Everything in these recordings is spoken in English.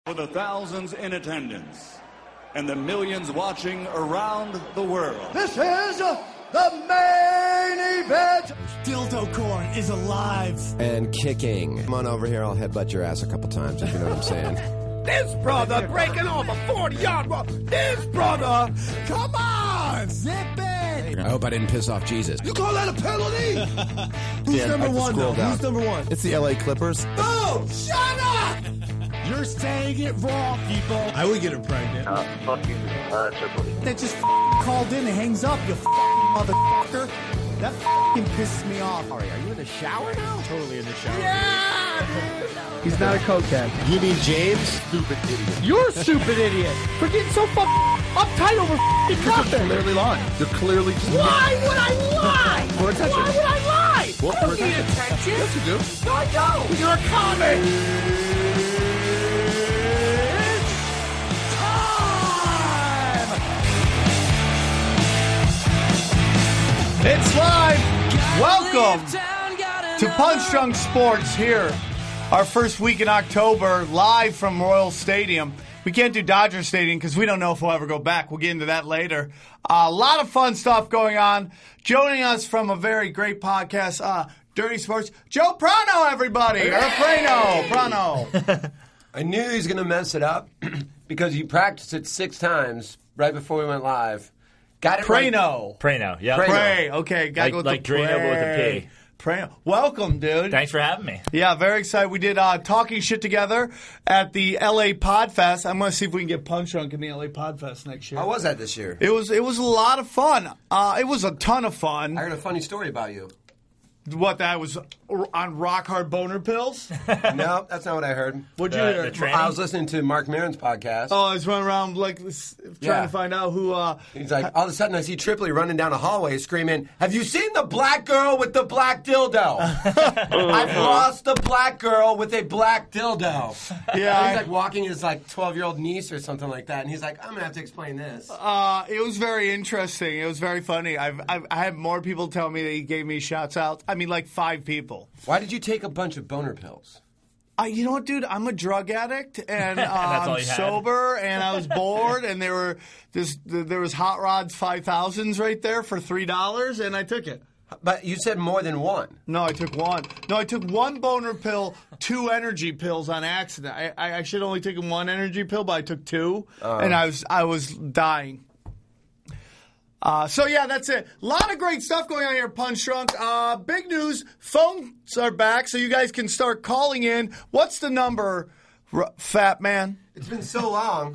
For the thousands in attendance and the millions watching around the world. This is the main event. Dildo Corn is alive. And kicking. Come on over here, I'll headbutt your ass a couple times, if you know what I'm saying. This brother breaking off a 40-yard run. This brother, come on, zip it. I hope I didn't piss off Jesus. You call that a penalty? Who's number one, though? Who's number one? It's the LA Clippers. Oh, shut up! You're saying it wrong, people. I would get her pregnant. Fuck you, Triple E. That just called in and hangs up, you motherfucker. That pisses me off. Are you in the shower now? Totally in the shower. Yeah, dude. He's not a cokehead. You mean James? Stupid idiot. You're a stupid idiot for getting so uptight over nothing. Clearly lying. They're clearly just Why would I lie? For attention. Why would I lie? Well, I don't need attention. Yes, you do. No, I don't. You're a comic. It's live. Welcome to Punch Drunk Sports here. Our first week in October, live from Royal Stadium. We can't do Dodger Stadium because we don't know if we'll ever go back. We'll get into that later. A lot of fun stuff going on. Joining us from a very great podcast, Dirty Sports, Joe Prano, everybody. Or Prano. I knew he was going to mess it up because you practiced it 6 times right before we went live. Got it Prano. Prano, yeah. Pray. Okay, gotta go with like the Drano, pray. but with a P. Prano. Welcome, dude. Thanks for having me. Yeah, very excited. We did Talking Shit together at the LA Podfest. I'm going to see if we can get Punch Drunk in the LA Podfest next year. How was that this year? It was a lot of fun. It was a ton of fun. I heard a funny story about you. What, that was on rock hard boner pills? No, that's not what I heard. What'd you hear? The training? I was listening to Mark Maron's podcast. Oh, I was running around like trying to find out who. He's like, all of a sudden I see Tripoli running down a hallway screaming, "Have you seen the black girl with the black dildo? I've lost the black girl with a black dildo." Yeah, And he's like walking his like 12-year-old niece or something like that, and he's like, "I'm gonna have to explain this." It was very interesting. It was very funny. I had more people tell me that he gave me shouts out. I mean, like 5 people. Why did you take a bunch of boner pills? You know what, dude? I'm a drug addict, and That's all I'm you had. sober, and I was bored, and there was Hot Rods 5000s right there for $3, and I took it. But you said more than one. No, I took one. No, I took 1 boner pill, 2 energy pills on accident. I should have only taken 1 energy pill, but I took 2, and I was dying. So, yeah, that's it. A lot of great stuff going on here at Punch Drunk. Big news, phones are back, so you guys can start calling in. What's the number, Fat Man? It's been so long.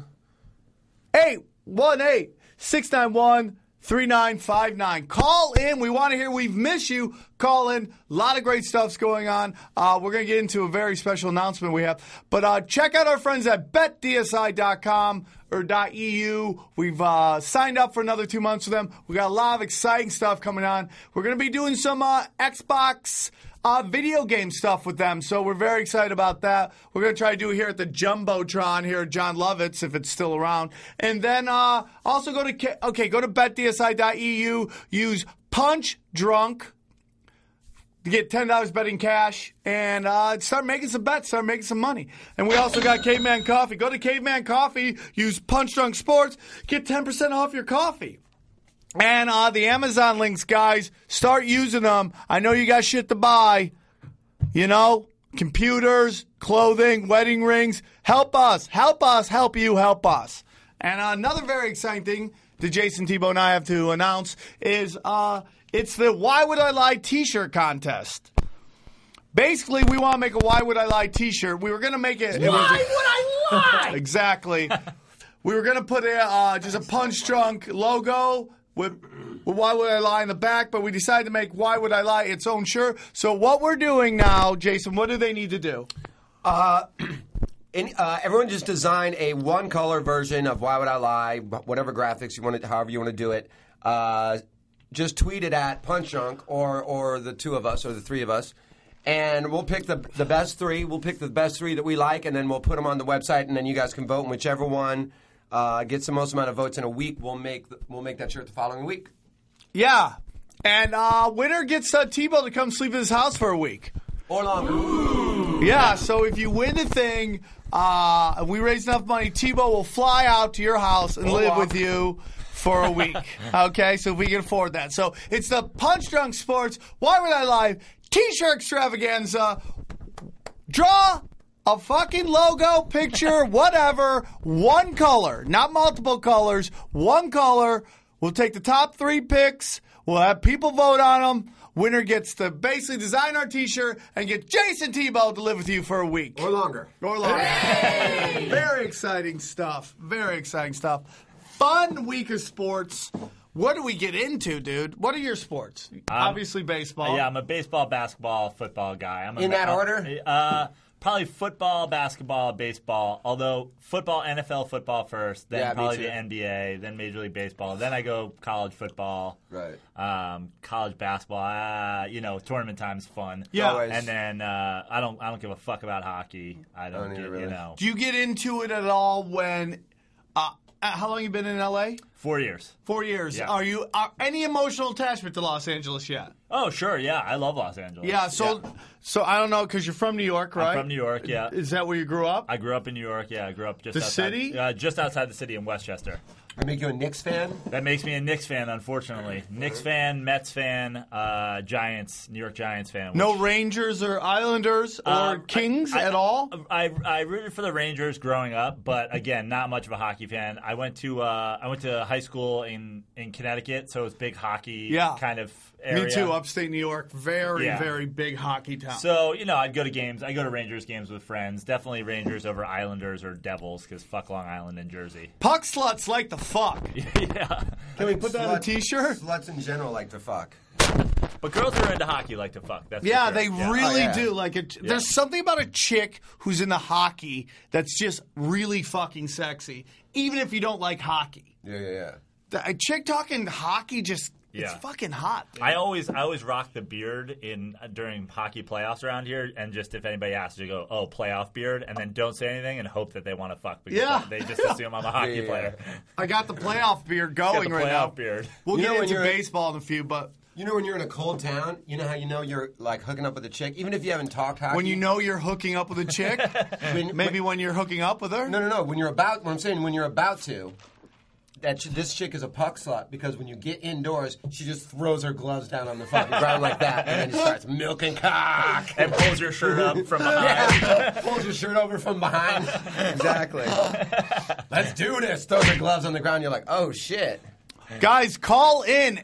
818-691-3959. Call in. We want to hear. We've missed you. Call in. A lot of great stuff's going on. We're going to get into a very special announcement we have. But check out our friends at betdsi.com or .eu. We've signed up for another 2 months with them. We got a lot of exciting stuff coming on. We're going to be doing some Xbox video game stuff with them, so we're very excited about that. We're going to try to do it here at the Jumbotron here at John Lovitz, if it's still around. And then also go to betdsi.eu, use Punch Drunk to get $10 betting cash, and start making some bets, start making some money. And we also got Caveman Coffee. Go to Caveman Coffee, use Punch Drunk Sports, get 10% off your coffee. And the Amazon links, guys, start using them. I know you got shit to buy. You know, computers, clothing, wedding rings. Help us, help you, help us. And another very exciting thing that Jason Tebow and I have to announce is it's the Why Would I Lie t-shirt contest. Basically, we want to make a Why Would I Lie t-shirt. We were going to make it. Why would I lie? Exactly. We were going to put just a Punch Drunk logo with Why Would I Lie in the back, but we decided to make Why Would I Lie its own shirt. So what we're doing now, Jason, what do they need to do? Everyone just design a one-color version of Why Would I Lie, whatever graphics you want it, however you want to do it. Just tweet it at Punch Drunk or the 2 of us or the 3 of us. And we'll pick the best 3. We'll pick the best 3 that we like, and then we'll put them on the website, and then you guys can vote. And whichever one gets the most amount of votes in a week, we'll make that shirt the following week. Yeah. And winner gets Tebow to come sleep at his house for a week. Or longer. Yeah, so if you win the thing, and we raise enough money, Tebow will fly out to your house and live with you for a week. Okay, so if we can afford that. So it's the Punch Drunk Sports Why Would I Lie T-shirt extravaganza. Draw a fucking logo, picture, whatever, one color, not multiple colors, one color. We'll take the top 3 picks. We'll have people vote on them. Winner gets to basically design our T-shirt and get Jason Tebow to live with you for a week. Or longer. Hey! Very exciting stuff. Very exciting stuff. Fun week of sports. What do we get into, dude? What are your sports? Obviously baseball. Yeah, I'm a baseball, basketball, football guy. In that order? Probably football, basketball, baseball. Although football, NFL football first, then probably the NBA, then Major League Baseball. Then I go college football, right? College basketball. Tournament time's fun. Yeah, always. And then I don't give a fuck about hockey. I don't get, really. Do you get into it at all when? How long you been in LA? 4 years. 4 years. Yeah. Are you any emotional attachment to Los Angeles yet? Oh, sure. Yeah, I love Los Angeles. Yeah. So I don't know because you're from New York, right? I'm from New York. Yeah. Is that where you grew up? I grew up in New York. Yeah, I grew up just outside, city? just outside the city in Westchester. I make you a Knicks fan? That makes me a Knicks fan, unfortunately. Knicks fan, Mets fan, Giants, New York Giants fan. No Rangers or Islanders or Kings at all? I rooted for the Rangers growing up, but again, not much of a hockey fan. I went to high school in Connecticut, so it was big hockey kind of area. Me too, upstate New York. Very big hockey town. So, I'd go to games. I go to Rangers games with friends. Definitely Rangers over Islanders or Devils because fuck Long Island and Jersey. Puck sluts like the fuck. Yeah. Can we put that on a T-shirt? Sluts in general like to fuck. But girls who are into hockey like to fuck. That's for sure. They really do. There's something about a chick who's into hockey that's just really fucking sexy, even if you don't like hockey. Yeah. A chick talking hockey just it's fucking hot. Dude. I always rock the beard during hockey playoffs around here, and just if anybody asks, you go, "Oh, playoff beard," and then don't say anything and hope that they want to fuck because they just assume I'm a hockey player. I got the playoff beard going right now. Beard. We'll get into baseball in a few, but. When you're in a cold town, you know how you're like hooking up with a chick, even if you haven't talked hockey. When you know you're hooking up with a chick, maybe when you're hooking up with her. No. When you're about to, this chick is a puck slut because when you get indoors, she just throws her gloves down on the fucking ground like that, and then just starts milking cock and pulls your shirt up from behind. Pulls your shirt over from behind. Exactly. Let's do this. Throws her gloves on the ground. You're like, oh shit. Guys, call in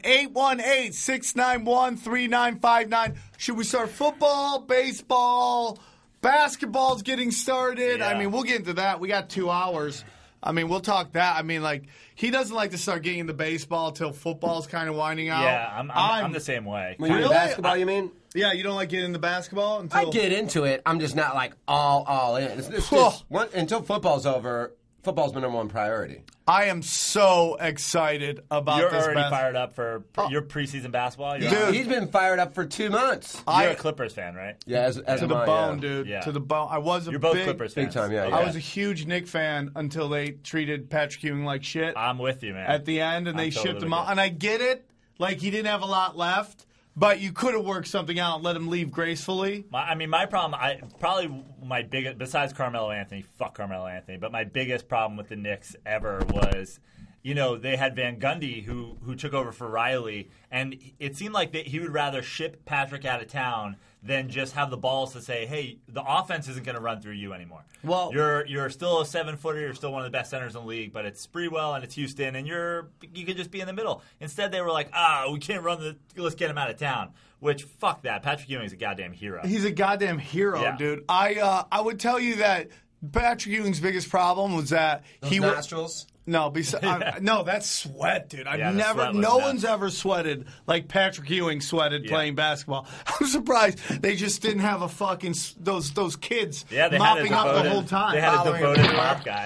818-691-3959. Should we start football, baseball, basketball's getting started? Yeah. I mean, we'll get into that. We got 2 hours. I mean, we'll talk that. I mean, he doesn't like to start getting into baseball until football's kind of winding out. Yeah, I'm the same way. When you're in basketball, you mean? Yeah, you don't like getting into basketball? Until... I get into it. I'm just not all in. It's just, until football's over. Football's my number one priority. I am so excited about You're this. You're already fired up for your preseason basketball? Dude, he's been fired up for 2 months. You're a Clippers fan, right? Yeah, as to the bone, dude. Yeah. To the bone. I was You're both Clippers fans. Big time, yeah. I was a huge Knick fan until they treated Patrick Ewing like shit. I'm with you, man. At the end, and they shipped him out. And I get it. He didn't have a lot left. But you could have worked something out and let him leave gracefully. My problem, my biggest, besides Carmelo Anthony, fuck Carmelo Anthony, but my biggest problem with the Knicks ever was, they had Van Gundy who took over for Riley, and it seemed like he would rather ship Patrick out of town than just have the balls to say, hey, the offense isn't going to run through you anymore. Well, you're still a 7-footer, you're still one of the best centers in the league, but it's Sprewell and it's Houston, and you can just be in the middle. Instead, they were like, we can't let's get him out of town. Which, fuck that. Patrick Ewing's a goddamn hero. He's a goddamn hero, dude. I would tell you that Patrick Ewing's biggest problem was that nostrils? No, no, that's sweat, dude. No one's ever sweated like Patrick Ewing sweated playing basketball. I'm surprised they just didn't have a fucking those kids mopping up the whole time. They had a devoted mop guy.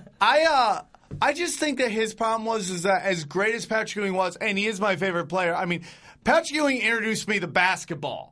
I just think that his problem was that as great as Patrick Ewing was, and he is my favorite player. I mean, Patrick Ewing introduced me to basketball.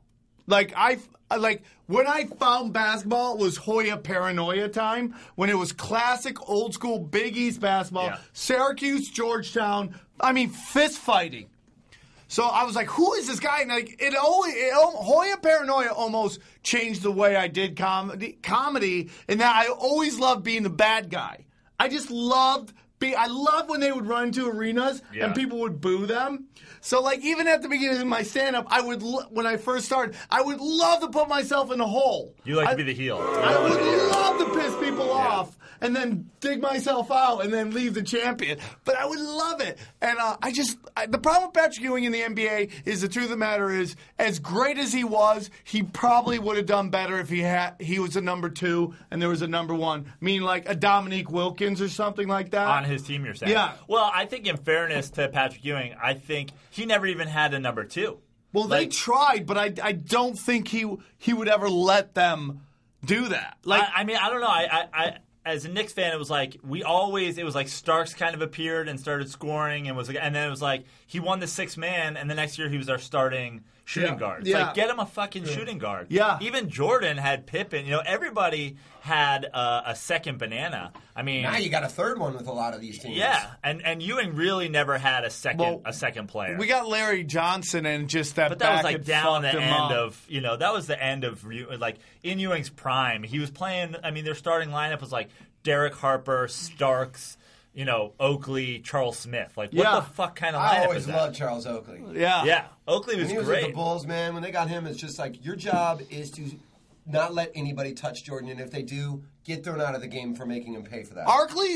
When I found basketball, it was Hoya Paranoia time, when it was classic, old school Big East basketball, Syracuse, Georgetown, fist fighting. So I was like, who is this guy? And like, Hoya Paranoia almost changed the way I did comedy in that I always loved being the bad guy. I just loved I loved when they would run into arenas and people would boo them. So, like, even at the beginning of my stand-up, when I first started, I would love to put myself in a hole. You like to be the heel. I would love to piss people off and then dig myself out and then leave the champion. But I would love it. And the problem with Patrick Ewing in the NBA is the truth of the matter is, as great as he was, he probably would have done better if he was a number 2 and there was a number 1. Meaning like a Dominique Wilkins or something like that. On his team, you're saying? Yeah. Well, I think in fairness to Patrick Ewing, I think he never even had a number 2. Well, they tried, but I don't think he would ever let them do that. Like, I mean, I don't know. I as a Knicks fan, it was like it was like Starks kind of appeared and started scoring and then it was like he won the 6th man and the next year he was our starting shooting guard. It's like, get him a fucking shooting guard. Yeah. Even Jordan had Pippen. You know, everybody had a second banana. I mean, now you got a third one with a lot of these teams. Yeah, and Ewing really never had a second player. We got Larry Johnson and just that. But that was back like down the fucked him end up. of that was the end of like in Ewing's prime. He was playing. I mean, their starting lineup was like Derek Harper, Starks, Oakley, Charles Smith. Like, what the fuck kind of lineup I always is that? loved Charles Oakley. Yeah. Oakley was When he was great. with the Bulls, man, when they got him, it's just like your job is to not let anybody touch Jordan, and if they do, get thrown out of the game for making him pay for that.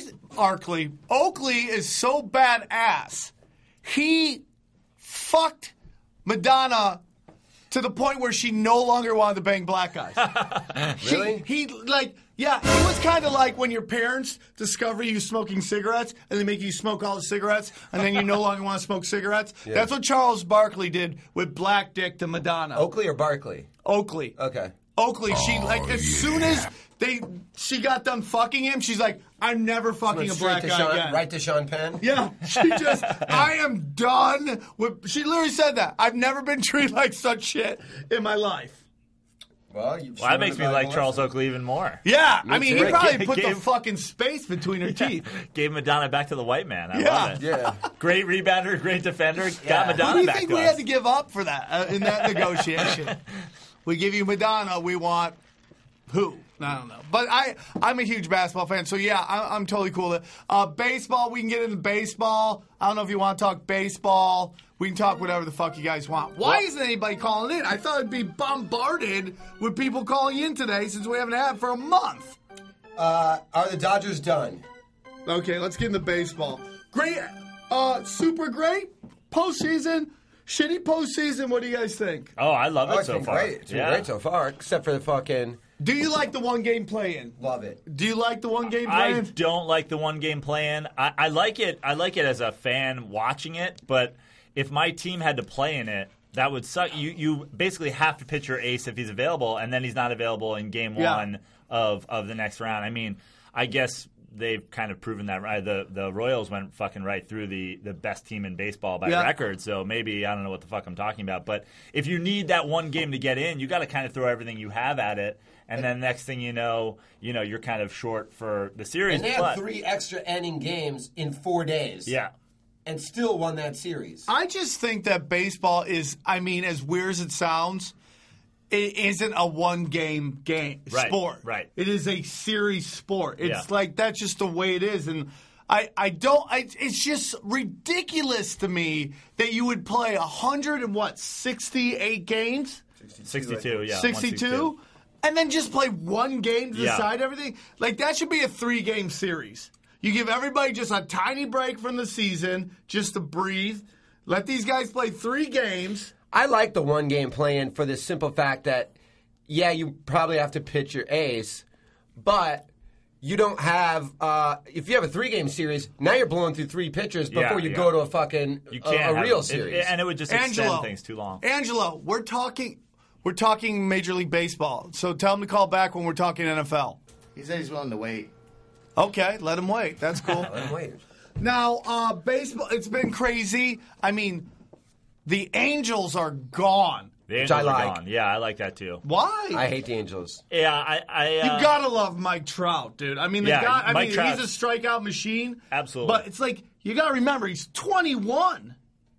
Oakley is so badass. He fucked Madonna to the point where she no longer wanted to bang black guys. Really? He was kind of like when your parents discover you smoking cigarettes and they make you smoke all the cigarettes and then you no longer want to smoke cigarettes. Yeah. That's what Charles Barkley did with Black Dick to Madonna. Oakley or Barkley? Oakley. Okay. Oakley, as soon as she got done fucking him, she's like, I'm never fucking a black guy again. Right to Sean Penn? Yeah, I am done with. She literally said that. I've never been treated like such shit in my life. Well, that makes me like Charles Oakley even more. Yeah, I mean, he probably put the Gave- fucking space between her teeth. Gave Madonna back to the white man. I Yeah. love it. Yeah. Great rebounder, great defender. Got Who do Madonna you back think to we us. had to give up for that in that negotiation? We give you Madonna. We want who? I don't know. But I'm a huge basketball fan, so yeah, I'm totally cool with it. Baseball, we can get into baseball. I don't know if you want to talk baseball. We can talk whatever the fuck you guys want. Why isn't anybody calling in? I thought it'd be bombarded with people calling in today since we haven't had it for a month. Are the Dodgers done? Okay, let's get into baseball. Great, super great postseason. Shitty postseason. What do you guys think? Oh, I love it It's so been far. great. It's been great so far, except for the fucking... Do you like the one game play-in? Love it. Do you like the one game I play-in? don't like the one game plan. I like it. I like it as a fan watching it, but if my team had to play in it, that would suck. You basically have to pitch your ace if he's available, and then he's not available in game one of the next round. I mean, I guess they've kind of proven that right. The Royals went fucking right through the best team in baseball by record, so maybe I don't know what the fuck I'm talking about. But if you need that one game to get in, you got to kind of throw everything you have at it. And then next thing you know, you're kind of short for the series. And they had 3 extra inning games in 4 days. Yeah. And still won that series. I just think that baseball is, I mean, as weird as it sounds, it isn't a one-game sport. Right. It is a series sport. It's like, that's just the way it is. And it's just ridiculous to me that you would play 68 games? 62, yeah. 62? And then just play one game to decide everything? Like, that should be a 3-game series. You give everybody just a tiny break from the season just to breathe. Let these guys play 3 games. I like the one-game play-in for the simple fact that, you probably have to pitch your ace, but you don't have if you have a 3-game series, now you're blowing through 3 pitchers before you go to a fucking a real series. And it would just extend things too long. Angelo, we're talking Major League Baseball. So tell him to call back when we're talking NFL. He said he's willing to wait. Okay, let him wait. That's cool. Let him wait. Now, baseball, it's been crazy. I mean, the Angels are gone. The Angels I like. are gone. Yeah, I like that too. Why? I hate the Angels. Yeah, you gotta love Mike Trout, dude. I mean, he's a strikeout machine. Absolutely. But it's like, you gotta remember, he's 21.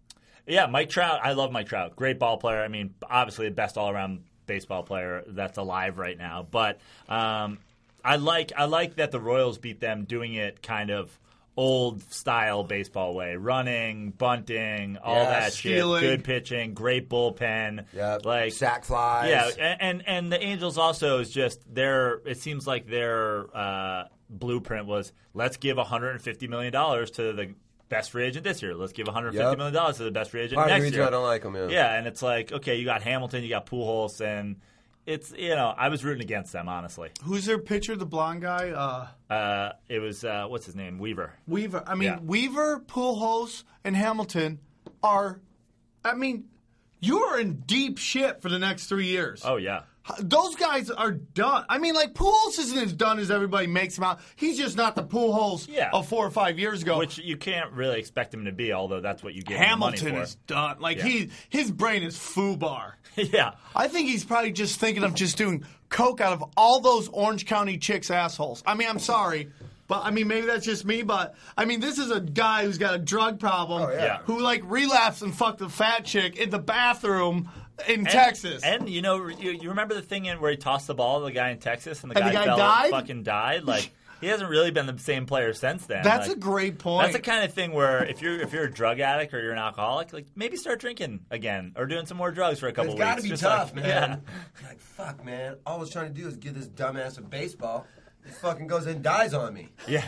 Yeah, Mike Trout. I love Mike Trout. Great ball player. I mean, obviously the best all-around baseball player that's alive right now. But I like that the Royals beat them doing it kind of old-style baseball way. Running, bunting, all that stealing. shit. Good pitching, great bullpen. Yeah, sack flies. Yeah, and the Angels also is just it seems like their blueprint was, let's give $150 million to the best free agent this year. Let's give $150 million to the best free agent Part of the next reason year. I don't like him, yeah. Yeah, and it's like, okay, you got Hamilton, you got Pujols, and it's, I was rooting against them, honestly. Who's their pitcher, the blonde guy? It was, what's his name? Weaver. Weaver. I mean, Yeah. Weaver, Pujols, and Hamilton are, you are in deep shit for the next 3 years. Oh, yeah. Those guys are done. I mean, like, Pujols isn't as done as everybody makes him out. He's just not the Pujols of 4 or 5 years ago. Which you can't really expect him to be, although that's what you give him money for. Hamilton is done. Like, his brain is foobar. Yeah. I think he's probably just thinking of just doing coke out of all those Orange County chicks' assholes. I mean, I'm sorry. But, I mean, maybe that's just me, but, I mean, this is a guy who's got a drug problem who, like, relapsed and fucked a fat chick in the bathroom in Texas. And, you remember the thing where he tossed the ball to the guy in Texas and the And guy the guy died? fucking died? Like, he hasn't really been the same player since then. That's like, a great point. That's the kind of thing where if you're a drug addict or you're an alcoholic, like, maybe start drinking again or doing some more drugs for a couple It's weeks. got to be Just tough, like, man. Like, fuck, man. All I was trying to do is give this dumbass a baseball. He fucking goes and dies on me. Yeah.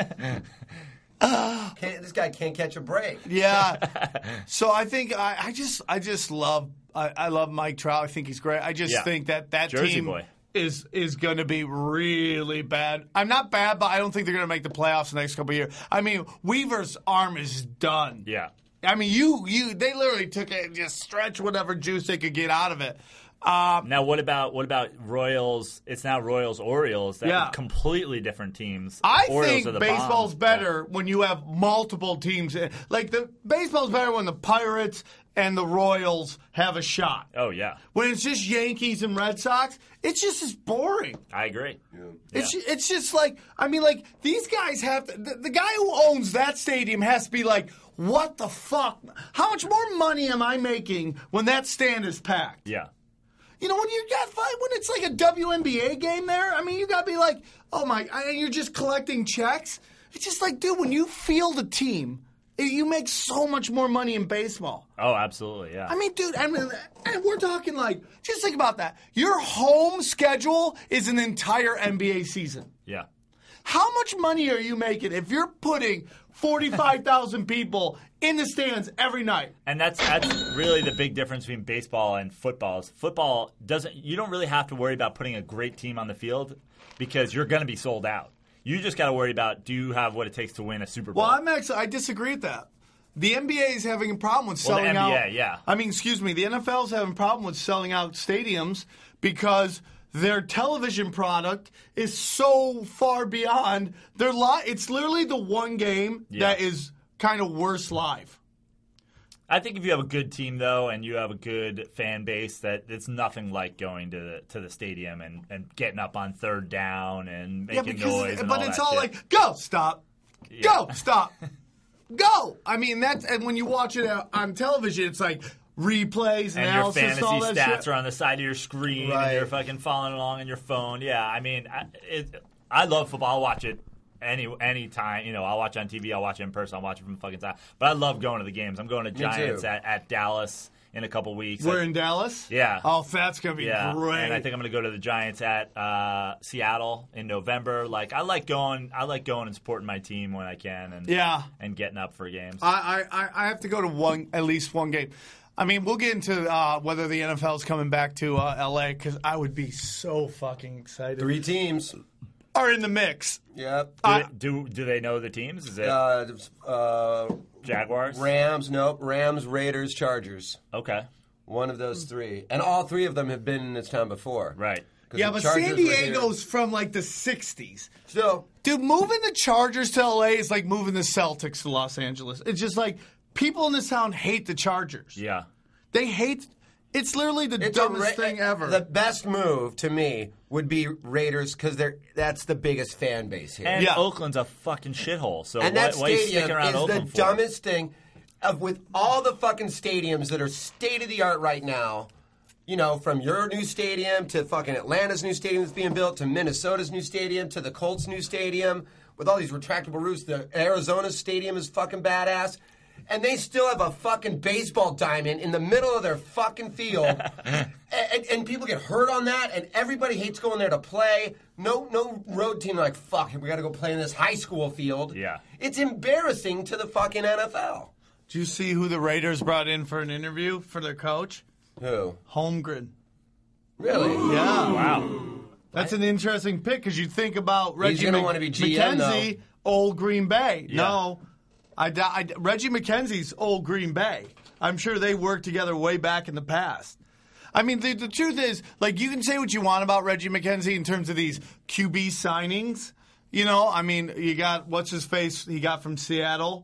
This guy can't catch a break. Yeah. So I think I love Mike Trout. I think he's great. I just think that Jersey team boy. is going to be really bad. I'm not bad, but I don't think they're going to make the playoffs the next couple of years. I mean, Weaver's arm is done. Yeah. I mean, they literally took it and just stretched whatever juice they could get out of it. Now, what about Royals? It's now Royals-Orioles. That's completely different teams. I Orioles are think the baseball's bomb. better when you have multiple teams. Like, the baseball's better when the Pirates and the Royals have a shot. Oh, yeah. When it's just Yankees and Red Sox, it's just as boring. I agree. It's just like, I mean, like, these guys have to, the guy who owns that stadium has to be like, what the fuck? How much more money am I making when that stand is packed? Yeah. You know, when it's like a WNBA game there, I mean, you got to be like, oh my, and you're just collecting checks. It's just like, dude, when you field a team, you make so much more money in baseball. Oh, absolutely, yeah. I mean, dude, and we're talking like, just think about that. Your home schedule is an entire NBA season. Yeah. How much money are you making if you're putting 45,000 people in the stands every night? And that's really the big difference between baseball and football. Football you don't really have to worry about putting a great team on the field because you're going to be sold out. You just got to worry about, do you have what it takes to win a Super Bowl? Well, I disagree with that. The NBA is having a problem with selling out. The NBA, yeah. I mean, excuse me, the NFL is having a problem with selling out stadiums because their television product is so far beyond their it's literally the one game that is kind of worse live. I think if you have a good team, though, and you have a good fan base, that it's nothing like going to the stadium and getting up on third down and making noise and but all it's that all shit. like, go, stop, go, stop, go. I mean, and when you watch it on television, it's like replays, and analysis, your fantasy all that stats shit. are on the side of your screen, Right. and you're fucking following along on your phone. Yeah, I mean, I love football. I'll watch it any time. You know, I'll watch it on TV. I'll watch it in person. I'll watch it from fucking time. But I love going to the games. I'm going to Giants too. at Dallas in a couple weeks. We're in Dallas? Yeah. Oh, that's going to be great. And I think I'm going to go to the Giants at Seattle in November. Like, I like going and supporting my team when I can and getting up for games. I have to go to at least one game. I mean, we'll get into whether the NFL is coming back to L.A. because I would be so fucking excited. 3 teams. Are in the mix. Yep. Do they know the teams? Is it Jaguars? Rams, Raiders, Chargers. Okay. One of those 3. And all 3 of them have been in this town before. Right. Yeah, but San Diego's from like the 60s. Still. Dude, moving the Chargers to L.A. is like moving the Celtics to Los Angeles. It's just like people in this town hate the Chargers. Yeah. They hate – it's literally the dumbest thing ever. The best move to me would be Raiders because that's the biggest fan base here. And Oakland's a fucking shithole. So and that why are you sticking stadium around is Oakland the for? dumbest thing. with all the fucking stadiums that are state of the art right now, you know, from your new stadium to fucking Atlanta's new stadium that's being built to Minnesota's new stadium to the Colts' new stadium with all these retractable roofs. The Arizona stadium is fucking badass. And they still have a fucking baseball diamond in the middle of their fucking field. and people get hurt on that, and everybody hates going there to play. No road team like, fuck, we got to go play in this high school field. Yeah. It's embarrassing to the fucking NFL. Do you see who the Raiders brought in for an interview for their coach? Who? Holmgren. Really? Yeah. Wow. That's an interesting pick because you think about Reggie gonna wanna be GM, McKenzie, old Green Bay. Yeah. No. Reggie McKenzie's old Green Bay. I'm sure they worked together way back in the past. I mean, the truth is, like, you can say what you want about Reggie McKenzie in terms of these QB signings. You know, I mean, you got, what's his face he got from Seattle?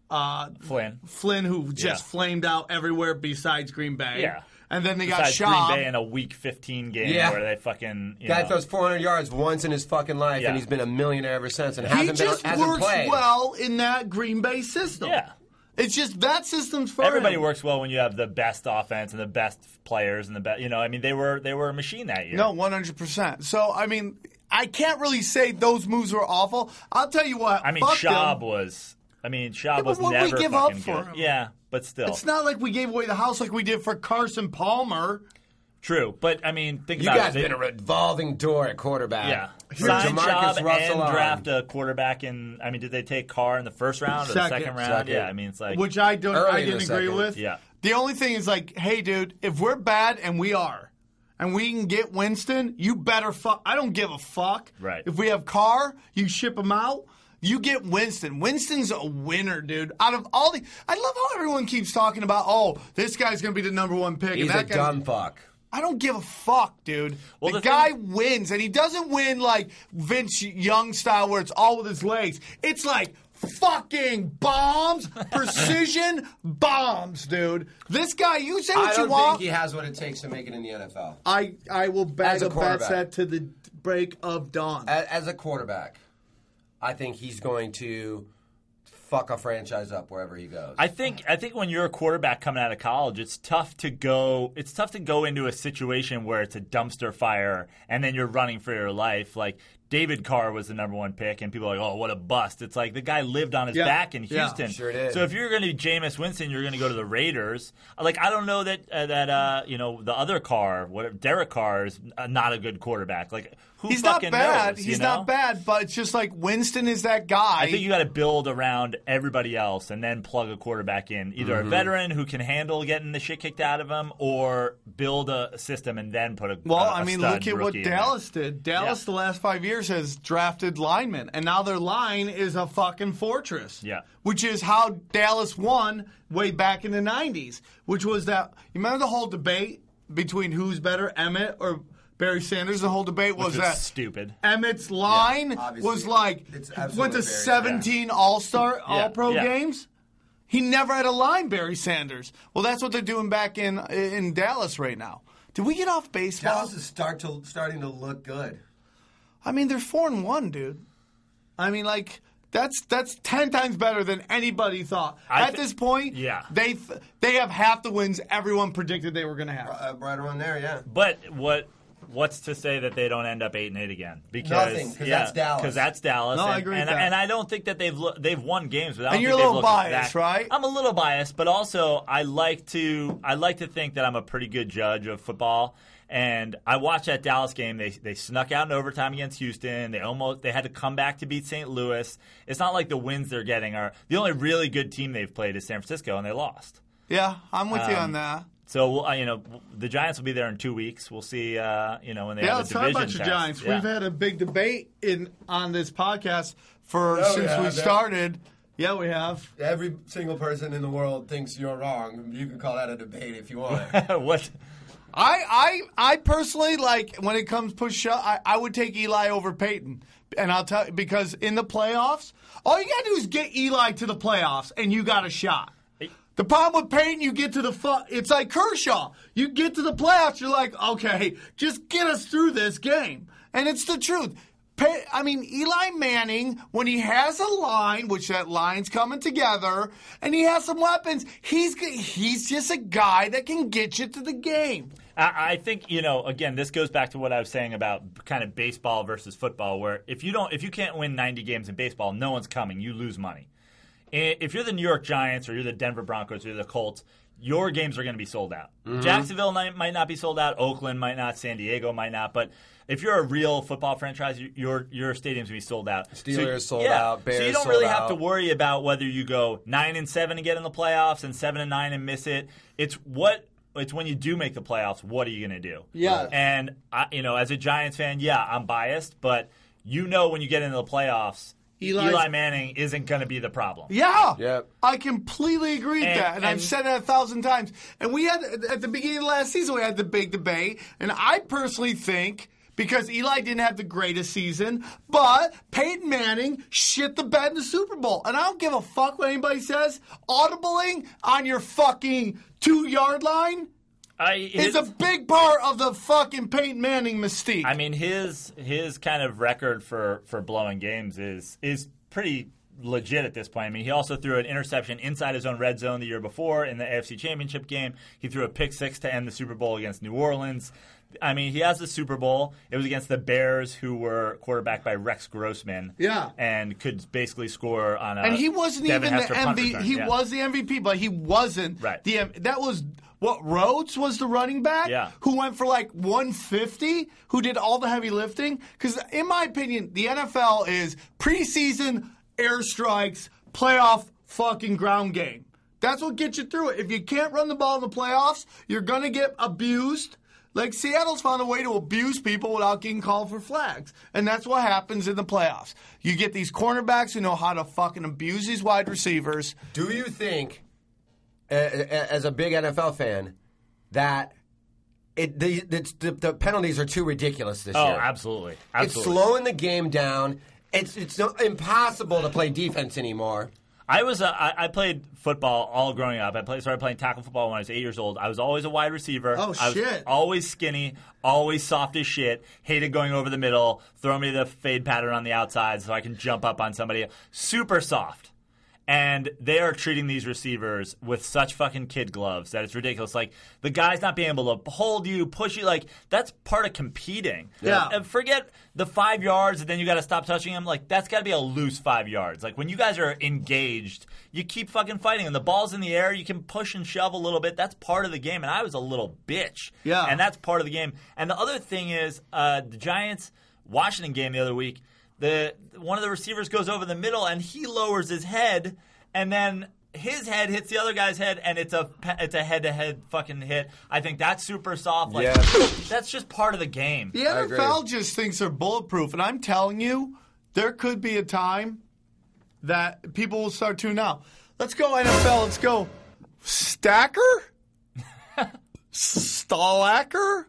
Flynn, who just flamed out everywhere besides Green Bay. Yeah. And then they Besides got Schaub. Green Bay in a Week 15 game Yeah. where they fucking Guy throws 400 yards once in his fucking life, Yeah. and he's been a millionaire ever since, and He hasn't just works played. well in that Green Bay system. Yeah. It's just that system's for Everybody him. works well when you have the best offense and the best players and the best. You know, I mean, they were a machine that year. No, 100%. So, I mean, I can't really say those moves were awful. I'll tell you what. I mean, fuck Schaub them. was. I mean, Yeah, Schaub but was what never we give fucking up for good. him? Yeah, but still, It's not like we gave away the house like we did for Carson Palmer. true. But I mean, think You about guys it. been a revolving door at quarterback. Yeah. For Sign Jamarcus Schaub Russell and on. draft a quarterback in. I mean, did they take Carr in the first round or the Second. second round? Second. Yeah, I mean, it's like Which I didn't Early in the agree second. with. Yeah. The only thing is like, hey, dude, if we're bad, and we are, and we can get Winston, you better fuck. I don't give a fuck. Right. If we have Carr, you ship him out. You get Winston. Winston's a winner, dude. Out of all the, I love how everyone keeps talking about, oh, this guy's going to be the number one pick. He's and a that guy's, dumb fuck. I don't give a fuck, dude. Well, the the guy thing- wins, and he doesn't win like Vince Young style where it's all with his legs. It's like fucking bombs, precision bombs, dude. This guy, you say what I you don't want. think he has what it takes to make it in the NFL. I will bag As a a bet quarterback. set to the break of dawn. As a quarterback, I think he's going to fuck a franchise up wherever he goes. I think when you're a quarterback coming out of college, it's tough to go into a situation where it's a dumpster fire and then you're running for your life. Like David Carr was the number one pick, and people are like, "Oh, what a bust!" It's like the guy lived on his Yeah. back in Yeah. Houston. Sure did. So if you're going to be Jameis Winston, you're going to go to the Raiders. Like I don't know that you know the other Carr, Derek Carr is not a good quarterback. Like who He's not fucking bad. knows, He's you know? not bad, but it's just like Winston is that guy. I think you got to build around everybody else and then plug a quarterback in, either a veteran who can handle getting the shit kicked out of him, or build a system and then put a Well, a I mean, stud look at what rookie in there. Dallas did. Dallas, Yeah. the last 5 years, has drafted linemen, and now their line is a fucking fortress. Yeah. Which is how Dallas won way back in the 90s, which was that, you remember the whole debate between who's better, Emmett or Barry Sanders? The whole debate was Which that is stupid. Emmett's line obviously. was like, It's went absolutely to Barry, 17 All-Star, All-Pro yeah. games. He never had a line, Barry Sanders. Well, that's what they're doing back in Dallas right now. Did we get off baseball? Dallas is starting to look good. I mean, they're 4-1, dude. I mean, like that's 10 times better than anybody thought. At this point, yeah. they have half the wins everyone predicted they were going to have. Right around there, yeah. But what's to say that they don't end up 8-8 again? Because Nothing, 'cause that's Dallas. Because that's Dallas. No, and, I agree with and, that. and I don't think that they've won games without. And you're a little biased, right? I'm a little biased, but also I like to think that I'm a pretty good judge of football. And I watched that Dallas game. They snuck out in overtime against Houston. They had to come back to beat St. Louis. It's not like the wins they're getting are the only really good team they've played is San Francisco, and they lost. Yeah, I'm with you on that. So the Giants will be there in 2 weeks. We'll see. When they Yeah, have let's the talk division about your test. Giants. Yeah. We've had a big debate on this podcast since we have. started. Yeah, we have. Every single person in the world thinks you're wrong. You can call that a debate if you want. What? I personally, like, when it comes push shove, I would take Eli over Peyton. And I'll tell you, because in the playoffs, all you got to do is get Eli to the playoffs, and you got a shot. The problem with Peyton, you get to it's like Kershaw. You get to the playoffs, you're like, okay, just get us through this game. And it's the truth. Eli Manning, when he has a line, which that line's coming together, and he has some weapons, he's just a guy that can get you to the game. I think, again, this goes back to what I was saying about kind of baseball versus football, where if you can't win 90 games in baseball, no one's coming. You lose money. If you're the New York Giants or you're the Denver Broncos or you're the Colts, your games are going to be sold out. Mm-hmm. Jacksonville might not be sold out. Oakland might not. San Diego might not. But if you're a real football franchise, your stadium's going to be sold out. Steelers sold out. Bears so you don't really have to worry about whether you go 9-7 and get in the playoffs and 7-9 and miss it. It's when you do make the playoffs, what are you going to do? Yeah. And as a Giants fan, I'm biased, but when you get into the playoffs, Eli Manning isn't going to be the problem. Yeah. Yep. I completely agree with that. And I've said that 1,000 times. And we had, at the beginning of last season, we had the big debate. And I personally think, because Eli didn't have the greatest season, but Peyton Manning shit the bed in the Super Bowl. And I don't give a fuck what anybody says. Audibling on your fucking 2-yard line is a big part of the fucking Peyton Manning mystique. I mean, his kind of record for blowing games is pretty legit at this point. I mean, he also threw an interception inside his own red zone the year before in the AFC Championship game. He threw a pick six to end the Super Bowl against New Orleans. I mean, he has the Super Bowl. It was against the Bears, who were quarterbacked by Rex Grossman. Yeah. And could basically score on a And he wasn't Devin even the Hester punt MVP. return. He was the MVP, but he wasn't. Right. That was what, Rhodes was the running back? Yeah. Who went for like 150, who did all the heavy lifting? Because in my opinion, the NFL is preseason airstrikes, playoff fucking ground game. That's what gets you through it. If you can't run the ball in the playoffs, you're going to get abused. Like, Seattle's found a way to abuse people without getting called for flags. And that's what happens in the playoffs. You get these cornerbacks who know how to fucking abuse these wide receivers. Do you think, as a big NFL fan, that the penalties are too ridiculous this year? Oh, absolutely. It's slowing the game down. It's impossible to play defense anymore. I played football all growing up. I started playing tackle football when I was 8 years old. I was always a wide receiver. Oh, I was shit. always skinny, always soft as shit. Hated going over the middle. Throw me the fade pattern on the outside so I can jump up on somebody. Super soft. And they are treating these receivers with such fucking kid gloves that it's ridiculous. Like, the guy's not being able to hold you, push you. Like, that's part of competing. Yeah. And forget the 5 yards and then you got to stop touching him. Like, that's got to be a loose 5 yards. Like, when you guys are engaged, you keep fucking fighting. And the ball's in the air, you can push and shove a little bit. That's part of the game. And I was a little bitch. Yeah. And that's part of the game. And the other thing is, the Giants-Washington game the other week, one of the receivers goes over the middle and he lowers his head, and then his head hits the other guy's head, and it's a head-to-head fucking hit. I think that's super soft. Like, that's just part of the game. The NFL just thinks they're bulletproof, and I'm telling you, there could be a time that people will start tuning out. Let's go NFL. Let's go. Stacker? Stallacker?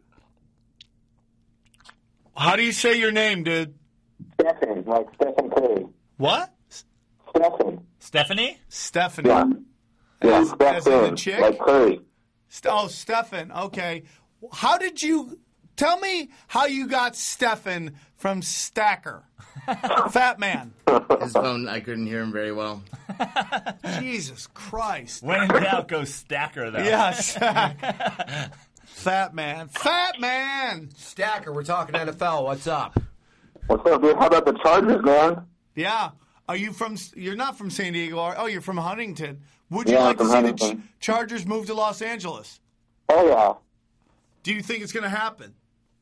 How do you say your name, dude? Stephen, like Stephen Curry. What? Stephanie? Stephanie. Yeah. Yeah, As in the Stephen, chick? like Curry. Stephen. Okay. How did you... Tell me how you got Stephen from Stacker. Fat man. His phone, I couldn't hear him very well. Jesus Christ. When in doubt, go Stacker, though. Yes. Fat man. Fat man. Stacker, we're talking NFL. What's up? What's up, dude? How about the Chargers, man? Yeah. Are you from... You're not from San Diego. Oh, you're from Huntington. Would you Yeah, like to I'm see from the Huntington. Chargers move to Los Angeles? Oh, yeah. Do you think it's going to happen?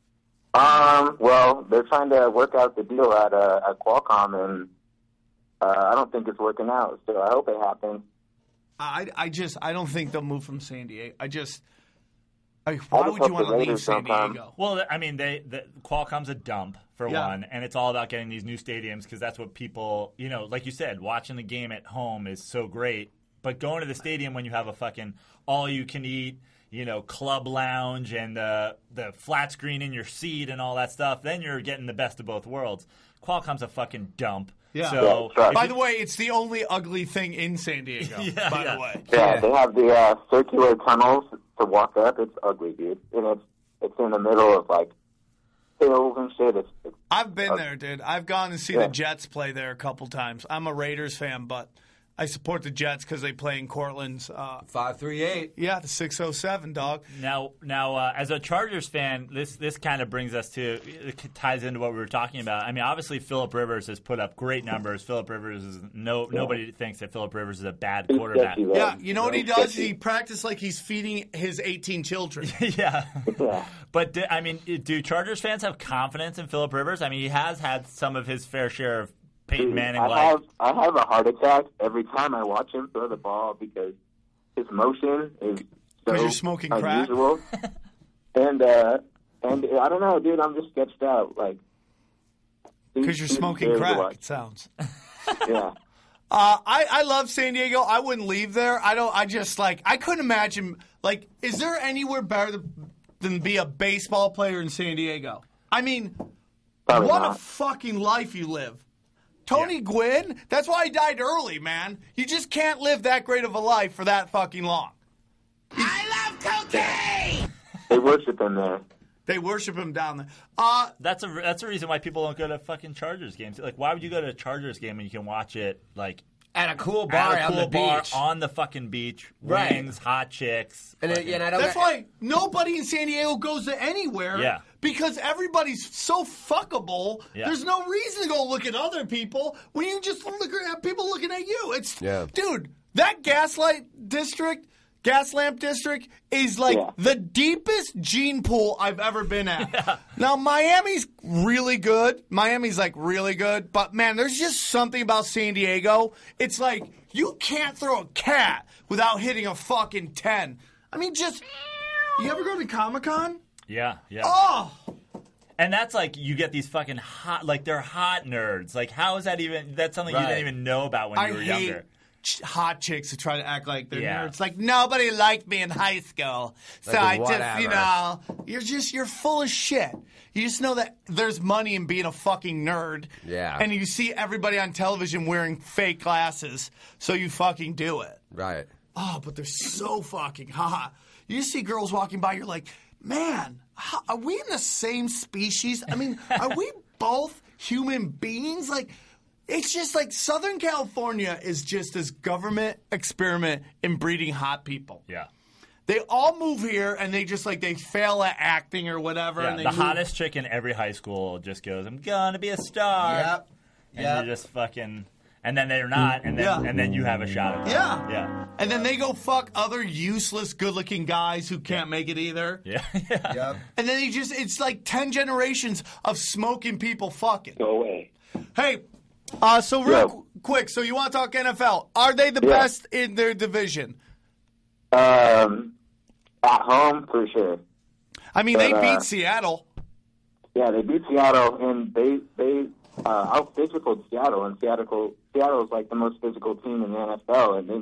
Well, they're trying to work out the deal at Qualcomm, and I don't think it's working out. So I hope it happens. I don't think they'll move from San Diego. Why just would hope you the want to leave Raiders San don't come. Diego? Well, I mean, Qualcomm's a dump, for Yeah. one, and it's all about getting these new stadiums because that's what people, like you said, watching the game at home is so great. But going to the stadium when you have a fucking all-you-can-eat, club lounge and the flat screen in your seat and all that stuff, then you're getting the best of both worlds. Qualcomm's a fucking dump. Yeah. So, Yeah, right. By the way, it's the only ugly thing in San Diego, by the way. Yeah, they have the circular tunnels to walk up. It's ugly, dude. And it's in the middle of, like, hills and shit. I've been there, dude. I've gone and see the Jets play there a couple times. I'm a Raiders fan, but I support the Jets because they play in Cortland's. 538. Yeah, the 607, dog. Now, as a Chargers fan, this kind of brings us to it ties into what we were talking about. I mean, obviously Phillip Rivers has put up great numbers. Phillip Rivers is nobody thinks that Phillip Rivers is a bad quarterback. Yeah, you know what he does? He practices like he's feeding his 18 children. Yeah. But do Chargers fans have confidence in Phillip Rivers? I mean, he has had some of his fair share of Peyton Manning. I have a heart attack every time I watch him throw the ball because his motion is so you're smoking unusual. and I don't know, dude. I'm just sketched out. Like because you're smoking crack. It sounds. Yeah. I love San Diego. I wouldn't leave there. I couldn't imagine. Like, is there anywhere better than be a baseball player in San Diego? I mean, Probably what not. a fucking life you live. Tony Gwynn, that's why he died early, man. You just can't live that great of a life for that fucking long. I love cocaine! They worship him there. They worship him down there. That's a reason why people don't go to fucking Chargers games. Like, why would you go to a Chargers game when you can watch it like At a cool bar at a on cool the bar beach. on the fucking beach? Right. Wings, hot chicks. And fucking- I don't That's why nobody in San Diego goes to anywhere. Yeah. Because everybody's so fuckable. Yeah. There's no reason to go look at other people when you just look at people looking at you. Dude, that Gaslamp District is like the deepest gene pool I've ever been at. Yeah. Now, Miami's really good. Miami's like really good. But, man, there's just something about San Diego. It's like you can't throw a cat without hitting a fucking 10. I mean, you ever go to Comic-Con? Yeah. Oh! And that's like you get these fucking hot, like they're hot nerds. Like how is that even? That's something you didn't even know about when you were younger. Hot chicks who try to act like they're Yeah. nerds. Like nobody liked me in high school, so Like, I just, you're full of shit. You just know that there's money in being a fucking nerd. Yeah. And you see everybody on television wearing fake glasses, so you fucking do it. Right. Oh, but they're so fucking hot. You see girls walking by, you're like, man, are we in the same species? I mean, are we both human beings? Like, it's just like Southern California is just this government experiment in breeding hot people. Yeah. They all move here and they just they fail at acting or whatever. Yeah, And they the move. hottest chick in every high school just goes, "I'm gonna be a star." Yep. And you're just fucking, and then they're not, and then you have a shot at them. Yeah. And then they go fuck other useless, good-looking guys who can't make it either. Yeah. Yep. And then it's like 10 generations of smoking people fucking. Go away. Hey, so real quick, so you want to talk NFL. Are they the best in their division? At home, for sure. I mean, they beat Seattle. Yeah, they beat Seattle, and they out physical Seattle, and Seattle is like the most physical team in the NFL, and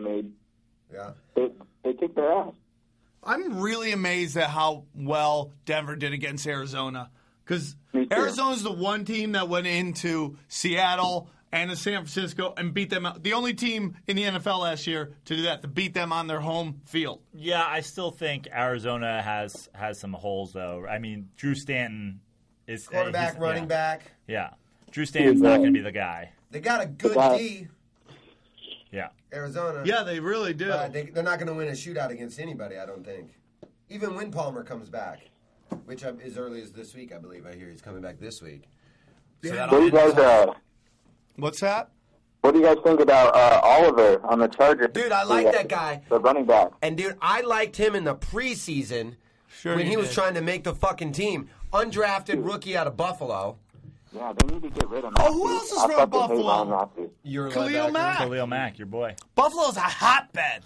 they kicked their ass. I'm really amazed at how well Denver did against Arizona. Because Me too. Arizona's the one team that went into Seattle and to San Francisco and beat them out. The only team in the NFL last year to do that, to beat them on their home field. Yeah, I still think Arizona has some holes, though. I mean, Drew Stanton is Quarterback, running back. Yeah, Drew Stanton's not going to be the guy. They got a good D, Yeah. Arizona. Yeah, they really do. They're not going to win a shootout against anybody, I don't think. Even when Palmer comes back, which as early as this week, I believe. I hear he's coming back this week. So Yeah. What do you guys? What's that? What do you guys think about Oliver on the Chargers? Dude, I like that guy. The running back. And, dude, I liked him in the preseason when he was trying to make the fucking team. Undrafted rookie out of Buffalo. Yeah, they need to get rid of him. Oh, who else is from Buffalo? Your Khalil linebacker. Mack. Khalil Mack, your boy. Buffalo's a hotbed.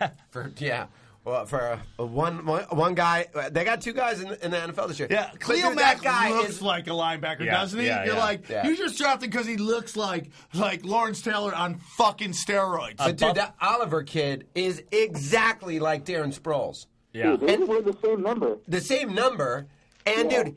Well, for one guy, they got two guys in the NFL this year. Yeah, But, Khalil dude, Mack that guy looks like a linebacker, Yeah, doesn't he? yeah, You're yeah. like, you just drafted because he looks like Lawrence Taylor on fucking steroids. But, dude, that Oliver kid is exactly like Darren Sproles. Yeah. They were the same number. The same number. And, dude,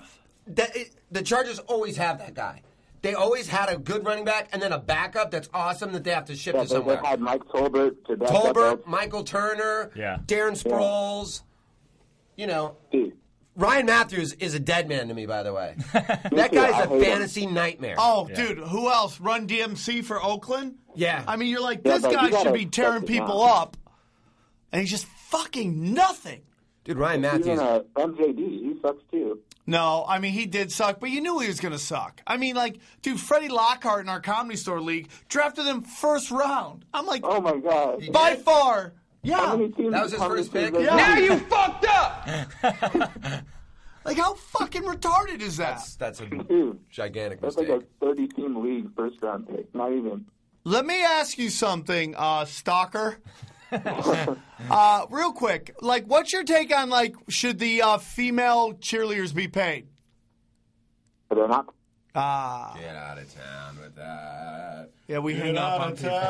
the Chargers always have that guy. They always had a good running back and then a backup that's awesome that they have to ship to somewhere. They had Mike Tolbert to back up. Tolbert, Michael Turner, Yeah. Darren Sproles, Dude. Ryan Matthews is a dead man to me, by the way. That guy's a fantasy nightmare. Oh, dude, who else? Run DMC for Oakland? Yeah. I mean, you're like, Yeah, this but you guy gotta should be tearing respect it people now. up, and he's just fucking nothing. Dude, Ryan Matthews. Even MJD, he sucks too. No, I mean, he did suck, but you knew he was going to suck. I mean, like, dude, Freddie Lockhart in our Comedy Store League drafted him first round. I'm like, Oh my god. by far. How Yeah. many teams That was his how many first teams pick? are- Now you fucked up! Like, how fucking retarded is that? That's a Dude, gigantic that's mistake. like a 30-team league first round pick. Not even. Let me ask you something, stalker. Real quick, like, what's your take on, like, should the female cheerleaders be paid? But they're not. Get out of town with that. Yeah, we hang up on people.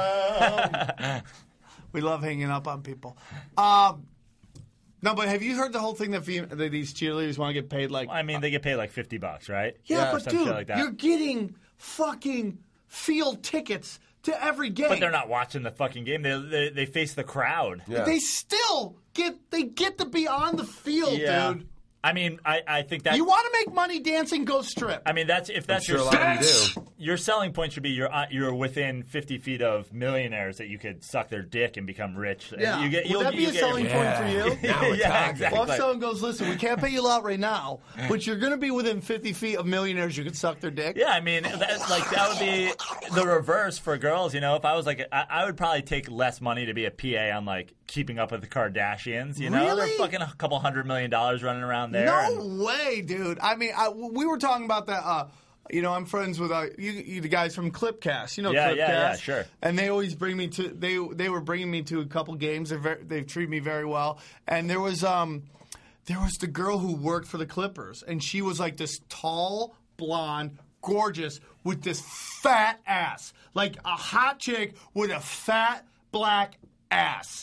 We love hanging up on people. No, but have you heard the whole thing that these cheerleaders want to get paid like? I mean, they get paid like $50, right? Yeah, but some dude, shit like that. you're getting fucking field tickets to every game. But they're not watching the fucking game. They face the crowd. Yeah. They still get to be on the field, dude. I mean, I think that You want to make money dancing? Go strip. I mean, that's if that's sure your a lot of them do. your selling point should be you're within 50 feet of millionaires that you could suck their dick and become rich. Yeah. You get, Would you'll- that be you a get selling your- point for you? Now we're Yeah, talking. exactly. Well, if someone goes, listen, we can't pay you a lot right now, but you're going to be within 50 feet of millionaires you could suck their dick. Yeah, I mean, that would be the reverse for girls. You know, if I was like, I would probably take less money to be a PA on like Keeping Up with the Kardashians. You know, Really? they're fucking a couple $100 million running around there. No way, dude. I mean, we were talking about that. You know, I'm friends with you the guys from Clipcast. You know, Yeah, Clipcast. yeah, sure. And they always bring me to. They were bringing me to a couple games. They've treated me very well. And there was the girl who worked for the Clippers, and she was like this tall, blonde, gorgeous, with this fat ass, like a hot chick with a fat black ass.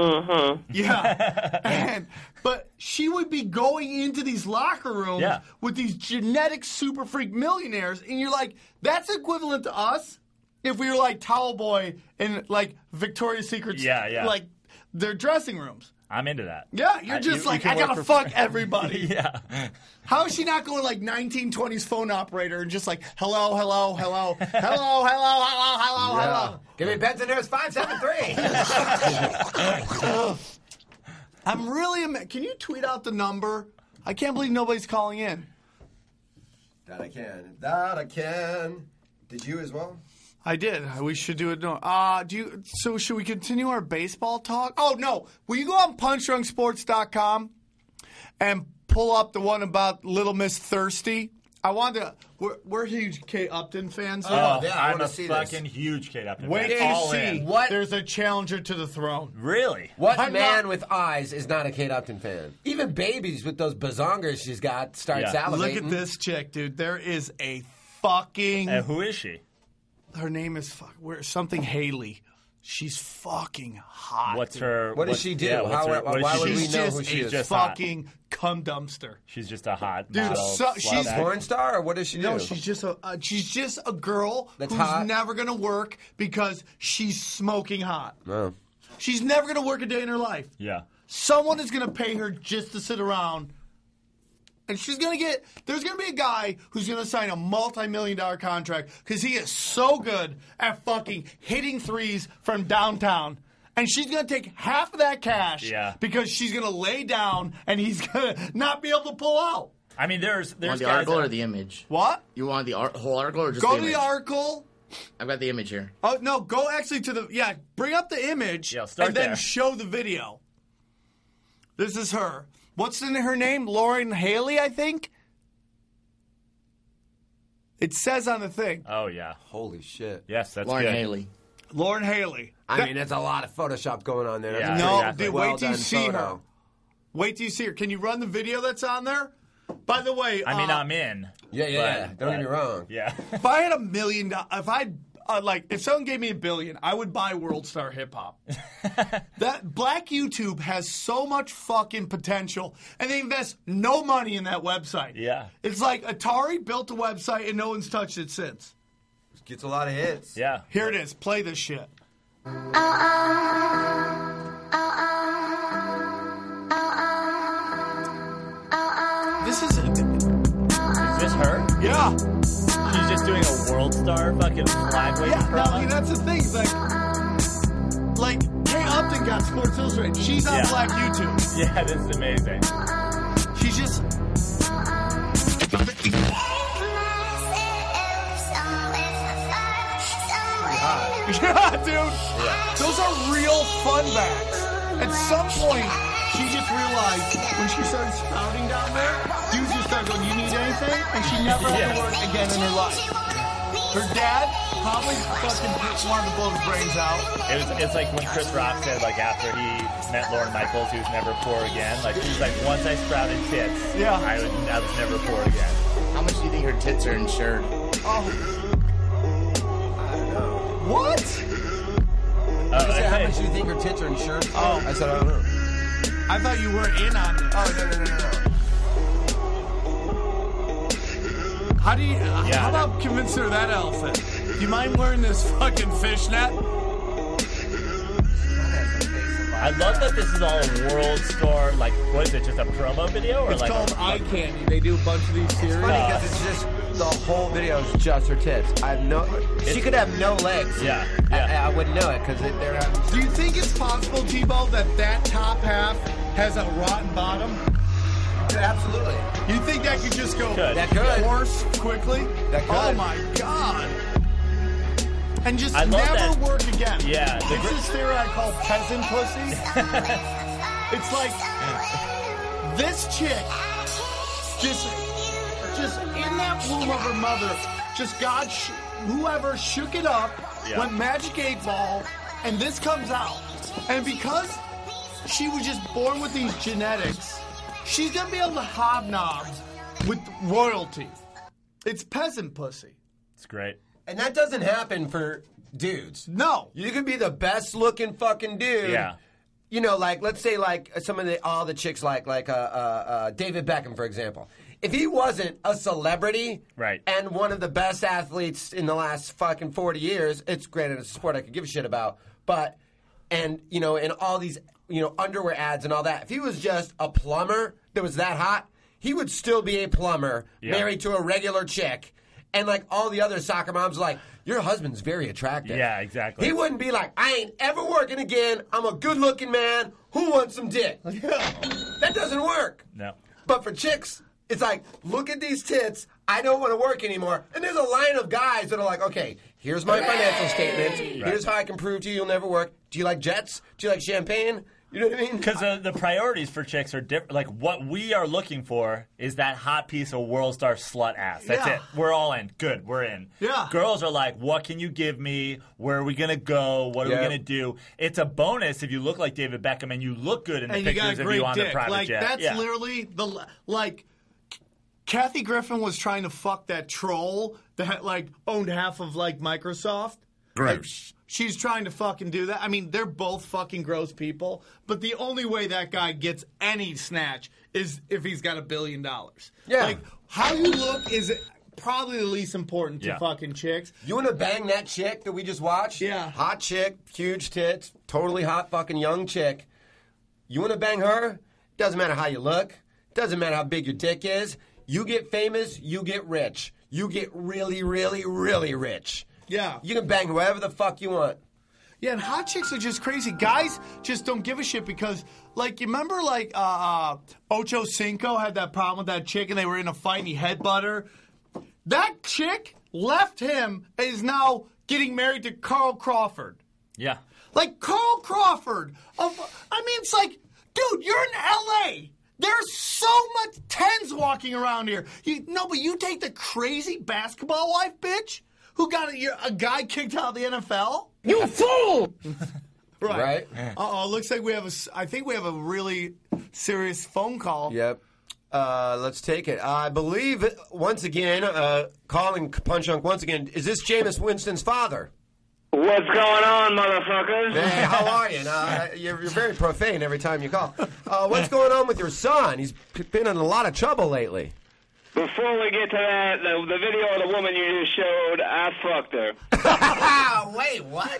Yeah. But she would be going into these locker rooms Yeah. with these genetic super freak millionaires, and you're like, that's equivalent to us if we were like Towel Boy in like Victoria's Secret's like their dressing rooms. I'm into that. Yeah, you're just like, I gotta fuck everybody. Yeah. How is she not going like 1920s phone operator and just like, hello, hello, hello, hello, hello, hello, hello, hello? Give me Bensonhurst 573. I'm really can you tweet out the number? I can't believe nobody's calling in. That I can. That I can. Did you as well? I did. We should do it. No. So should we continue our baseball talk? Oh, no. Will you go on punchdrunksports.com and pull up the one about Little Miss Thirsty? I wanted to. We're huge Kate Upton fans. Oh, yeah, I I'm wanna a see this. fucking huge Kate Upton Wait fan. till you All see. in. What? There's a challenger to the throne. Really? What I'm man not- with eyes is not a Kate Upton fan? Even babies with those bazongers she's got start Yeah. salivating. Look at this chick, dude. There is a fucking. Who is she? Her name is something Haley. She's fucking hot. What's dude. her? What does she do? Yeah, what's her- what Why does would she we She's do? know just who she a is? just hot. fucking cum dumpster. She's just a hot Dude, model. so- she's- slut. Porn star, or what does she do? No, she's just a girl That's who's hot? never gonna work because she's smoking hot. Oh. She's never gonna work a day in her life. Yeah. Someone is gonna pay her just to sit around, and she's gonna get. There's gonna be a guy who's gonna sign a multi-million-dollar contract because he is so good at fucking hitting threes from downtown. And she's going to take half of that cash because she's going to lay down and he's going to not be able to pull out. I mean, there's You want the guys article that- or the image? What? You want the whole article or just Go the to the image? article. I've got the image here. Oh, no, go actually to the, bring up the image start and then there. show the video. This is her. What's in her name? Lauren Haley, I think? It says on the thing. Oh yeah. Holy shit. Yes, that's Lauren good. Haley. Lauren Haley. I mean, there's a lot of Photoshop going on there. That's Yeah. a No, pretty dude, well wait till you done see photo. her. Wait till you see her. Can you run the video that's on there? By the way, I mean, I'm in. Yeah. but- Don't get me wrong. Yeah. if I had $1 million, if someone gave me $1 billion, I would buy World Star Hip Hop. That Black YouTube has so much fucking potential, and they invest no money in that website. Yeah. It's like Atari built a website and no one's touched it since. Gets a lot of hits. Yeah. Here it is. Play this shit. Yeah. He's just doing a World Star fucking flag waving Yeah, promo. no, that's the thing. It's like Kate Upton got Sports Illustrated. She's on Yeah. Black YouTube. Yeah, this is amazing. She's just. Yeah, dude. Those are real fun bags. At some point, she just realized when she started spouting down there, dudes just started going, "You need anything?" And she never had to work again in her life. Her dad probably fucking wanted to blow his brains out. It's like when Chris Rock said, like, after he met Lorne Michaels, he was never poor again. Like, he was like, once I sprouted tits, Yeah. I was never poor again. How much do you think her tits are insured? Oh. What? You said how much do you think her tits are insured? Oh. I said I don't know. I thought you were in on this. Oh, no. How about convince her of that outfit? Do you mind wearing this fucking fishnet? I love that this is all a World Star, like, what is it, just a promo video? Or It's like called Eye Candy. They do a bunch of these series. Funny because it's just the whole video is just her tits. She could have no legs. Yeah. I wouldn't know it because they're not. Do you think it's possible, Tebow, that top half has a rotten bottom? Absolutely. You think that could just go That could. horse quickly? That could. Oh my god. And just I love never that. work again. Yeah. It's this theory I call peasant pussy. It's like this chick just in that womb of her mother, just God, whoever shook it up, went Magic 8 Ball, and this comes out. And because she was just born with these genetics, she's going to be able to hobnob with royalty. It's peasant pussy. It's great. And that doesn't happen for dudes. No. You could be the best looking fucking dude. Yeah. You know, like, let's say, like, all the chicks like David Beckham, for example. If he wasn't a celebrity Right. and one of the best athletes in the last fucking 40 years, it's granted it's a sport I could give a shit about, but, and, you know, in all these, you know, underwear ads and all that, if he was just a plumber that was that hot, he would still be a plumber married to a regular chick. And, like, all the other soccer moms are like, your husband's very attractive. Yeah, exactly. He wouldn't be like, I ain't ever working again. I'm a good-looking man. Who wants some dick? That doesn't work. No. But for chicks, it's like, look at these tits. I don't want to work anymore. And there's a line of guys that are like, okay, here's my financial statements. Here's how I can prove to you you'll never work. Do you like jets? Do you like champagne? You know what I mean? Because the priorities for chicks are different. Like, what we are looking for is that hot piece of World Star slut ass. That's it. We're all in. Good. We're in. Yeah. Girls are like, what can you give me? Where are we going to go? What are we going to do? It's a bonus if you look like David Beckham and you look good in the And you got pictures a of great you on dick. the private Like, jet. that's literally Kathy Griffin was trying to fuck that troll that, like, owned half of, like, Microsoft. Gross. She's trying to fucking do that. I mean, they're both fucking gross people, but the only way that guy gets any snatch is if he's got $1 billion. Yeah. Like, how you look is probably the least important to fucking chicks. You want to bang that chick that we just watched? Yeah. Hot chick, huge tits, totally hot fucking young chick. You want to bang her? Doesn't matter how you look. Doesn't matter how big your dick is. You get famous, you get rich. You get really, really, really rich. Yeah. You can bang whoever the fuck you want. Yeah, and hot chicks are just crazy. Guys just don't give a shit because, like, you remember, like, Ocho Cinco had that problem with that chick and they were in a fight and he headbutted her? That chick left him and is now getting married to Carl Crawford. Yeah. Like, Carl Crawford. I mean, it's like, dude, you're in L.A. There's so much tens walking around here. But you take the crazy basketball wife, bitch, who got a guy kicked out of the NFL? You fool! Right? Uh-oh, looks like I think we have a really serious phone call. Yep. Let's take it. I believe, once again, calling Punch Junk once again, is this Jameis Winston's father? What's going on, motherfuckers? Hey, how are you? You're very profane every time you call. What's going on with your son? He's been in a lot of trouble lately. Before we get to that, the video of the woman you just showed, I fucked her. Wait, what?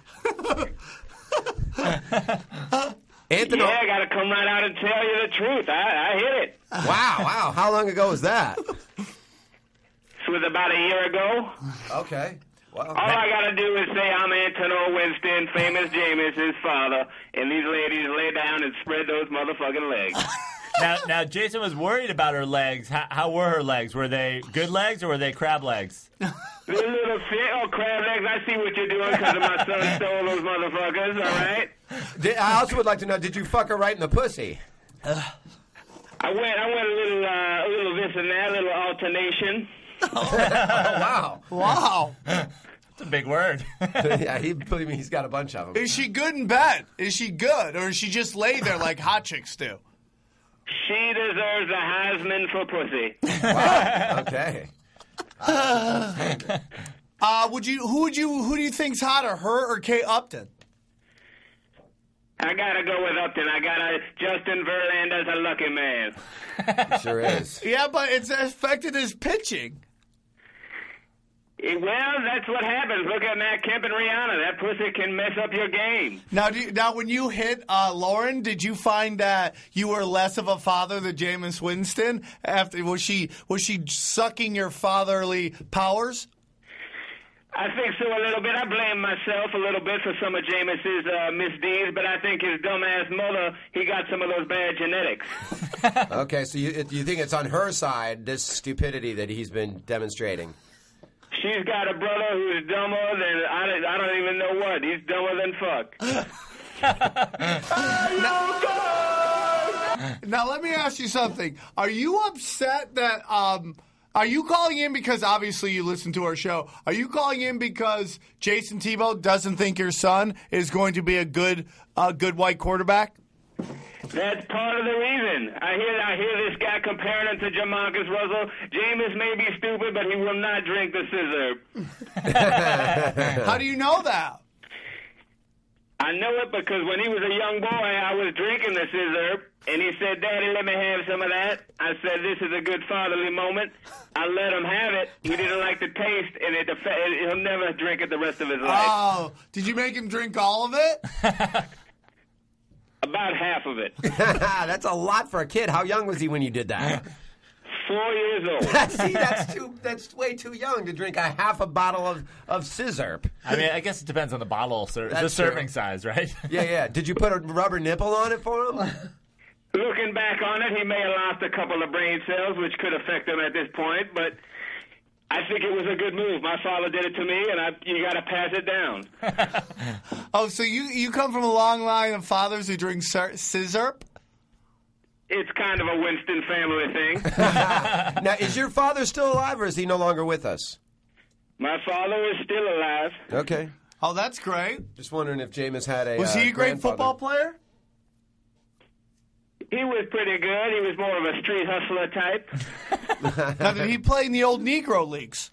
Anthony. Yeah, I got to come right out and tell you the truth. I hit it. Wow. How long ago was that? was about a year ago. Okay. Well, All I gotta do is say I'm Antonio Winston, famous Jameis's father, and these ladies lay down and spread those motherfucking legs. Now, Jason was worried about her legs. How were her legs? Were they good legs or were they crab legs? Little crab legs. I see what you're doing because my son stole those motherfuckers. All right. I also would like to know: did you fuck her right in the pussy? I went a little this and that, a little alternation. Wow. Wow. That's a big word. Yeah, believe me, he's got a bunch of them. Is she good in bed? Is she good? Or is she just lay there like hot chicks do? She deserves a Heisman for pussy. Wow. Okay. Who do you think's hotter, her or Kate Upton? I gotta go with Upton. Justin Verlander's a lucky man. Sure is. Yeah, but it's affected his pitching. Well, that's what happens. Look at Matt Kemp and Rihanna. That pussy can mess up your game. Now, when you hit Lauren, did you find that you were less of a father than Jameis Winston? Was she sucking your fatherly powers? I think so a little bit. I blame myself a little bit for some of Jameis's misdeeds, but I think his dumbass mother, he got some of those bad genetics. Okay, so you think it's on her side, this stupidity that he's been demonstrating? She's got a brother who's dumber than, I don't even know what. He's dumber than fuck. Now, let me ask you something. Are you upset that... Are you calling in because obviously you listen to our show? Are you calling in because Jason Tebow doesn't think your son is going to be a good white quarterback? That's part of the reason. I hear this guy comparing him to Jamarcus Russell. Jameis may be stupid, but he will not drink the scissor. How do you know that? I know it because when he was a young boy, I was drinking the scissor, and he said, "Daddy, let me have some of that." I said, "This is a good fatherly moment." I let him have it. He didn't like the taste, and he'll never drink it the rest of his life. Oh, did you make him drink all of it? About half of it. That's a lot for a kid. How young was he when you did that? 4 years old. See, that's way too young to drink a half a bottle of scissor. I mean, I guess it depends on the bottle, the serving size, right? Yeah. Did you put a rubber nipple on it for him? Looking back on it, he may have lost a couple of brain cells, which could affect him at this point, but I think it was a good move. My father did it to me, and you got to pass it down. Oh, so you come from a long line of fathers who drink scissor? It's kind of a Winston family thing. Now, is your father still alive, or is he no longer with us? My father is still alive. Okay. Oh, that's great. Just wondering if Jameis had a Was he a great football player? He was pretty good. He was more of a street hustler type. Now, did he play in the old Negro leagues?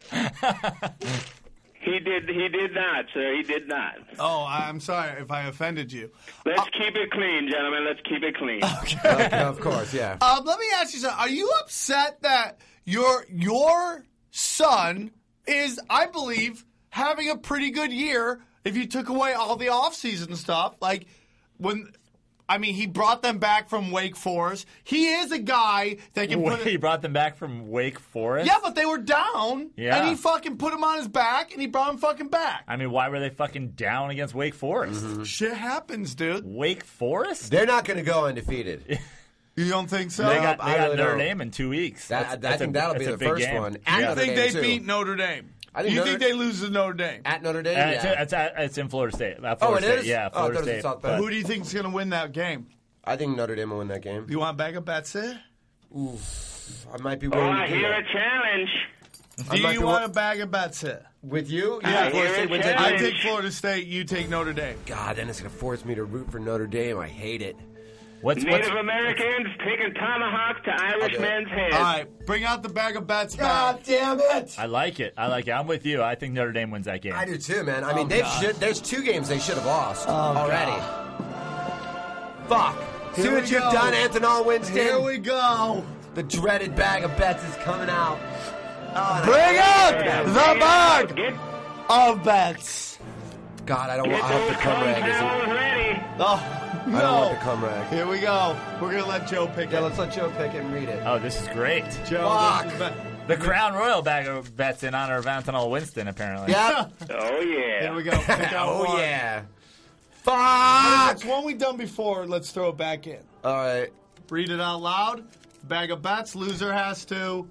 He did not, sir. He did not. Oh, I'm sorry if I offended you. Let's keep it clean, gentlemen. Let's keep it clean. Okay, of course, yeah. Let me ask you something. Are you upset that your son is, I believe, having a pretty good year if you took away all the off-season stuff? Like, he brought them back from Wake Forest. He is a guy that can He brought them back from Wake Forest? Yeah, but they were down. Yeah. And he fucking put them on his back, and he brought them fucking back. I mean, why were they fucking down against Wake Forest? Mm-hmm. Shit happens, dude. Wake Forest? They're not going to go undefeated. You don't think so? They got really Notre don't. Dame in 2 weeks. I think that'll be the big first game. one. You think they beat Notre Dame? You think they lose to Notre Dame? At Notre Dame? Yeah. It's in Florida State. It is? Yeah, Florida State. Who do you think is going to win that game? I think Notre Dame will win that game. You want to back up Betsy? Oof. I might be willing to I do hear that. a challenge. Do you want to bag a Betsy? With you? I Florida hear State a wins that I game. take Florida State. You take Notre Dame. God, then it's going to force me to root for Notre Dame. I hate it. Native Americans taking tomahawks to Irishmen's heads. All right, bring out the bag of bets God back. damn it! I like it. I'm with you. I think Notre Dame wins that game. I do too, man. I mean, there's 2 games they should have lost already. Fuck. See Here what we you've go. done, Antonio Winston? Here we go. The dreaded bag of bets is coming out. Oh, Bring out the bag Get of bets. God, I don't those want. I hope the cum rag towels isn't. ready. Oh, no. I don't want the cum rag. Here we go. We're going to let Joe pick Yeah, it. let's let Joe pick it and read it. Oh, this is great. Joe, Fuck. this is The Crown Royal bag of bets in honor of Antonio Winston, apparently. Yeah. Oh, yeah. Here we go. Pick out Oh one. yeah. That's Fuck. one we've done before. Let's throw it back in. All right. Read it out loud. Bag of bets. Loser has to.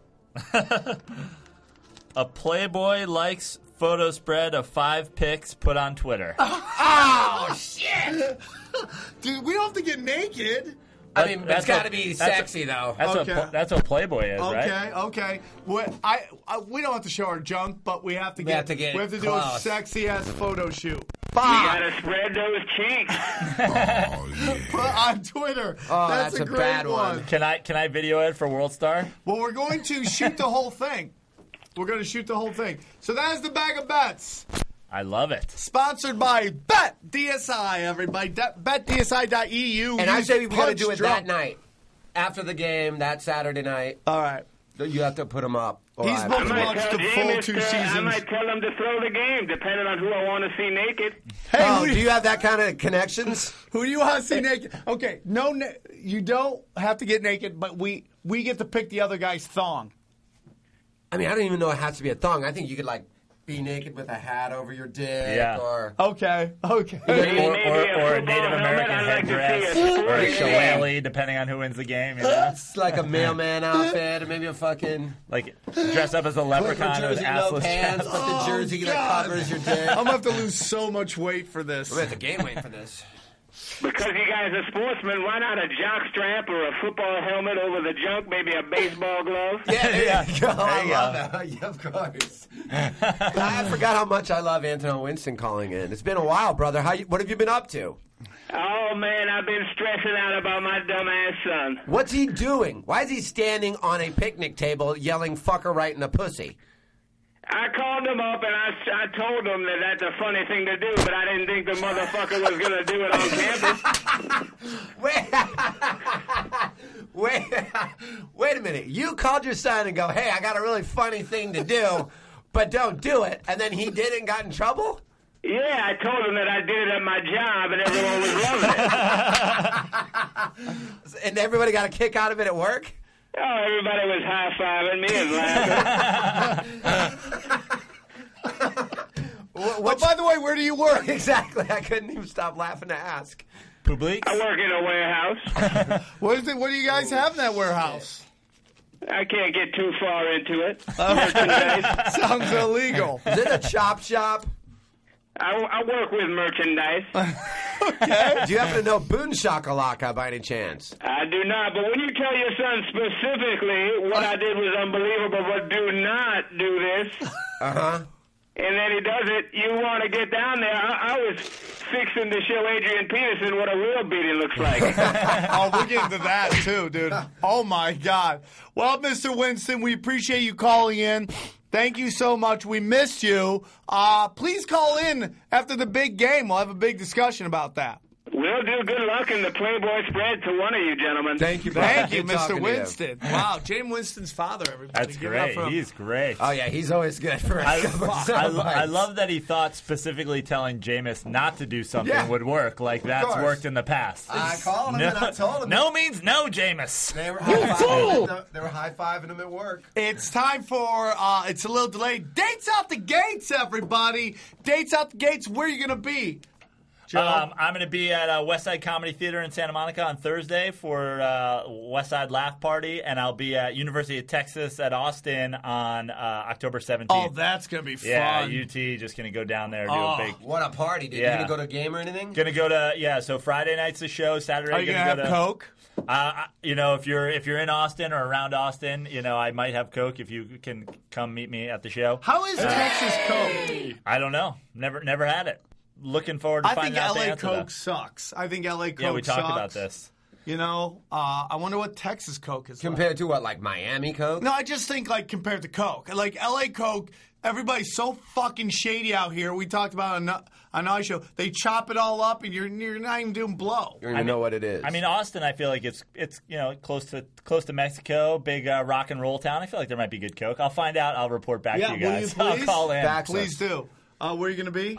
A Playboy likes photo spread of 5 pics put on Twitter. Oh, shit! Dude, we don't have to get naked. I mean, it's That's got to what- be that's sexy though. That's Okay. that's what Playboy is, Okay, right? okay. We don't have to show our junk, but we have to We have to get do a close. sexy ass photo shoot. You gotta spread those cheeks. Put on Twitter. Oh, that's that's a a great bad one. one. Can I video it for World Star? Well, we're going to shoot the whole thing. We're going to shoot the whole thing. So that is the bag of bets. I love it. Sponsored by BetDSI, everybody. BetDSI.eu. And I Use say we got to Punch do it Drunk. that night, after the game, that Saturday night. All right. You have to put them up. or He's I- booked I might watched tell the full Jameis 2 I seasons. might tell him to throw the game, depending on who I want to see naked. Hey, Oh, who do you have that kind of connections? Who do you want to see naked? Okay, you don't have to get naked, but we get to pick the other guy's thong. I mean, I don't even know it has to be a thong. I think you could like be naked with a hat over your dick, Yeah. or Okay. Or a Maybe a Native football American helmet. I'd like to see headdress, a or a sporting shillelagh, depending on who wins the game. You know? it's like a mailman outfit, or maybe a fucking Like dress up as a leprechaun with jersey, no assless pants, chest. but the jersey that God. covers your dick. I'm gonna have to lose so much weight for this. We're at the game waiting for this. Because you guys are sportsmen, why not a jock strap or a football helmet over the junk, maybe a baseball glove? Yeah, there you go. There I you love go. that. Yeah, of course. I forgot how much I love Antonio Winston calling in. It's been a while, brother. What have you been up to? Oh, man, I've been stressing out about my dumbass son. What's he doing? Why is he standing on a picnic table yelling "fucker" right in the pussy? I called him up and I told him that that's a funny thing to do, but I didn't think the motherfucker was going to do it on campus. Wait a minute. You called your son and go, "Hey, I got a really funny thing to do, but don't do it." And then he did it and got in trouble? Yeah, I told him that I did it at my job and everyone was loving it. And everybody got a kick out of it at work? Oh, everybody was high-fiving me and laughing. Oh, by the way, where do you work? Exactly. I couldn't even stop laughing to ask. Publix? I work in a warehouse. What do you guys have in that warehouse? I can't get too far into it. Merchandise. Sounds illegal. Is it a chop shop? I work with merchandise. Do you happen to know Boon Shakalaka by any chance? I do not, but when you tell your son specifically what I did was unbelievable, but do not do this, Uh-huh. and then he does it, you want to get down there. I was fixing to show Adrian Peterson what a real beating looks like. Oh, we'll get into that too, dude. Oh my God. Well, Mr. Winston, we appreciate you calling in. Thank you so much. We missed you. Please call in after the big game. We'll have a big discussion about that. We'll do. Good luck in the Playboy spread to one of you gentlemen. Thank you, brother. Thank you, Good talking Mr. to you. Winston. Wow, James Winston's father, everybody. That's Give it up great. for him. He's great. Oh, yeah, he's always good for I I love that he thought specifically telling Jameis not to do something Yeah. would work. Like that's course. worked in the past. I called him and I told him. No means no, Jameis. They were high-fiving him at work. It's time for, it's a little delayed. Dates out the gates, everybody. Dates out the gates. Where are you going to be? Joe? I'm going to be at Westside Comedy Theater in Santa Monica on Thursday for Westside Laugh Party, and I'll be at University of Texas at Austin on October 17th. Oh, that's going to be fun. Yeah, UT, just going to go down there, do a big... What a party, dude. Yeah. You going to go to a game or anything? Going to go to, so Friday night's the show, Saturday Are you going going to to go have to... Coke? If you're in Austin or around Austin, I might have Coke if you can come meet me at the show. How is Texas Coke? I don't know. Never had it. Looking forward to I think finding out the LA answer, Coke though. sucks. I think LA Coke Yeah, we talked sucks. about this. I wonder what Texas Coke is Compared to what, like Miami Coke? No, I just think like compared to Coke. Like LA Coke, everybody's so fucking shady out here. We talked about it on our show. They chop it all up and you're not even doing blow. You don't even know what it is. I mean, Austin, I feel like it's close to Mexico, big rock and roll town. I feel like there might be good Coke. I'll find out. I'll report back to you will guys. you I'll please? call in. Please do. Where are you going to be?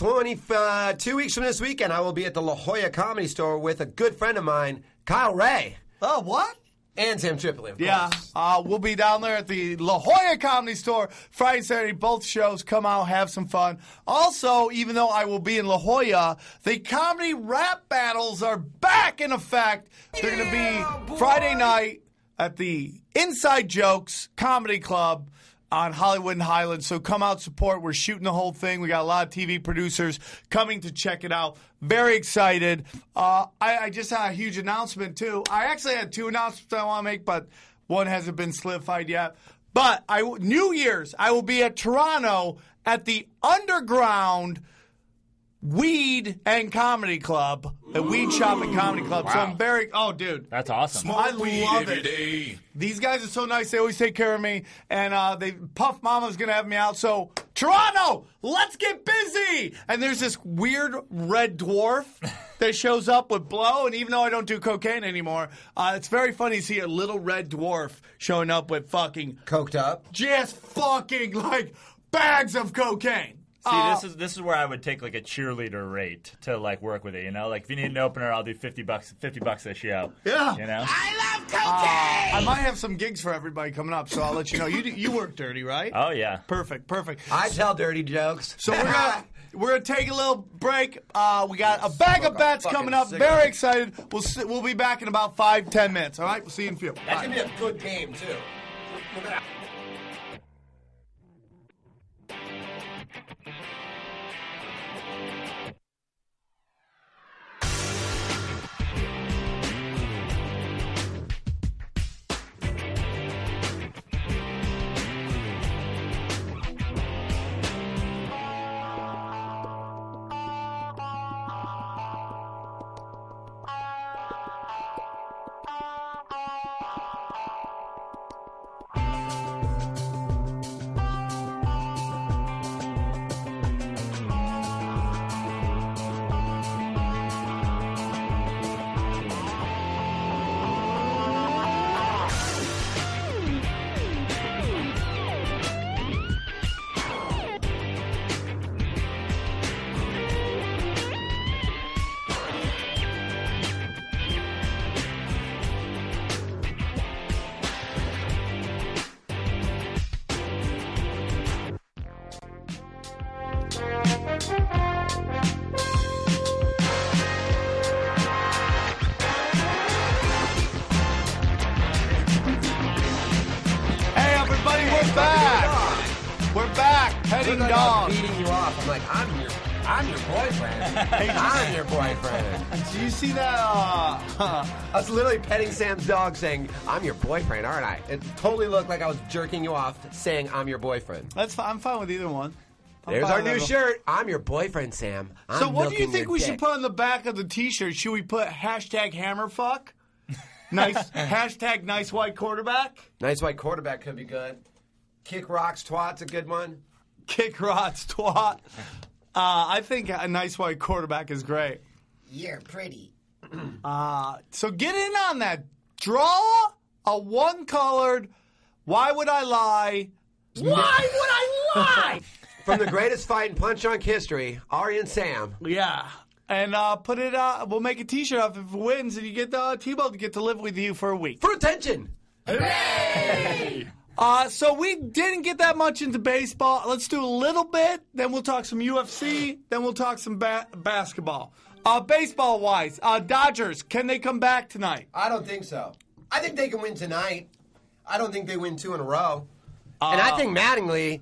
2 weeks from this weekend, I will be at the La Jolla Comedy Store with a good friend of mine, Kyle Ray. Oh, what? And Sam Tripoli, of course. Yeah, we'll be down there at the La Jolla Comedy Store Friday, Saturday, both shows. Come out, have some fun. Also, even though I will be in La Jolla, the comedy rap battles are back in effect. They're going to be Friday night at the Inside Jokes Comedy Club on Hollywood and Highland. So come out, support. We're shooting the whole thing. We got a lot of TV producers coming to check it out. Very excited. I just had a huge announcement, too. I actually had 2 announcements I want to make, but one hasn't been solidified yet. But New Year's, I will be at Toronto at the Underground Weed and Comedy Club, the Weed Shop and Comedy Club. Wow. So I'm very, dude. That's awesome. I love it. These guys are so nice. They always take care of me. And Puff Mama's going to have me out. So, Toronto, let's get busy. And there's this weird red dwarf that shows up with blow. And even though I don't do cocaine anymore, it's very funny to see a little red dwarf showing up with fucking... Coked up? Just fucking, like, bags of cocaine. See, this is where I would take like a cheerleader rate to like work with it. You know, like if you need an opener, I'll do $50 a show. Yeah, you know. I love cocaine. I might have some gigs for everybody coming up, so I'll let you know. You work dirty, right? Oh yeah, perfect. I tell dirty jokes. So we're gonna take a little break. We got a bag of bets coming up. cigarette. Very excited. We'll be back in about 5-10 minutes. All right, we'll see you in a few. That could be a good game too. Petting like dog. I'm beating you off. I'm like, I'm your boyfriend. I'm your boyfriend. Do you see that? I was literally petting Sam's dog saying, I'm your boyfriend, aren't I? It totally looked like I was jerking you off saying, I'm your boyfriend. That's fine. I'm fine with either one. There's our new shirt. I'm your boyfriend, Sam. So what do you think we should put on the back of the T-shirt? Should we put #hammerfuck? Nice # nice white quarterback. Nice white quarterback could be good. Kick rocks twat's a good one. Kick rocks twat. I think a nice white quarterback is great. You're pretty. So get in on that. Draw a one-colored. Why would I lie? Why would I lie? From the greatest fight in Punch Drunk history, Ari and Sam. Yeah. And put it we'll make a T-shirt up if it wins, and you get T-Bone to get to live with you for a week. For attention! Hooray! So we didn't get that much into baseball. Let's do a little bit, then we'll talk some UFC, then we'll talk some basketball. Baseball-wise, Dodgers, can they come back tonight? I don't think so. I think they can win tonight. I don't think they win 2 in a row. And I think Mattingly,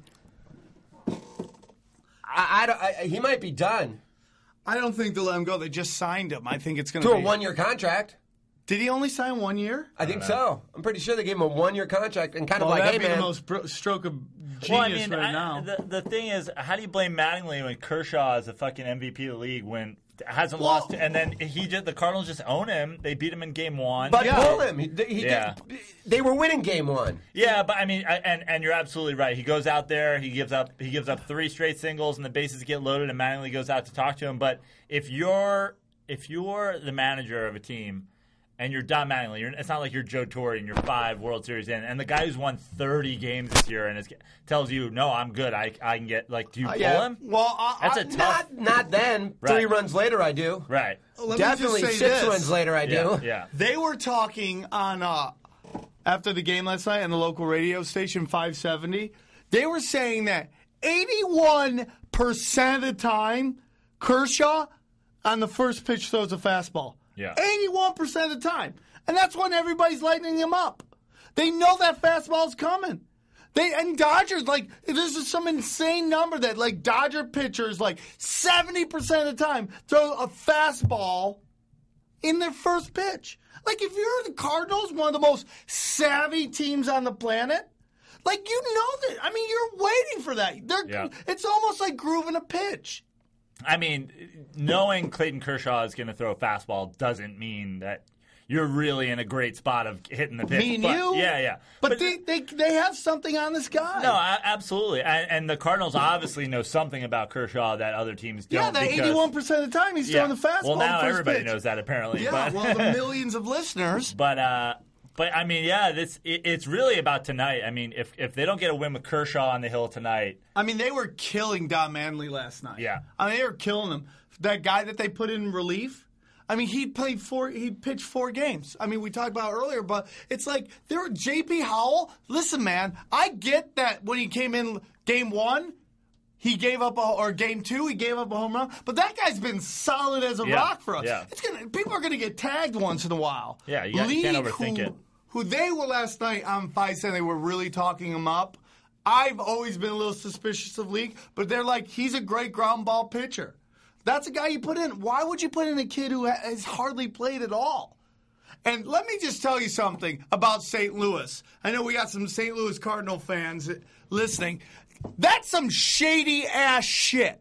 he might be done. I don't think they'll let him go. They just signed him. I think it's going to be a 1-year contract. Did he only sign 1 year? I think so. I'm pretty sure they gave him a 1-year contract and kind of like, hey, that'd be man. the most stroke of genius now. The thing is, how do you blame Mattingly when Kershaw is the fucking MVP of the league when hasn't lost, and then the Cardinals just own him. They beat him in Game 1. But pull him. They were winning Game 1. Yeah, but I mean, and you're absolutely right. He goes out there, he gives up 3 straight singles, and the bases get loaded, and Mattingly goes out to talk to him. But if you're the manager of a team, and you're Don Mattingly, it's not like you're Joe Torre and you're 5 World Series in, and the guy who's won 30 games this year and tells you, no, I'm good. I can get, do you pull him? Well, that's a tough. Not then. Right. 3 runs later, I do. Right. Let me Definitely just say 6 runs later, I do. Yeah. They were talking on after the game last night on the local radio station 570. They were saying that 81% of the time, Kershaw on the first pitch throws a fastball. Yeah. 81% of the time. And that's when everybody's lighting him up. They know that fastball's coming. And Dodgers, like, this is some insane number that, like, Dodger pitchers, like, 70% of the time throw a fastball in their first pitch. Like, if you're the Cardinals, one of the most savvy teams on the planet, like, you know that. I mean, you're waiting for that. It's almost like grooving a pitch. I mean, knowing Clayton Kershaw is going to throw a fastball doesn't mean that you're really in a great spot of hitting the pitch. Me and you? Yeah. But they have something on this guy. No, absolutely. And the Cardinals obviously know something about Kershaw that other teams don't. Yeah, that 81% of the time he's throwing the fastball. Well, now first everybody pitch. knows that apparently. Yeah, well, the millions of listeners. But I mean, yeah, it's really about tonight. I mean, if they don't get a win with Kershaw on the hill tonight. I mean, they were killing Don Manley last night. Yeah. I mean, they were killing him. That guy that they put in relief, I mean, he pitched 4 games. I mean, we talked about it earlier, but it's like there were J.P. Howell. Listen, man, I get that when he came in game 1, he gave up or game 2, he gave up a home run. But that guy's been solid as a rock for us. Yeah. People are going to get tagged once in a while. Yeah, you can't overthink it. Who they were last night on 5 they were really talking him up. I've always been a little suspicious of Leake, but they're like, he's a great ground ball pitcher. That's a guy you put in. Why would you put in a kid who has hardly played at all? And let me just tell you something about St. Louis. I know we got some St. Louis Cardinal fans listening. That's some shady-ass shit.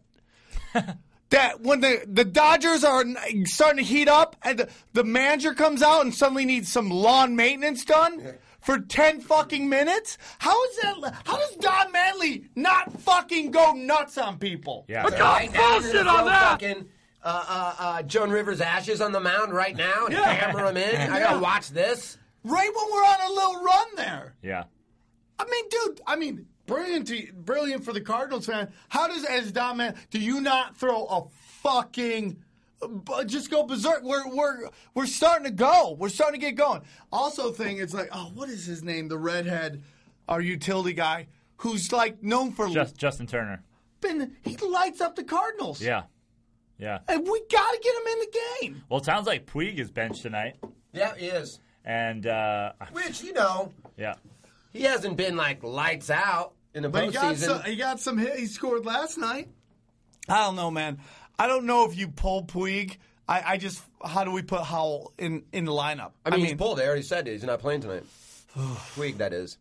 That when the Dodgers are starting to heat up and the manager comes out and suddenly needs some lawn maintenance done for 10 fucking minutes? How is that? How does Don Manley not fucking go nuts on people? Yeah. But don't bullshit on that! Fucking, Joan Rivers' ashes on the mound right now and hammer them in. I gotta watch this. Right when we're on a little run there. Yeah. I mean, dude, brilliant for the Cardinals fan. How does, as Don Man, do you not throw a fucking, just go berserk? We're starting to go. We're starting to get going. Also, it's like, what is his name? The redhead, our utility guy, who's like known for Justin Turner. He lights up the Cardinals. Yeah. And we got to get him in the game. Well, it sounds like Puig is benched tonight. Yeah, he is. And which, yeah. He hasn't been like lights out in the postseason. He got some hit. He scored last night. I don't know, man. I don't know if you pull Puig. How do we put Howell in the lineup? I mean, he's pulled. They already said he's not playing tonight. Puig, that is.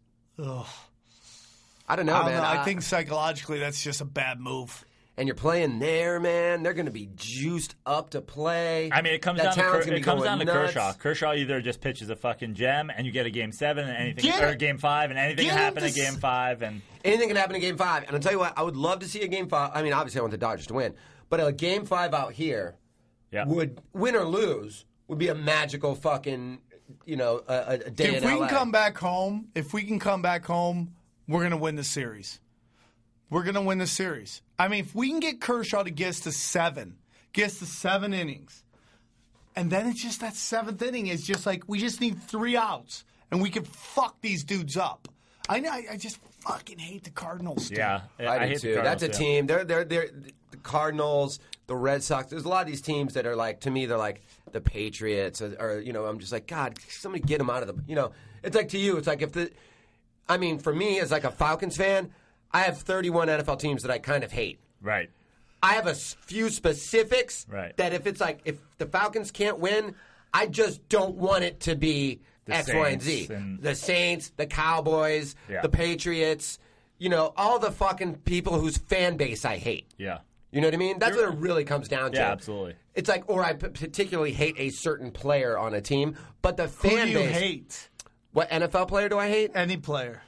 I don't know, man. I think psychologically that's just a bad move. And you're playing there, man. They're going to be juiced up to play. I mean, it comes down to Kershaw. Kershaw either just pitches a fucking gem, and you get a Game 7, and anything, or Game 5, and anything can happen in Game 5, and anything can happen in Game 5. And I'll tell you what, I would love to see a Game 5. I mean, obviously, I want the Dodgers to win, but a Game 5 out here would win or lose would be a magical fucking a day. If we can come back home, we're going to win the series. We're going to win the series. I mean, if we can get Kershaw to get us to 7 innings, and then it's just that 7th inning is just like we just need 3 outs, and we can fuck these dudes up. I just fucking hate the Cardinals. Dude. Yeah, I do too. That's a team. They're the Cardinals, the Red Sox. There's a lot of these teams that are like, to me, they're like the Patriots, or I'm just like, God, somebody get them out of the. It's like to you. It's like for me as like a Falcons fan. I have 31 NFL teams that I kind of hate. Right. I have a few specifics that if the Falcons can't win, I just don't want it to be the X, Y, and Z. The Saints, the Cowboys, the Patriots, all the fucking people whose fan base I hate. Yeah. You know what I mean? That's what it really comes down to. Yeah, absolutely. It's like, or I particularly hate a certain player on a team, but the fan base. Who do you hate? What NFL player do I hate? Any player.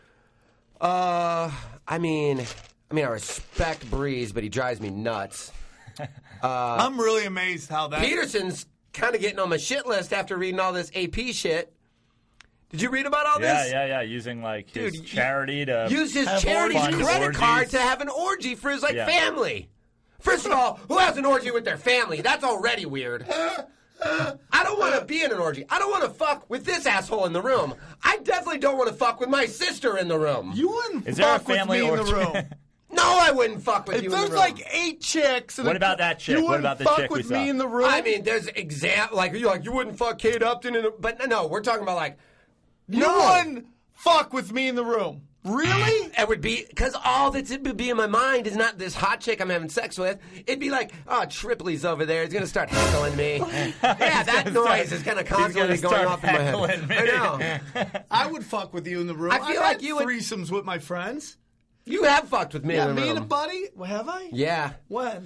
I mean, I respect Breeze, but he drives me nuts. I'm really amazed how that. Peterson's kind of getting on my shit list after reading all this AP shit. Did you read about all this? Yeah. Using his charity to use his charity's credit card to have an orgy for his family. First of all, who has an orgy with their family? That's already weird. I don't want to be in an orgy. I don't want to fuck with this asshole in the room. I definitely don't want to fuck with my sister in the room. You wouldn't Is there a fuck with family me in the orgy? room. No, I wouldn't fuck with If you in the there's room. like 8 chicks, and What about that chick? You What wouldn't about the fuck chick we with saw? me in the room. I mean, there's you wouldn't fuck Kate Upton but no, we're talking about like no one fuck with me in the room. Really? It would be because all that's it would be in my mind is not this hot chick I'm having sex with. It'd be like, oh, Tripley's over there. He's gonna start heckling me. Yeah, that noise is gonna constantly going off in my head. Me. I know. I would fuck with you in the room. I feel I've like had you would- threesomes with my friends. You have fucked with me Yeah, in the me room. and a buddy. Well, have I? Yeah. When?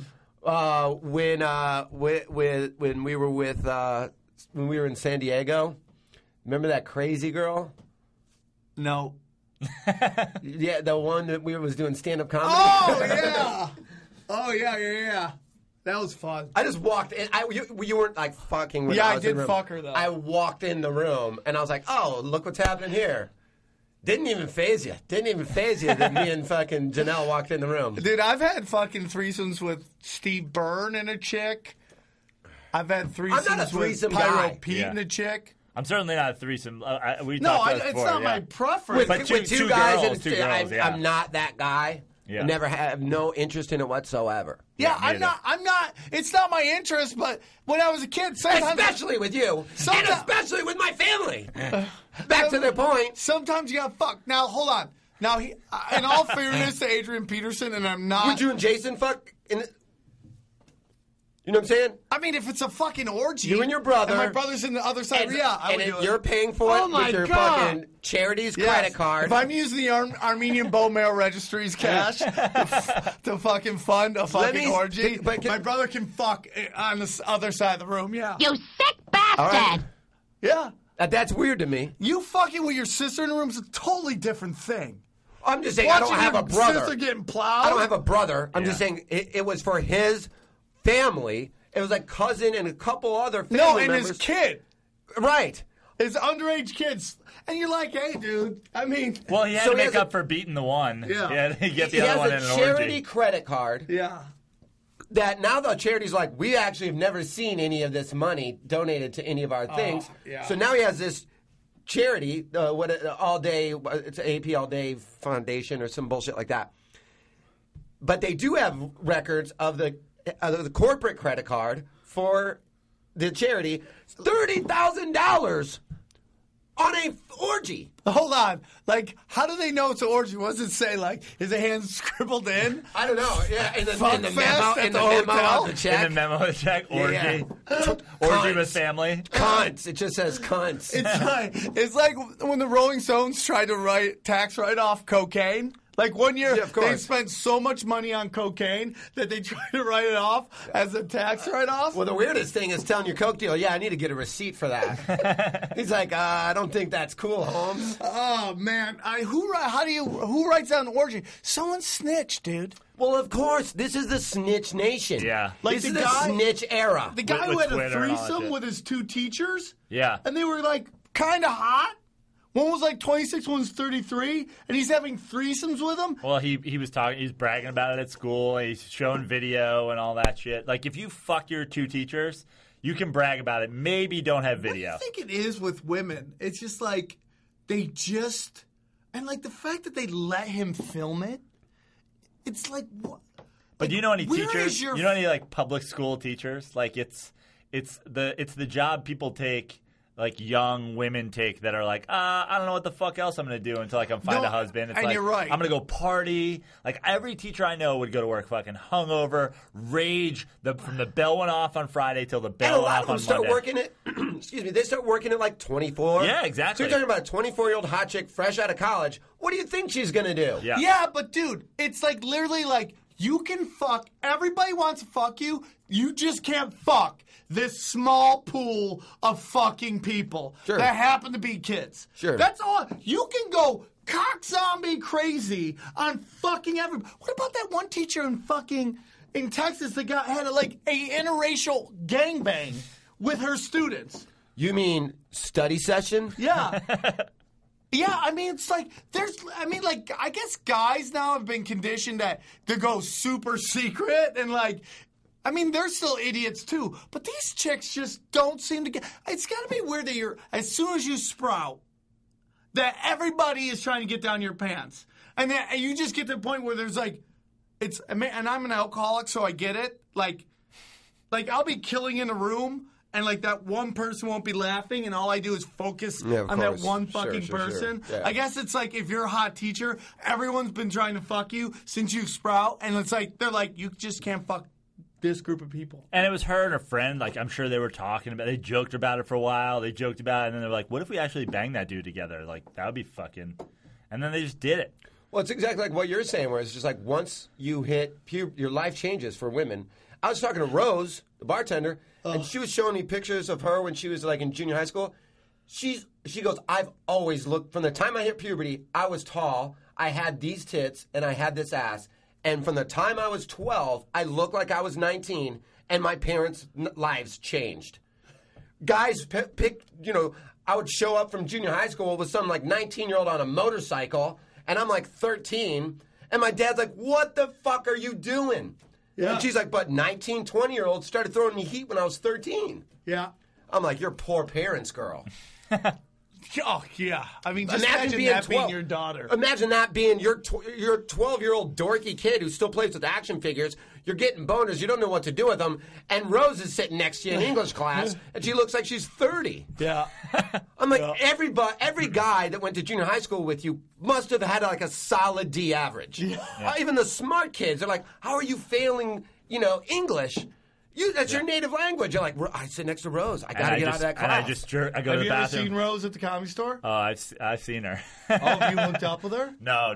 When we were when we were in San Diego. Remember that crazy girl? No. Yeah, the one that we was doing stand-up comedy. Oh yeah. Oh yeah. That was fun. I just walked in. You weren't like fucking with Yeah, her. I was in did the room. fuck her, though. I walked in the room and I was like, oh, look what's happening here. Didn't even phase you. That me and fucking Janelle walked in the room. Dude, I've had fucking threesomes with Steve Byrne and a chick. I've had threesomes with threesome Pyro guy. Pete and a chick. I'm certainly not a threesome. We No, talked about this it's before, not yeah. my preference. But with two guys, two girls, yeah. I'm not that guy. Yeah. I never have no interest in it whatsoever. Yeah, me I'm not. It's not my interest. But when I was a kid, sometimes, Especially with you, and Sometimes- especially with my family. Back to the point. sometimes you got fucked. Now hold on. Now in all fairness to Adrian Peterson, and I'm not. Would you and Jason fuck? You know what I'm saying? I mean, if it's a fucking orgy, You and your brother. and my brother's in the other side. I would do it. You're paying for it Oh my with your God. fucking charity's Yes. credit card. If I'm using the Armenian Bone Marrow Registry's cash to fucking fund a fucking orgy, my brother can fuck on the other side of the room. Yeah. You sick bastard! All right. Yeah. That's weird to me. You fucking with your sister in the room is a totally different thing. I'm just saying I don't Watching have your a brother. sister getting plowed. I don't have a brother. I'm just saying it was for his family. It was like cousin and a couple other family No, and members. his kid. Right. His underage kids. And you're like, hey, dude. I mean. Well, he had So to he make has up for beating the one. Yeah. He had to get the He other has one in a an charity orgy. credit card. Yeah. That now the charity's like, we actually have never seen any of this money donated to any of our things. yeah. So now he has this charity, all day, it's AP All Day Foundation or some bullshit like that. But they do have records of the corporate credit card for the charity, $30,000 on a orgy. Hold on. Like, how do they know it's an orgy? What does it say? Like, is the hand scribbled in? I don't know. Yeah, in the Fuck memo, fest at in the the memo hotel? of the check. In the memo of the check, orgy. Yeah. Orgy with Cunts. family. Cunts. It just says cunts. It's like when the Rolling Stones tried to write tax write-off cocaine. Like one year, Yeah, of course. they spent so much money on cocaine that they tried to write it off as a tax write-off. Well, the weirdest thing is telling your Coke dealer, yeah, I need to get a receipt for that. He's like, I don't think that's cool, Holmes. Oh man, who writes down an orgy? Someone snitched, dude. Well, of course, this is the snitch nation. Yeah. Like this the is guy- the snitch era. The guy With who had a Twitter and all that threesome shit. with his 2 teachers. Yeah. And they were like kind of hot. One was like 26, one was 33, and he's having threesomes with them. Well, he was talking. He's bragging about it at school. He's showing video and all that shit. Like, if you fuck your 2 teachers, you can brag about it. Maybe don't have video. I think it is with women. It's just like they just and like the fact that they let him film it. It's like what? But do you know any where teachers? is your- You know any like public school teachers? Like it's the job people take. Like young women take that are like, I don't know what the fuck else I'm going to do until I can find No, a husband. It's and like, you're right. I'm going to go party. Like every teacher I know would go to work fucking hungover, rage. From the bell went off on Friday till the And a bell went lot off of them on start Monday. working at, excuse me, they start working at like 24. Yeah, exactly. So you're talking about a 24-year-old hot chick fresh out of college. What do you think she's going to do? Yeah. Yeah, but dude, it's like literally like you can fuck. Everybody wants to fuck you. You just can't fuck this small pool of fucking people Sure. that happen to be kids. Sure. That's all. You can go cock zombie crazy on fucking everybody. What about that one teacher in Texas that had like a interracial gangbang with her students? You mean study session? Yeah. Yeah, I mean, it's like, I guess guys now have been conditioned to go super secret and I mean, they're still idiots too, but these chicks just don't seem to get. It's got to be weird that you're as soon as you sprout, that everybody is trying to get down your pants, and then you just get to the point where there's like, it's. And I'm an alcoholic, so I get it. Like I'll be killing in a room. And, like, that one person won't be laughing, and all I do is focus on that one fucking person. Sure. Yeah. I guess it's like if you're a hot teacher, everyone's been trying to fuck you since you sprout, and it's like they're like, you just can't fuck this group of people. And it was her and her friend. Like, I'm sure they were talking about it. They joked about it for a while. They joked about it, and then they're like, what if we actually bang that dude together? Like, that would be fucking... And then they just did it. Well, it's exactly like what you're saying, where it's just like once you hit your life changes for women. I was talking to Rose, the bartender, and she was showing me pictures of her when she was like in junior high school. She goes, I've always looked, from the time I hit puberty, I was tall, I had these tits, and I had this ass. And from the time I was 12, I looked like I was 19, and my parents' lives changed. Guys picked, I would show up from junior high school with some like 19-year-old on a motorcycle, and I'm like 13, and my dad's like, what the fuck are you doing? Yeah. And she's like, but 19, 20-year-olds started throwing me heat when I was 13. Yeah. I'm like, you're poor parents, girl. Oh, yeah. I mean, just imagine that being your daughter. Imagine that being your 12-year-old dorky kid who still plays with action figures. You're getting boners. You don't know what to do with them. And Rose is sitting next to you in English class, and she looks like she's 30. Yeah. I'm like, every guy that went to junior high school with you must have had like a solid D average. Yeah. Even the smart kids are like, how are you failing, English? That's your native language. You're like, I sit next to Rose. I got to get out of that class. And I just jerk. I go to the bathroom. Have you ever seen Rose at the Comedy Store? Oh, I've seen her. Oh, have you hooked up with her? No.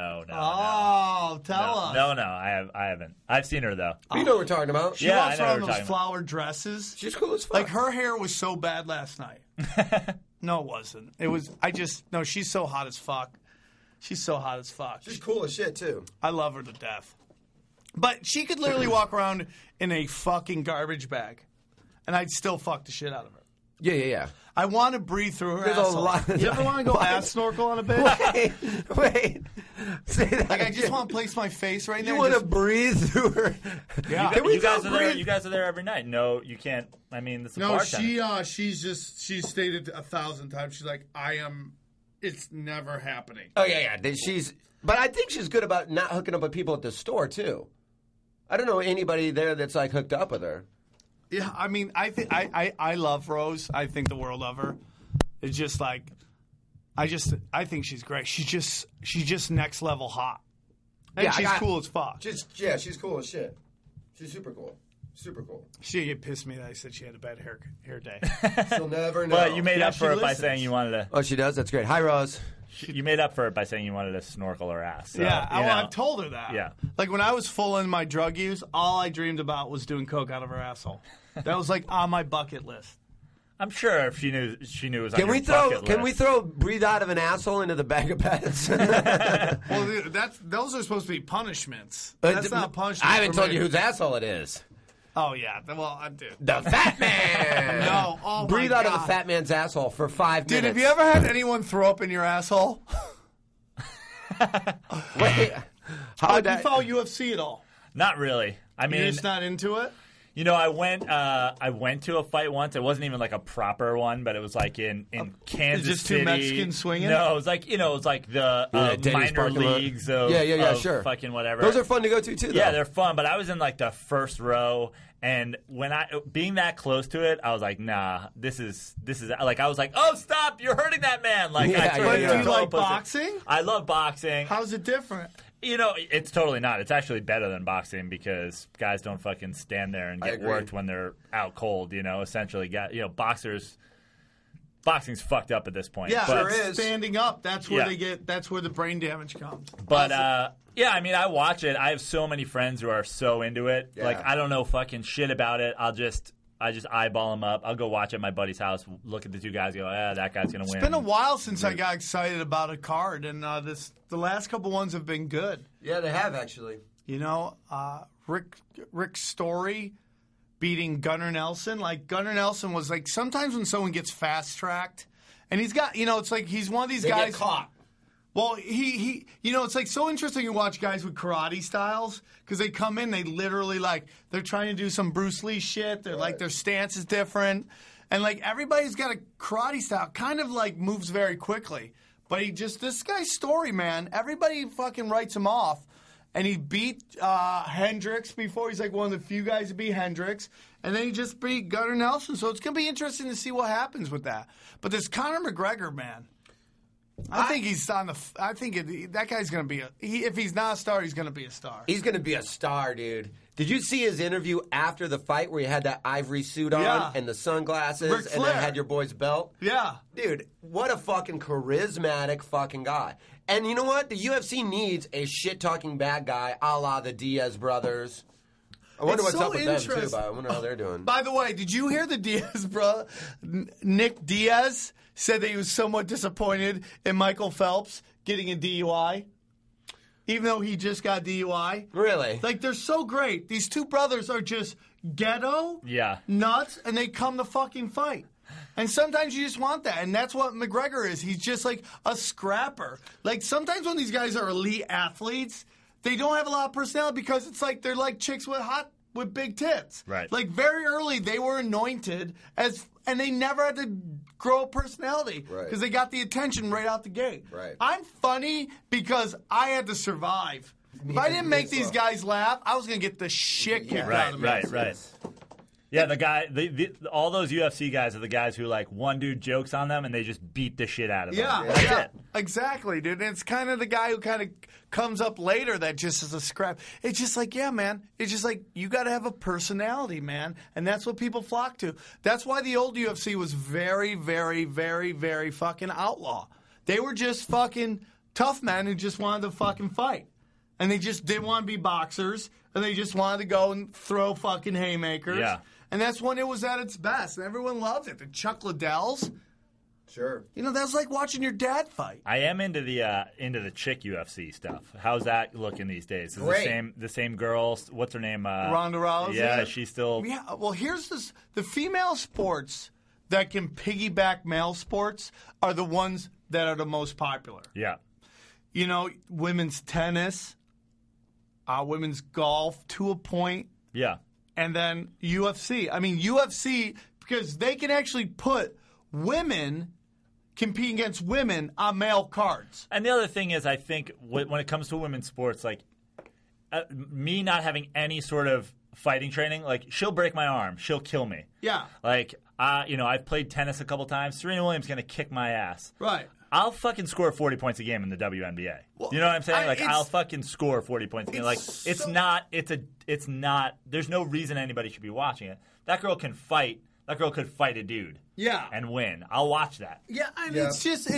Oh, tell us. No, I haven't. I've seen her though. You know what we're talking about. She walks around in those flower dresses. She's cool as fuck. Like her hair was so bad last night. No, it wasn't. It was. No. She's so hot as fuck. She's cool as shit too. I love her to death. But she could literally walk around in a fucking garbage bag, and I'd still fuck the shit out of her. Yeah. I want to breathe through her There's asshole. a lot. You ever want to go ass snorkel on a bitch? Wait. Say that. Like, I just want to place my face right there. You want to breathe through her? Yeah. You guys are there every night. No, you can't. I mean, it's a bartender. No, she's stated 1,000 times. She's like, it's never happening. Oh, yeah. But I think she's good about not hooking up with people at the store, too. I don't know anybody there that's like hooked up with her. Yeah, I mean, I think I love Rose. I think the world of her. It's just like, I think she's great. She's just next level hot. And she's cool as fuck. She's cool as shit. She's super cool. Super cool. She pissed me that I said she had a bad hair day. She'll never know. But you made up for it by saying you wanted to. Oh, she does? That's great. Hi, Rose. You made up for it by saying you wanted to snorkel her ass. So, yeah, I've told her that. Yeah. Like when I was full in my drug use, all I dreamed about was doing coke out of her asshole. That was like on my bucket list. I'm sure if she knew it was on your bucket list. Can we throw breathe out of an asshole into the bag of pets? Well, those are supposed to be punishments. That's not punishment. I haven't told you whose asshole it is. Oh, yeah. Well, I did. The fat man! No. Oh, breathe my out God. of the fat man's asshole for 5 minutes. Dude, have you ever had anyone throw up in your asshole? Wait. Do you follow UFC at all? Not really. I mean, you're just not into it? I went to a fight once. It wasn't even like a proper one, but it was like in Kansas just City. Two Mexicans swinging? No, it was like the minor leagues of sure. fucking whatever. Those are fun to go to too, though. Yeah, they're fun, but I was in like the first row, and when being that close to it, I was like, nah, this is like, I was like, oh, stop, you're hurting that man. Like, But do you like boxing? I love boxing. How's it different? It's totally not. It's actually better than boxing because guys don't fucking stand there and get worked when they're out cold, essentially. Boxing's fucked up at this point. Yeah, sure is. Standing up, that's where that's where the brain damage comes. But, I mean, I watch it. I have so many friends who are so into it. Yeah. Like, I don't know fucking shit about it. I just eyeball them up. I'll go watch at my buddy's house, look at the two guys, go, that guy's going to win. It's been a while since I got excited about a card, and the last couple ones have been good. Yeah, they have, actually. Rick Story beating Gunnar Nelson. Like, Gunnar Nelson was like, sometimes when someone gets fast-tracked, and he's got, it's like he's one of these guys. Get caught. Well, he, it's like so interesting to watch guys with karate styles because they come in, they literally they're trying to do some Bruce Lee shit. They're like their stance is different, and everybody's got a karate style, kind of moves very quickly. But this guy's story, man. Everybody fucking writes him off, and he beat Hendricks before. He's one of the few guys to beat Hendricks, and then he just beat Gunnar Nelson. So it's gonna be interesting to see what happens with that. But this Conor McGregor, man. I think he's on the. I think that guy's going to be if he's not a star, he's going to be a star. He's going to be a star, dude. Did you see his interview after the fight where he had that ivory suit on and the sunglasses and then had your boy's belt? Yeah. Dude, what a fucking charismatic fucking guy. And you know what? The UFC needs a shit-talking bad guy a la the Diaz brothers. I wonder what's up with them, too, but I wonder how they're doing. By the way, did you hear the Diaz brother? Nick Diaz said that he was somewhat disappointed in Michael Phelps getting a DUI, even though he just got DUI. Really? They're so great. These two brothers are just ghetto, nuts, and they come to fucking fight. And sometimes you just want that, and that's what McGregor is. He's just a scrapper. Sometimes when these guys are elite athletes, they don't have a lot of personality because it's they're like chicks with big tits. Right. Very early, they were anointed and they never had to grow a personality because they got the attention right out the gate. Right. I'm funny because I had to survive. If I didn't make these guys laugh, I was going to get the shit kicked out of me. Right. Yeah, the guy, all those UFC guys are the guys who one dude jokes on them and they just beat the shit out of them. That's it. Exactly, dude. And it's kind of the guy who kind of comes up later that just is a scrap. It's just man. It's just you got to have a personality, man. And that's what people flock to. That's why the old UFC was very, very, very, very fucking outlaw. They were just fucking tough men who just wanted to fucking fight. And they just didn't want to be boxers. And they just wanted to go and throw fucking haymakers. Yeah. And that's when it was at its best. And everyone loved it. The Chuck Liddells. Sure. That's like watching your dad fight. I am into the chick UFC stuff. How's that looking these days? Is the same girl? What's her name? Ronda Rousey. Yeah, she's still. Yeah. Well, here's this: the female sports that can piggyback male sports are the ones that are the most popular. Yeah. Women's tennis, women's golf to a point. Yeah. And then UFC. I mean, UFC, because they can actually put women competing against women on male cards. And the other thing is, I think when it comes to women's sports, me not having any sort of fighting training, she'll break my arm. She'll kill me. Yeah. I've played tennis a couple times. Serena Williams is going to kick my ass. Right. I'll fucking score 40 points a game in the WNBA. Well, you know what I'm saying? I'll fucking score 40 points a game. It's not. There's no reason anybody should be watching it. That girl can fight. That girl could fight a dude. Yeah. And win. I'll watch that. Yeah, and it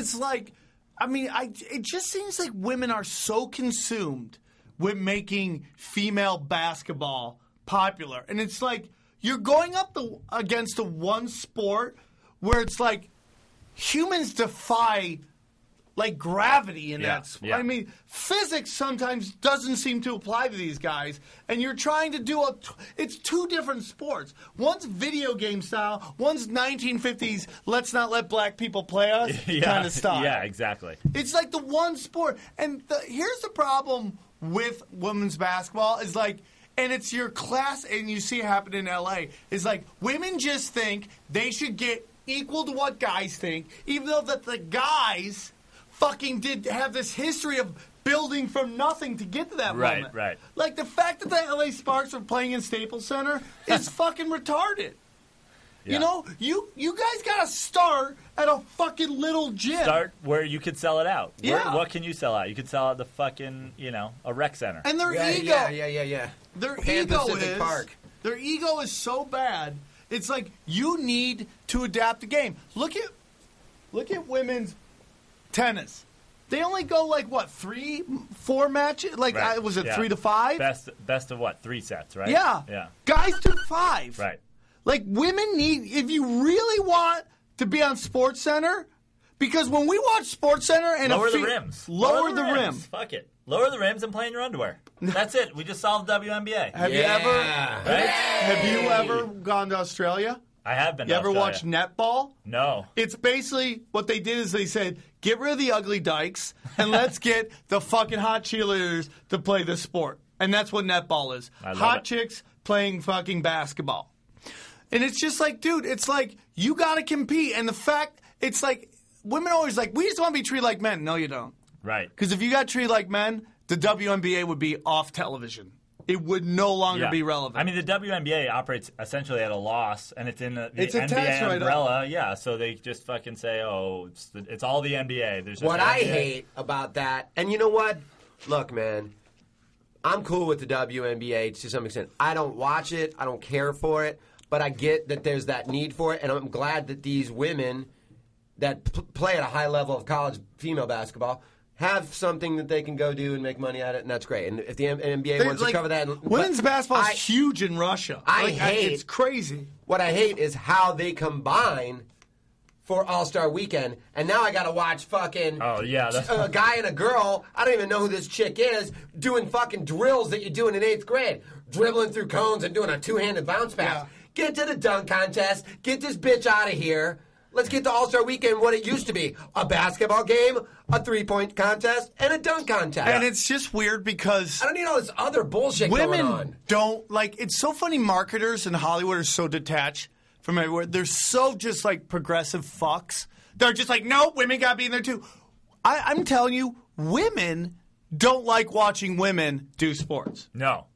just seems like women are so consumed with making female basketball popular. And it's you're going up against the one sport where it's humans defy gravity in that sport. Yeah. I mean, physics sometimes doesn't seem to apply to these guys, and you're trying to do it's two different sports. One's video game style, one's 1950s, let's not let black people play us kind of style. Yeah, exactly. It's the one sport. And here's the problem with women's basketball is and it's your class, and you see it happen in L.A., is women just think they should get equal to what guys think, even though that the guys fucking did have this history of building from nothing to get to that moment. Right. The fact that the LA Sparks are playing in Staples Center is fucking retarded. Yeah. You guys got to start at a fucking little gym. Start where you could sell it out. Yeah. What can you sell out? You could sell out the fucking, a rec center. And their ego. Yeah. Their Pan ego Pacific is. Park. Their ego is so bad. It's you need to adapt the game. Look at women's tennis. They only go 3, 4 matches? Right. Was it Yeah. 3 to 5? Best of what? 3 sets, right? Yeah. Guys do 5. Right. Women need, if you really want to be on SportsCenter, because when we watch SportsCenter and lower the rims. Lower the rim. Fuck it. Lower the rims and play in your underwear. That's it. We just solved WNBA. Have you ever gone to Australia? I have been. You to ever Australia. watched netball? No. It's basically what they did is they said, get rid of the ugly dykes, and let's get the fucking hot cheerleaders to play the sport. And that's what netball is. Hot chicks playing fucking basketball. And it's just like, dude, it's like, you got to compete. And the fact, it's like, women are always like, we just want to be treated like men. No, you don't. Right. Because if you got treated like men, the WNBA would be off television. It would no longer be relevant. I mean, the WNBA operates essentially at a loss, and it's in the NBA right umbrella. Yeah, so they just fucking say, oh, it's all the NBA. There's what I hate about that, and you know what? Look, man, I'm cool with the WNBA to some extent. I don't watch it. I don't care for it. But I get that there's that need for it, and I'm glad that these women that play at a high level of college female basketball have something that they can go do and make money at it, and that's great. And if the NBA wants to cover that... Women's basketball is huge in Russia. It's crazy. What I hate is how they combine for All-Star Weekend, and now I got to watch fucking a guy and a girl, I don't even know who this chick is, doing fucking drills that you do in 8th grade, dribbling through cones and doing a two-handed bounce pass. Yeah. Get to the dunk contest. Get this bitch out of here. Let's get to All-Star Weekend what it used to be. A basketball game, a three-point contest, and a dunk contest. And it's just weird because... I don't need all this other bullshit going on. Women don't... Like, it's so funny marketers in Hollywood are so detached from everywhere. They're so just, like, progressive fucks. They're just like, no, women got to be in there, too. I'm telling you, women don't like watching women do sports. No.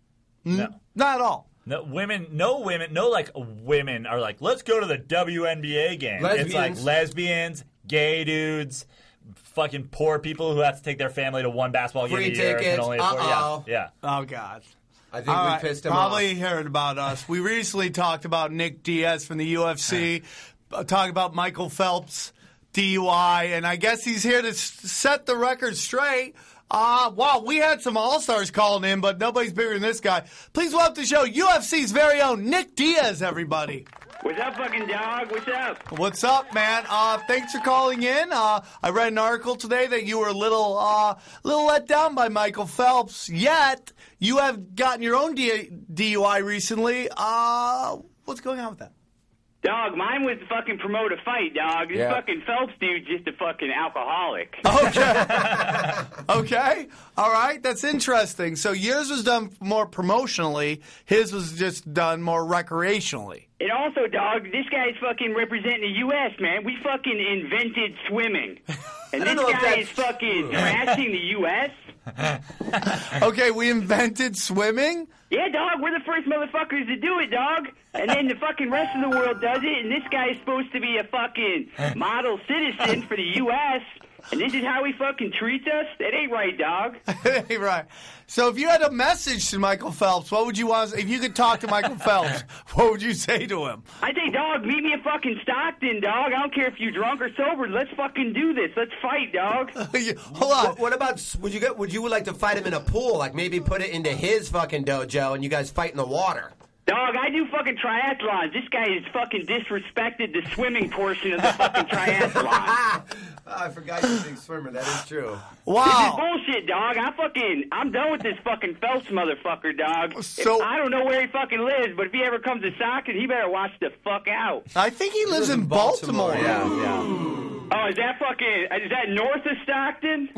No. Not at all. No women, like women are like, let's go to the WNBA game. Lesbians. It's like lesbians, gay dudes, fucking poor people who have to take their family to one basketball game a year. Free tickets. And only yeah. Oh, God. I think we pissed him probably off. heard about us. We recently talked about Nick Diaz from the UFC, talking about Michael Phelps, DUI, and I guess he's here to set the record straight. Wow, we had some All-Stars calling in, but nobody's bigger than this guy. Please welcome to the show UFC's very own Nick Diaz, everybody. What's up, fucking dog? What's up? What's up, man? Thanks for calling in. I read an article today that you were a little let down by Michael Phelps, yet you have gotten your own DUI recently. What's going on with that? Dog, mine was to fucking promote a fight, dog. This fucking Phelps dude's just a fucking alcoholic. Okay. Okay. All right. That's interesting. So yours was done more promotionally. His was just done more recreationally. And also, dog, this guy's fucking representing the U.S., man. We fucking invented swimming. And this guy is fucking trashing the U.S.? Okay, we invented swimming? Yeah, dog, we're the first motherfuckers to do it, dog. And then the fucking rest of the world does it, and this guy is supposed to be a fucking model citizen for the U.S., and this is how he fucking treats us? That ain't right, dog. Ain't right. So if you had a message to Michael Phelps, what would you want? If you could talk to Michael Phelps, what would you say to him? I'd say, dog, meet me at fucking Stockton, dog. I don't care if you're drunk or sober. Let's fucking do this. Let's fight, dog. Hold on. What about, would you like to fight him in a pool? Like maybe put it into his fucking dojo and you guys fight in the water? Dog, I do fucking triathlons. This guy has fucking disrespected the swimming portion of the fucking triathlon. I forgot you're a big swimmer. That is true. Wow. This is bullshit, dog. I'm done with this fucking Phelps motherfucker, dog. So, I don't know where he fucking lives, but if he ever comes to Stockton, he better watch the fuck out. I think he lives in Baltimore. Yeah. Oh, is that north of Stockton?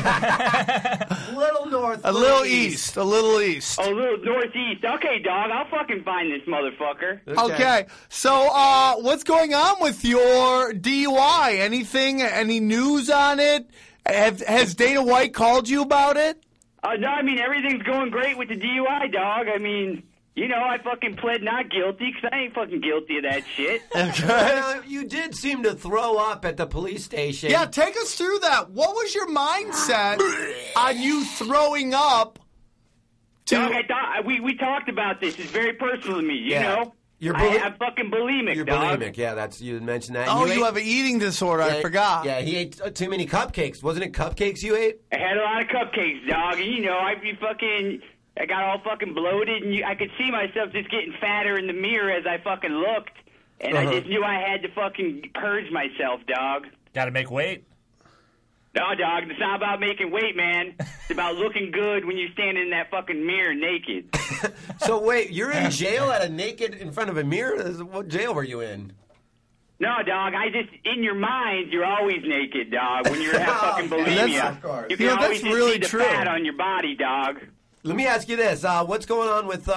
A little north. A little east. A little east. Oh, a little northeast. Okay, dog. I'll fucking find this motherfucker. Okay. So, what's going on with your DUI? Anything? Any news on it? Has Dana White called you about it? No, I mean, everything's going great with the DUI, dog. I mean, you know, I fucking pled not guilty because I ain't fucking guilty of that shit. Okay. You did seem to throw up at the police station. Yeah, take us through that. What was your mindset on you throwing up? Dog, we talked about this. It's very personal to me, you know? I'm fucking bulimic, You're dog. bulimic, yeah, you mentioned that. Oh, you have an eating disorder. I forgot. Yeah, he ate too many cupcakes. Wasn't it cupcakes you ate? I had a lot of cupcakes, dog, and you know, I got all fucking bloated, and I could see myself just getting fatter in the mirror as I fucking looked, and I just knew I had to fucking purge myself, dog. Gotta make weight. No, dog, it's not about making weight, man. It's about looking good when you're standing in that fucking mirror naked. So wait, you're in jail in front of a mirror? What jail were you in? No, dog. I just in your mind, you're always naked, dog. When you're have fucking bulimia, of course. you can Yeah, always that's really just see true. the fat on your body, dog. Let me ask you this: what's going on with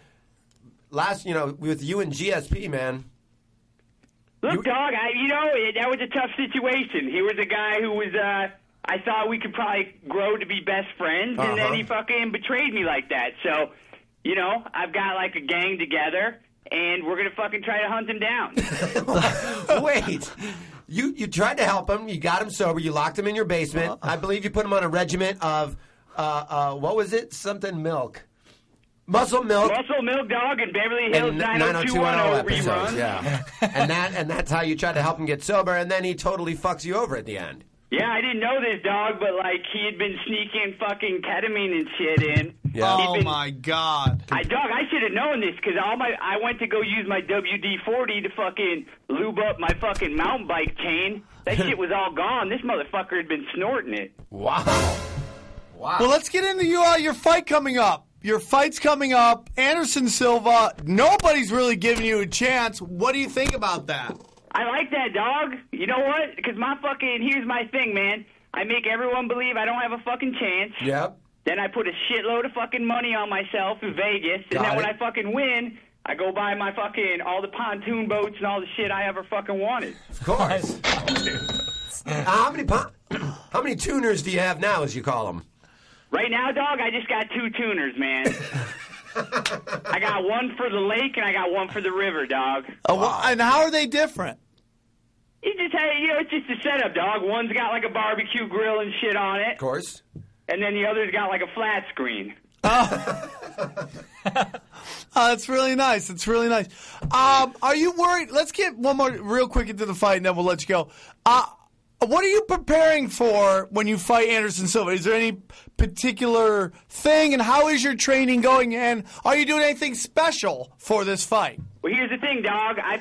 with you and GSP, man? Look, dog. That was a tough situation. He was a guy who was. I thought we could probably grow to be best friends, and then he fucking betrayed me like that. So, I've got like a gang together. And we're going to fucking try to hunt him down. Wait. You tried to help him. You got him sober. You locked him in your basement. I believe you put him on a regimen of, what was it? Something milk. Muscle milk. Muscle milk, dog, and Beverly Hills And 90210 episodes, rerun. yeah. and that's how you tried to help him get sober, and then he totally fucks you over at the end. Yeah, I didn't know this, dog, but, like, he had been sneaking fucking ketamine and shit in. Yeah. Oh, my God. I should have known this, because I went to go use my WD-40 to fucking lube up my fucking mountain bike chain. That shit was all gone. This motherfucker had been snorting it. Wow. Well, let's get into your fight coming up. Your fight's coming up. Anderson Silva, nobody's really giving you a chance. What do you think about that? I like that, dog. You know what? Because here's my thing, man. I make everyone believe I don't have a fucking chance. Yep. Then I put a shitload of fucking money on myself in Vegas. And then when I fucking win, I go buy my fucking, all the pontoon boats and all the shit I ever fucking wanted. Of course. How many tuners do you have now, as you call them? Right now, dog, I just got 2 tuners, man. I got one for the lake and I got one for the river, dog. And how are they different? It's just a setup, dog. One's got like a barbecue grill and shit on it. Of course. And then the other's got like a flat screen. That's really nice. It's really nice. Are you worried? Let's get one more real quick into the fight, and then we'll let you go. What are you preparing for when you fight Anderson Silva? Is there any particular thing, and how is your training going, and are you doing anything special for this fight? Well, here's the thing, dog. I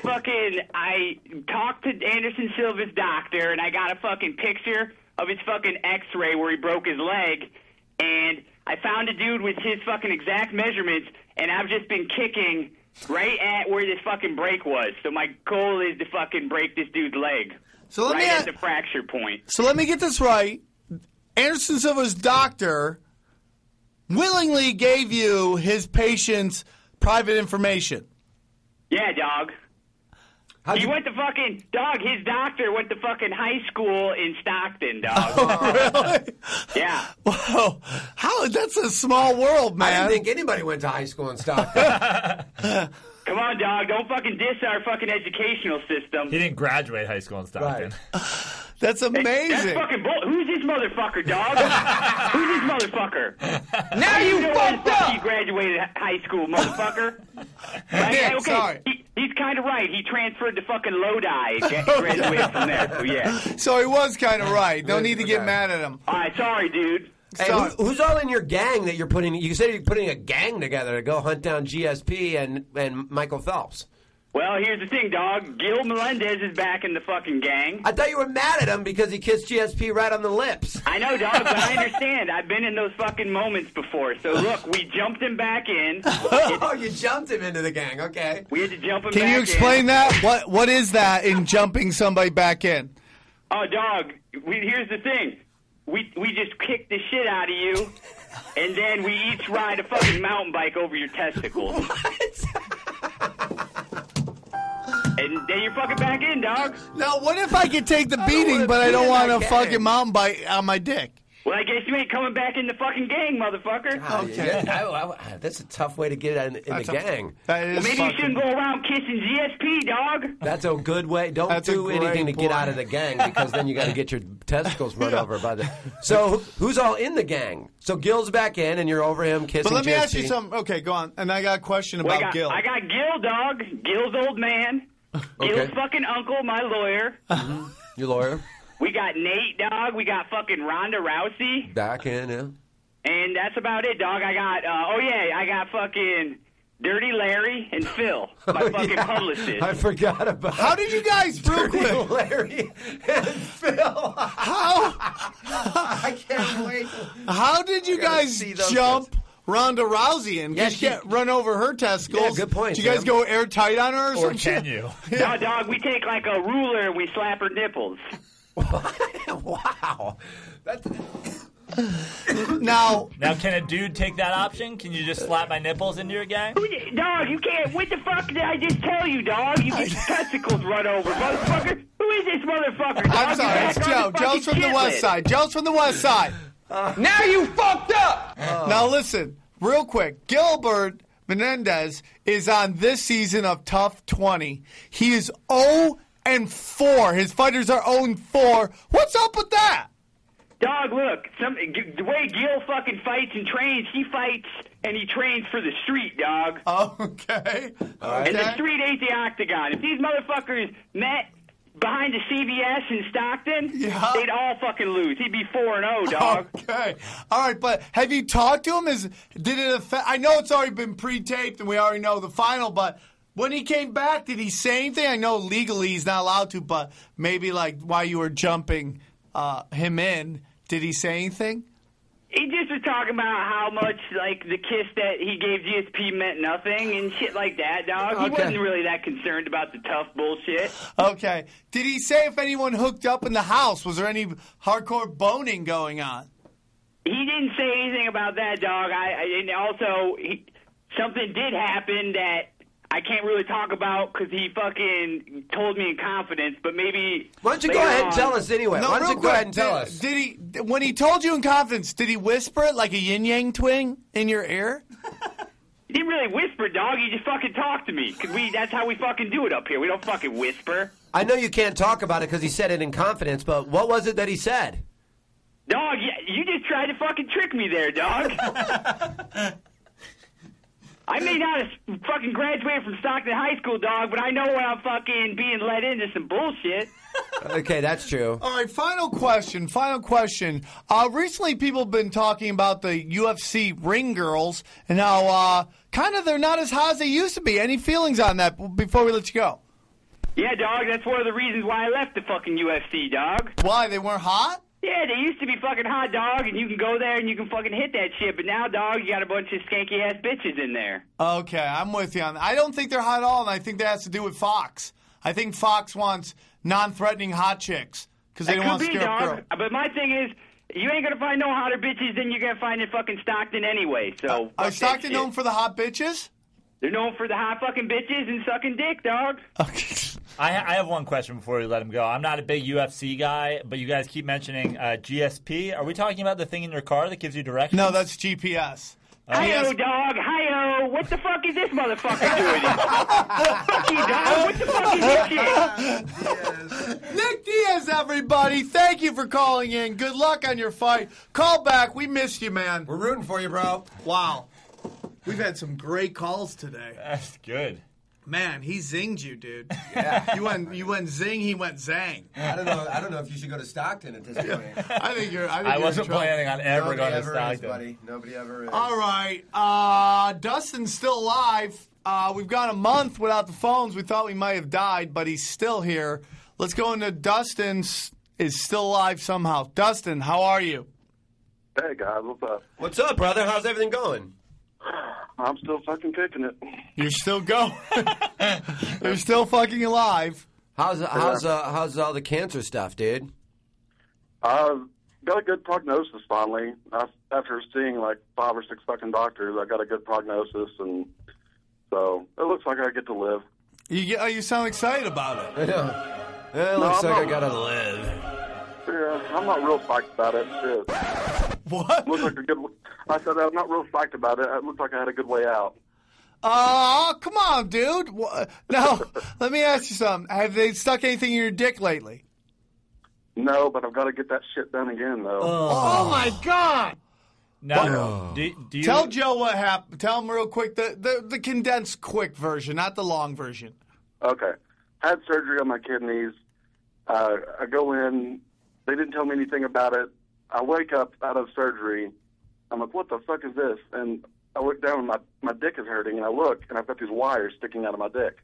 talked to Anderson Silva's doctor, and I got a fucking picture of his fucking x-ray where he broke his leg, and I found a dude with his fucking exact measurements, and I've just been kicking right at where this fucking break was. So my goal is to fucking break this dude's leg. So let me at the fracture point. So let me get this right. Anderson Silva's doctor willingly gave you his patient's private information. Yeah, dog. His doctor went to fucking high school in Stockton, dog. Oh, really? Yeah. Whoa. That's a small world, man. I didn't think anybody went to high school in Stockton. Come on, dog. Don't fucking diss our fucking educational system. He didn't graduate high school in Stockton. Right. That's amazing. That's fucking Who's this motherfucker, dog? Who's this motherfucker? Now you fucked up. He graduated high school, motherfucker. Yeah, okay, sorry. He's kind of right. He transferred to fucking Lodi and graduated from there. So yeah. So he was kind of right. No need to get mad at him. All right, sorry, dude. Hey, who's all in your gang that you're putting? You said you're putting a gang together to go hunt down GSP and Michael Phelps. Well, here's the thing, dog. Gil Melendez is back in the fucking gang. I thought you were mad at him because he kissed GSP right on the lips. I know, dog, but I understand. I've been in those fucking moments before. So, look, we jumped him back in. Oh, you jumped him into the gang. Okay. We had to jump him back in. Can you explain that? What is that in jumping somebody back in? Oh, dog, here's the thing. We just kick the shit out of you, and then we each ride a fucking mountain bike over your testicles. And then you're fucking back in, dog. Now, what if I could take the beating, but I don't want a fucking mountain bike on my dick? Well, I guess you ain't coming back in the fucking gang, motherfucker. Okay. Yeah, that's a tough way to get in the gang. That is maybe you shouldn't go around kissing GSP, dog. That's a good way. Don't do anything to get out of the gang because then you got to get your testicles run over by the. So who's all in the gang? So Gil's back in, and you're over him kissing. But let me GSP. ask you something. Okay, go on. And I got a question about Gil. I got Gil, dog. Gil's old man. Gil's fucking uncle, my lawyer. Your lawyer. We got Nate, dog. We got fucking Ronda Rousey. Back in, yeah. And that's about it, dog. I got, I got fucking Dirty Larry and Phil, my fucking publicist. I forgot about. How did you guys, real Dirty quick? Larry and Phil. How? I can't wait. How did you guys see those jump Ronda Rousey in. Yeah, You can't run over her testicles. Yeah, good point, Do you guys Sam. go airtight on her or Or some can shit? you? No, dog, we take like a ruler and we slap her nipples. Wow. That's... Now, Now, can a dude take that option? Can you just slap my nipples into your gang? Dog, you can't. What the fuck did I just tell you, dog? You get your testicles run over, motherfucker. Who is this motherfucker, dog? I'm sorry, it's Joe. Joe's from the west side. Joe's from the west side. Now you fucked up! Now listen, real quick. Gilbert Menendez is on this season of Tough 20. He is 0-4. His fighters are 0-4. What's up with that? Dog, look, the way Gil fucking fights and trains, he fights and he trains for the street, dog. Okay. And the street ain't the octagon. If these motherfuckers met behind the CVS in Stockton, Yeah. they'd all fucking lose. He'd be 4-0, dog. Okay. All right, but have you talked to him? Did it affect? I know it's already been pre-taped and we already know the final, but when he came back, did he say anything? I know legally he's not allowed to, but maybe like while you were jumping him in, did he say anything? He just was talking about how much, like, the kiss that he gave GSP meant nothing and shit like that, dog. He Okay. wasn't really that concerned about the tough bullshit. Okay. Did he say if anyone hooked up in the house? Was there any hardcore boning going on? He didn't say anything about that, dog. And also, something did happen that I can't really talk about because he fucking told me in confidence, but maybe... Why don't you go later ahead and on- tell us anyway? No, Why don't real you go ahead and quick, tell us? Did he, when he told you in confidence, did he whisper it like a yin-yang twin in your ear? He didn't really whisper, dog. He just fucking talked to me. That's how we fucking do it up here. We don't fucking whisper. I know you can't talk about it because he said it in confidence, but what was it that he said? Dog, you just tried to fucking trick me there, dog. I may not have fucking graduated from Stockton High School, dog, but I know when I'm fucking being led into some bullshit. Okay, that's true. All right, final question. Recently people have been talking about the UFC ring girls and how kind of they're not as hot as they used to be. Any feelings on that before we let you go? Yeah, dog, that's one of the reasons why I left the fucking UFC, dog. Why? They weren't hot? Yeah, they used to be fucking hot, dog, and you can go there and you can fucking hit that shit, but now, dog, you got a bunch of skanky-ass bitches in there. Okay, I'm with you on that. I don't think they're hot at all, and I think that has to do with Fox. I think Fox wants non-threatening hot chicks because they That don't want to could be, scare up dog, girls. but my thing is, you ain't gonna find no hotter bitches than you're gonna find in fucking Stockton anyway, so... Are fuck Stockton that shit. known for the hot bitches? They're known for the hot fucking bitches and sucking dick, dog. Okay. I have one question before we let him go. I'm not a big UFC guy, but you guys keep mentioning GSP. Are we talking about the thing in your car that gives you directions? No, that's GPS. Hi-yo, dog. Hi-yo. What the fuck is this motherfucker doing? Fuck you, dog. What the fuck is this shit? Nick Diaz, everybody. Thank you for calling in. Good luck on your fight. Call back. We missed you, man. We're rooting for you, bro. Wow. We've had some great calls today. That's good. Man, he zinged you, dude. Yeah. You went zing, he went zang. I don't know if you should go to Stockton at this point. I think you're. I wasn't planning on ever going to Stockton. buddy. Nobody ever is. All right. Dustin's still alive. We've gone a month without the phones. We thought we might have died, but he's still here. Let's go into Dustin's is still alive somehow. Dustin, how are you? Hey, guys. What's up? What's up, brother? How's everything going? I'm still fucking kicking it. You're still going. You're still fucking alive. How's all the cancer stuff, dude? I've got a good prognosis finally. After seeing like 5 or 6 fucking doctors, I got a good prognosis, and so it looks like I get to live. You sound excited about it. I know. It looks like I gotta live. Yeah, I'm not real psyched about it. Shit. What? Looks like a good. I said I'm not real psyched about it. It looks like I had a good way out. Come on, dude. No, let me ask you something. Have they stuck anything in your dick lately? No, but I've got to get that shit done again, though. Oh my God! Now, do you Tell Joe what happened. Tell him real quick the condensed quick version, not the long version. Okay. Had surgery on my kidneys. I go in. They didn't tell me anything about it. I wake up out of surgery. I'm like, what the fuck is this? And I look down and my dick is hurting. And I look, and I've got these wires sticking out of my dick.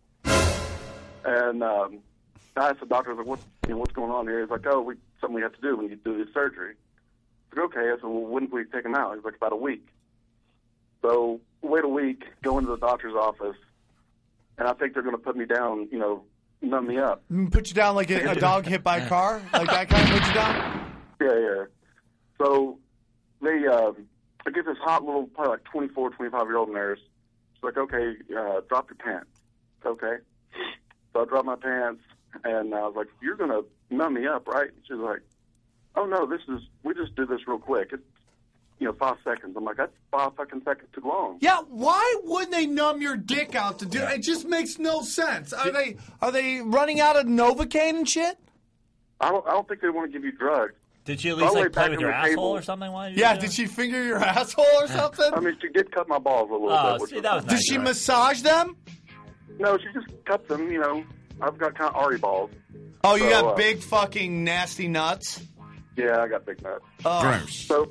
And I asked the doctor, I was like, what's going on here? He's like, something we have to do when you do this surgery. I said, okay. I said, well, when can we take them out? He's like, about a week. So wait a week, go into the doctor's office, and I think they're going to put me down, numb me up. Put you down like a dog hit by a car? Like that kind of put you down? Yeah. So they I get this hot little, probably like 24, 25-year-old nurse. She's like, okay, drop your pants. Okay. So I dropped my pants, and I was like, you're going to numb me up, right? She's like, oh, no, we just did this real quick. It's, 5 seconds. I'm like, that's 5 fucking seconds too long. Yeah, why wouldn't they numb your dick out to do it? It just makes no sense. Are they running out of Novocaine and shit? I don't think they want to give you drugs. Did she at least play with your asshole or something? Did she finger your asshole or something? I mean, she did cut my balls a little bit. See, that was nice. Did she massage them? No, she just cut them, I've got kind of Ari balls. Oh, you got big fucking nasty nuts? Yeah, I got big nuts. Oh. So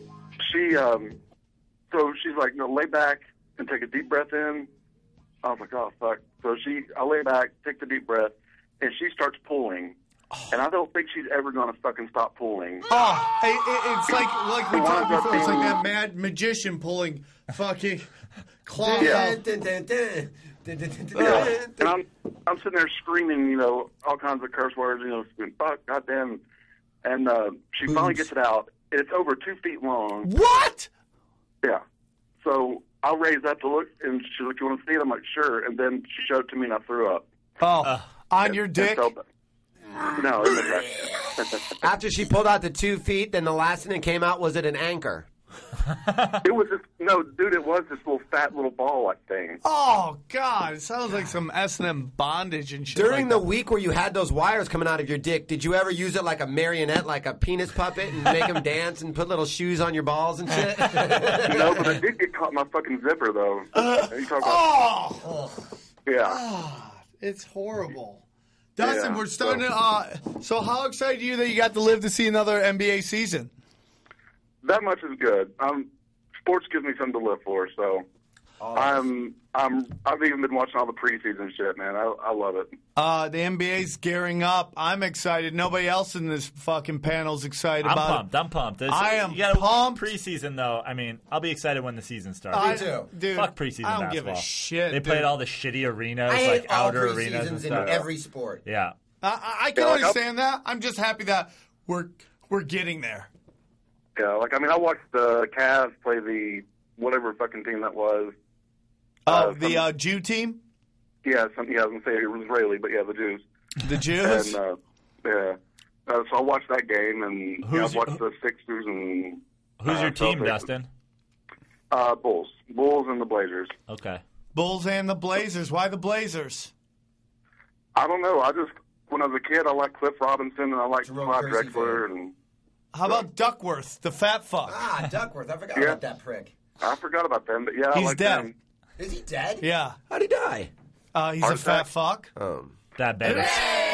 she's like, lay back and take a deep breath in. I was like, oh, fuck. So I lay back, take the deep breath, and she starts pulling. And I don't think she's ever going to fucking stop pulling. Oh, it's like we talked before. It's like that mad magician pulling fucking claws out. Yeah. And I'm sitting there screaming, all kinds of curse words, fuck, goddamn. And she finally gets it out. It's over 2 feet long. What? Yeah. So I raised up to look, and she's like, you want to see it? I'm like, sure. And then she showed it to me, and I threw up. Oh, on your dick? No, it was After she pulled out the 2 feet, then the last thing that came out, was it an anchor? It was just, dude, it was this little fat little ball-like thing. Oh, God. It sounds like some S&M bondage and shit. During the week where you had those wires coming out of your dick, did you ever use it like a marionette, like a penis puppet, and make them dance and put little shoes on your balls and shit? No, but I did get caught in my fucking zipper, though. You talking about? Yeah. God, it's horrible. Dustin, Yeah, we're starting to... so how excited are you that you got to live to see another NBA season? That much is good. Sports gives me something to live for, so I've even been watching all the preseason shit, man. I love it. The NBA's gearing up. I'm excited. Nobody else in this fucking panel's excited about it. I'm pumped. I am you gotta pumped. Preseason, though, I mean, I'll be excited when the season starts. Me too. Dude, Fuck preseason I don't basketball. give a shit. They played all the shitty arenas, I hate all outer arenas and preseasons in stuff. every sport. Yeah. I can understand that. I'm just happy that we're getting there. Yeah, I watched the Cavs play the whatever fucking team that was. The Jew team? Yeah, I was going to say it was Israeli, but yeah, the Jews. The Jews? And, so I watched that game, and I watched the Sixers and... Who's your team, Celtics. Dustin? Bulls. Bulls and the Blazers. Okay. Bulls and the Blazers. Why the Blazers? I don't know. When I was a kid, I liked Cliff Robinson, and I liked Clyde Drexler, and... How about Duckworth, the fat fuck? Duckworth. I forgot about that prick. I forgot about them, but yeah, I He's like dead. them. Is he dead? Yeah. How'd he die? He's a fat fuck. That better.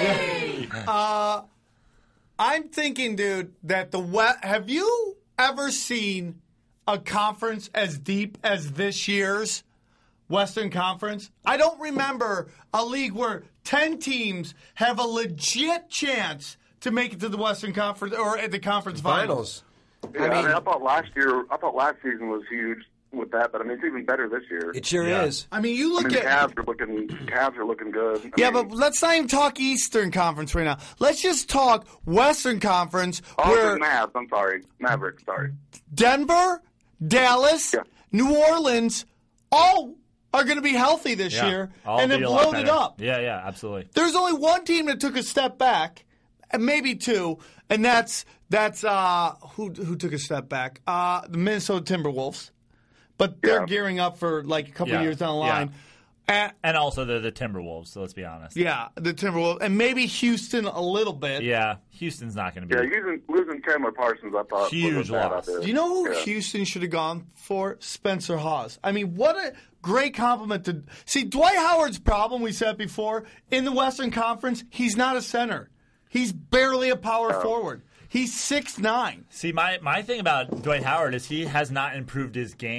I'm thinking, dude, that have you ever seen a conference as deep as this year's Western Conference? I don't remember a league where 10 teams have a legit chance to make it to the Western Conference or at the conference finals. Yeah, I thought last season was huge with that, but it's even better this year. It sure is. I mean, you look at Cavs are looking good. But let's not even talk Eastern Conference right now. Let's just talk Western Conference. Where Mavs. I'm sorry, Mavericks. Sorry, Denver, Dallas, New Orleans, all are going to be healthy this year, and have blown it up. Yeah, absolutely. There's only one team that took a step back, and maybe two, and that's who took a step back? The Minnesota Timberwolves. But they're gearing up for a couple of years down the line. Yeah. And also they're the Timberwolves, so let's be honest. Yeah, the Timberwolves. And maybe Houston a little bit. Yeah, Houston's not going to be. Yeah, losing Chandler Parsons, I thought, huge loss. Do you know who Houston should have gone for? Spencer Hawes. I mean, what a great compliment to... See, Dwight Howard's problem, we said before, in the Western Conference, he's not a center. He's barely a power forward. He's 6'9". See, my thing about Dwight Howard is he has not improved his game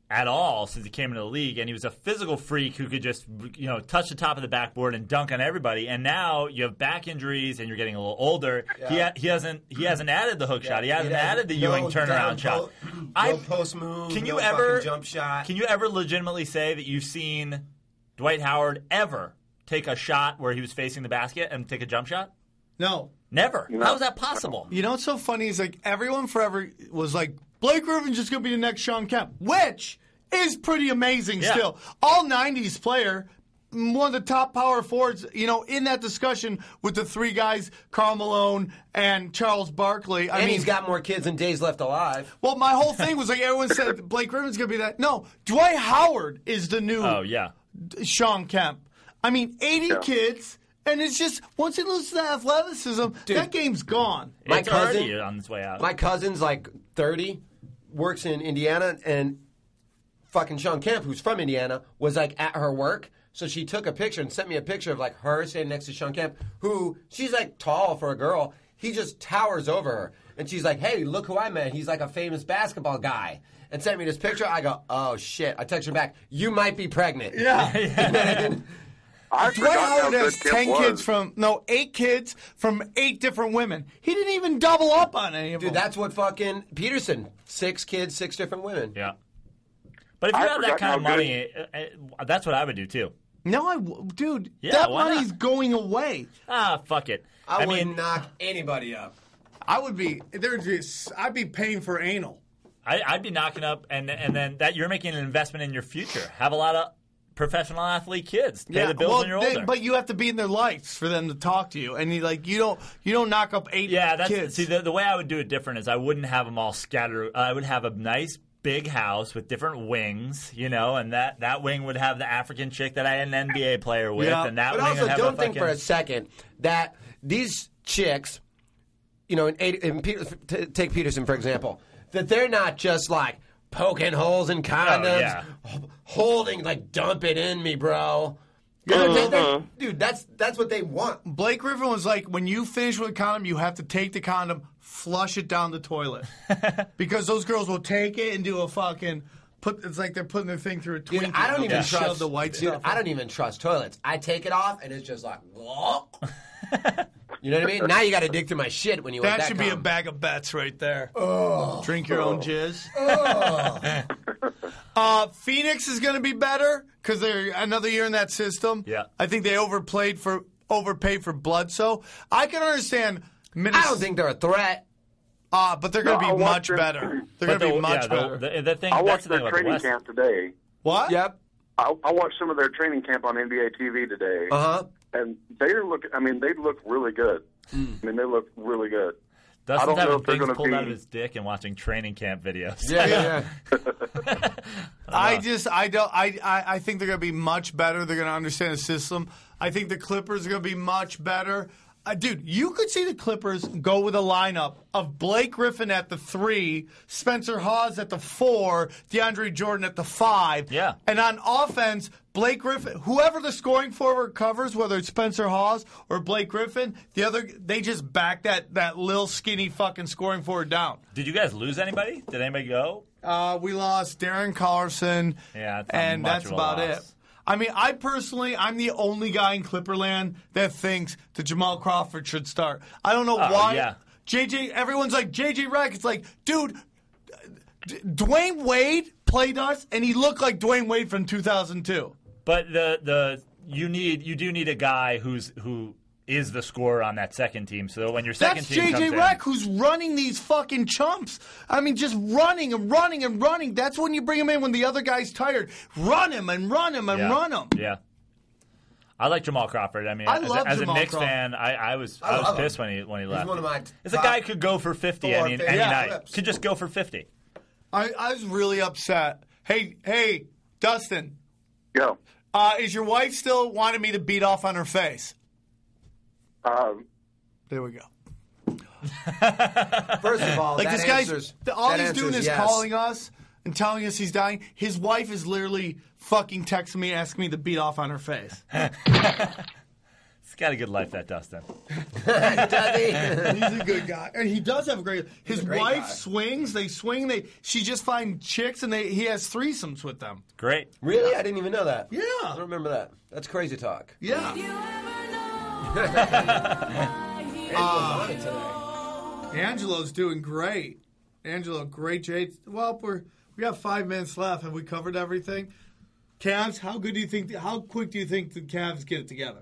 at all since he came into the league, and he was a physical freak who could just touch the top of the backboard and dunk on everybody. And now you have back injuries, and you're getting a little older. Yeah. He hasn't added the hook shot. He hasn't added the Ewing turnaround shot. No post move. Can you no ever fucking jump shot? Can you ever legitimately say that you've seen Dwight Howard ever take a shot where he was facing the basket and take a jump shot? No. Never. How is that possible? You know what's so funny is like everyone forever was like, Blake Griffin's just going to be the next Sean Kemp, which is pretty amazing still. All 90s player, one of the top power forwards, in that discussion with the three guys, Karl Malone and Charles Barkley. I mean, he's got more kids than days left alive. Well, my whole thing was like everyone said Blake Griffin's going to be that. No, Dwight Howard is the new Sean Kemp. I mean, 80 kids. And it's just, once he loses that athleticism, that game's gone. It's already on its way out. My cousin's like 30, works in Indiana, and fucking Sean Kemp, who's from Indiana, was like at her work. So she took a picture and sent me a picture of like her standing next to Sean Kemp, who, she's like tall for a girl. He just towers over her. And she's like, hey, look who I met. He's like a famous basketball guy. And sent me this picture. I go, oh shit. I text her back, you might be pregnant. Yeah. Dwight Howard has 8 kids from 8 different women. He didn't even double up on any of them. Dude, that's what fucking Peterson, 6 kids, 6 different women. Yeah. But if you had that kind of money, that's what I would do too. No, that money's going away. Fuck it. I wouldn't knock anybody up. I would be. I'd be paying for anal. I'd be knocking up, and then that you're making an investment in your future. Have a lot of professional athlete kids. Pay the bills when you're older. But you have to be in their lives for them to talk to you, and you don't knock up 8 kids. See, the way I would do it different is I wouldn't have them all scattered. I would have a nice big house with different wings, and that wing would have the African chick that I had an NBA player with, and that but wing also would have don't think for a second that these chicks, take Peterson for example, that they're not just like poking holes in condoms, holding like dump it in me, bro. Dude, that's what they want. Blake Griffin was like, when you finish with a condom, you have to take the condom, flush it down the toilet, because those girls will take it and do a fucking it's like they're putting their thing through a Twinkie. Dude, I don't even trust the white stuff. I don't even trust toilets. I take it off and it's just like, you know what I mean? Now you got to dig through my shit when you want that. That should be a bag of bets right there. Drink your own jizz. Phoenix is going to be better because they're another year in that system. Yeah, I think they overpaid for Bledsoe. I can understand. I don't think they're a threat. But they're going to be much better. They're going to be much better. I watched their training camp today. What? Yep. I watched some of their training camp on NBA TV today. And they look really good. I mean, they look really good. Dustin's having things pulled out of his dick and watching training camp videos. Yeah. I think they're going to be much better. They're going to understand the system. I think the Clippers are going to be much better. Dude, you could see the Clippers go with a lineup of Blake Griffin at the 3, Spencer Hawes at the 4, DeAndre Jordan at the 5. Yeah. And on offense, Blake Griffin, whoever the scoring forward covers, whether it's Spencer Hawes or Blake Griffin, they just back that little skinny fucking scoring forward down. Did you guys lose anybody? Did anybody go? We lost Darren Carlson. Yeah, and that's about it. I mean, I'm the only guy in Clipperland that thinks that Jamal Crawford should start. I don't know why. Yeah. Everyone's like, JJ Redick. It's like, dude, Dwayne Wade played us, and he looked like Dwayne Wade from 2002. But you do need a guy who is the scorer on that second team. So when your second team comes in, JJ Redick, who's running these fucking chumps. I mean, just running and running and running. That's when you bring him in when the other guy's tired. Run him and run him and run him. Yeah. I like Jamal Crawford. I mean, as a Knicks fan, I was pissed when he left. He's one of my It's a guy who could go for 50 any night. Could just go for 50. I was really upset. Hey, Dustin. Yo. Is your wife still wanting me to beat off on her face? There we go. First of all, like this guy's all he's doing is calling us and telling us he's dying. His wife is literally fucking texting me, asking me to beat off on her face. He's got a good life, that Dustin. Does he? He's a good guy, and he does have a great. His great wife guy. swings. They swing. She just finds chicks, and he has threesomes with them. Great. Really? I didn't even know that. Yeah. I don't remember that. That's crazy talk. Yeah. On it today. Angelo's doing great. Angelo, great, Jade. Well, we got 5 minutes left. Have we covered everything? Cavs, how quick do you think the Cavs get it together?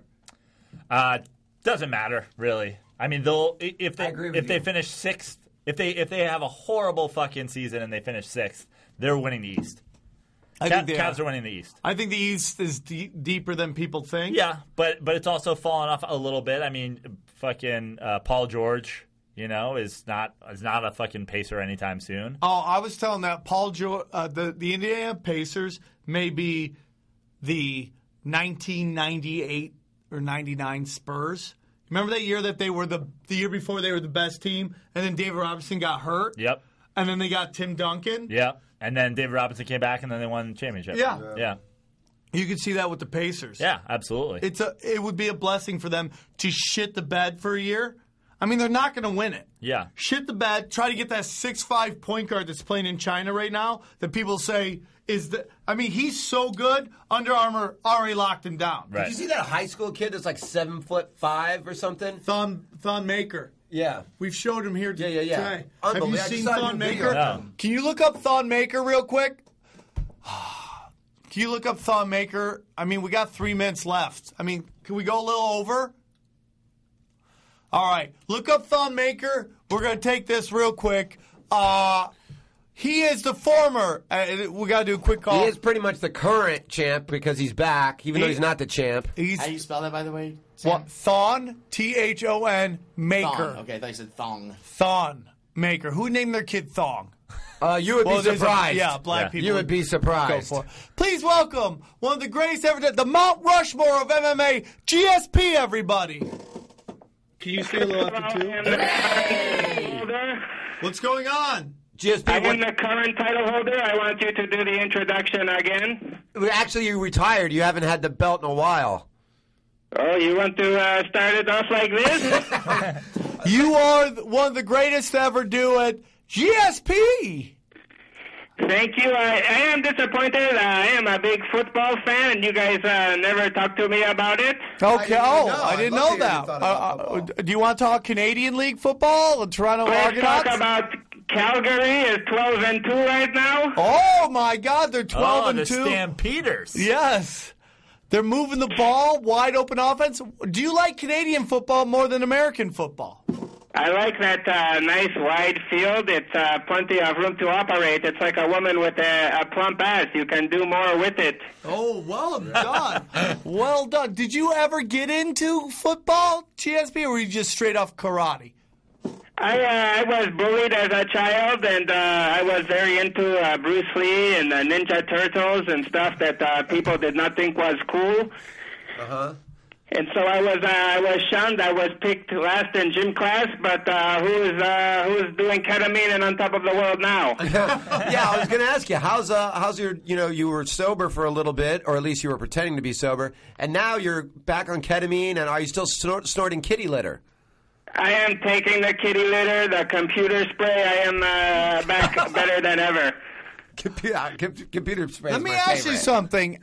Doesn't matter really. I mean, they'll if they finish sixth, if they have a horrible fucking season and they finish sixth, they're winning the East. I think Cavs are winning the East. I think the East is deeper than people think. Yeah, but it's also fallen off a little bit. I mean, fucking Paul George, is not a fucking Pacer anytime soon. Oh, I was telling that Paul George, the Indiana Pacers may be the 1998 or 99 Spurs. Remember that year that they were the year before they were the best team, and then David Robinson got hurt? Yep. And then they got Tim Duncan? Yep. And then David Robinson came back, and then they won the championship. Yeah. You could see that with the Pacers. Yeah, absolutely. It would be a blessing for them to shit the bed for a year. I mean, they're not going to win it. Yeah. Shit the bed, try to get that 6'5" point guard that's playing in China right now that people say he's so good, Under Armour already locked him down. Did you see that high school kid that's like 7'5" or something? Thon Maker. Yeah. We've showed him here today. Yeah. Have you seen Thon Maker? No. Can you look up Thon Maker real quick? Can you look up Thon Maker? I mean, we got 3 minutes left. I mean, can we go a little over? All right. Look up Thon Maker. We're going to take this real quick. He is the former. We got to do a quick call. He is pretty much the current champ because he's back, even though he's not the champ. How do you spell that, by the way? What? Thon, Thon, Maker. Thong. Okay, I thought you said thong. Thon Maker. Who named their kid Thong? You would be surprised. Black people. You would be surprised. Go for it. Please welcome one of the greatest ever done, the Mount Rushmore of MMA, GSP, everybody. Can you say hello after two? What's going on? GSP, I am the current title holder. I want you to do the introduction again. Actually, you retired. You haven't had the belt in a while. Oh, you want to start it off like this? You are one of the greatest to ever do it. GSP! Thank you. I am disappointed. I am a big football fan, and you guys never talked to me about it. Okay. I didn't know that. Do you want to talk Canadian League football? Toronto Let's Argonauts? talk about Calgary is 12-2 right now. Oh, my God. They're 12-2. The Stampeders. Yes. They're moving the ball, wide open offense. Do you like Canadian football more than American football? I like that nice wide field. It's plenty of room to operate. It's like a woman with a plump ass. You can do more with it. Oh, well done. Well done. Did you ever get into football, GSP, or were you just straight off karate? I was bullied as a child, and I was very into Bruce Lee and Ninja Turtles and stuff that people did not think was cool. Uh-huh. And so I was shunned. I was picked last in gym class, but who's doing ketamine and on top of the world now? Yeah, I was going to ask you, how's your, you were sober for a little bit, or at least you were pretending to be sober, and now you're back on ketamine, and are you still snorting kitty litter? I am taking the kitty litter, the computer spray. I am back better than ever. Computer spray. Let me ask you something.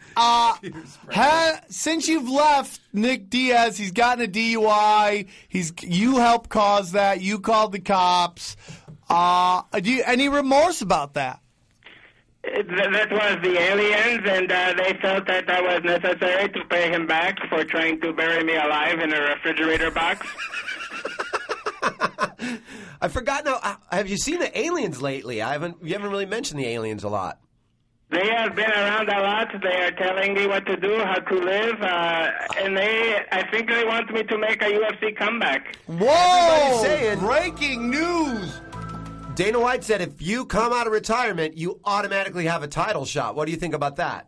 Since you've left Nick Diaz, he's gotten a DUI. You helped cause that. You called the cops. Any remorse about that? That was the aliens, and they felt that was necessary to pay him back for trying to bury me alive in a refrigerator box. I forgot now. Have you seen the aliens lately? You haven't really mentioned the aliens a lot. They have been around a lot. They are telling me what to do, how to live, and I think they want me to make a UFC comeback. Whoa! Saying, breaking news! Dana White said if you come out of retirement, you automatically have a title shot. What do you think about that?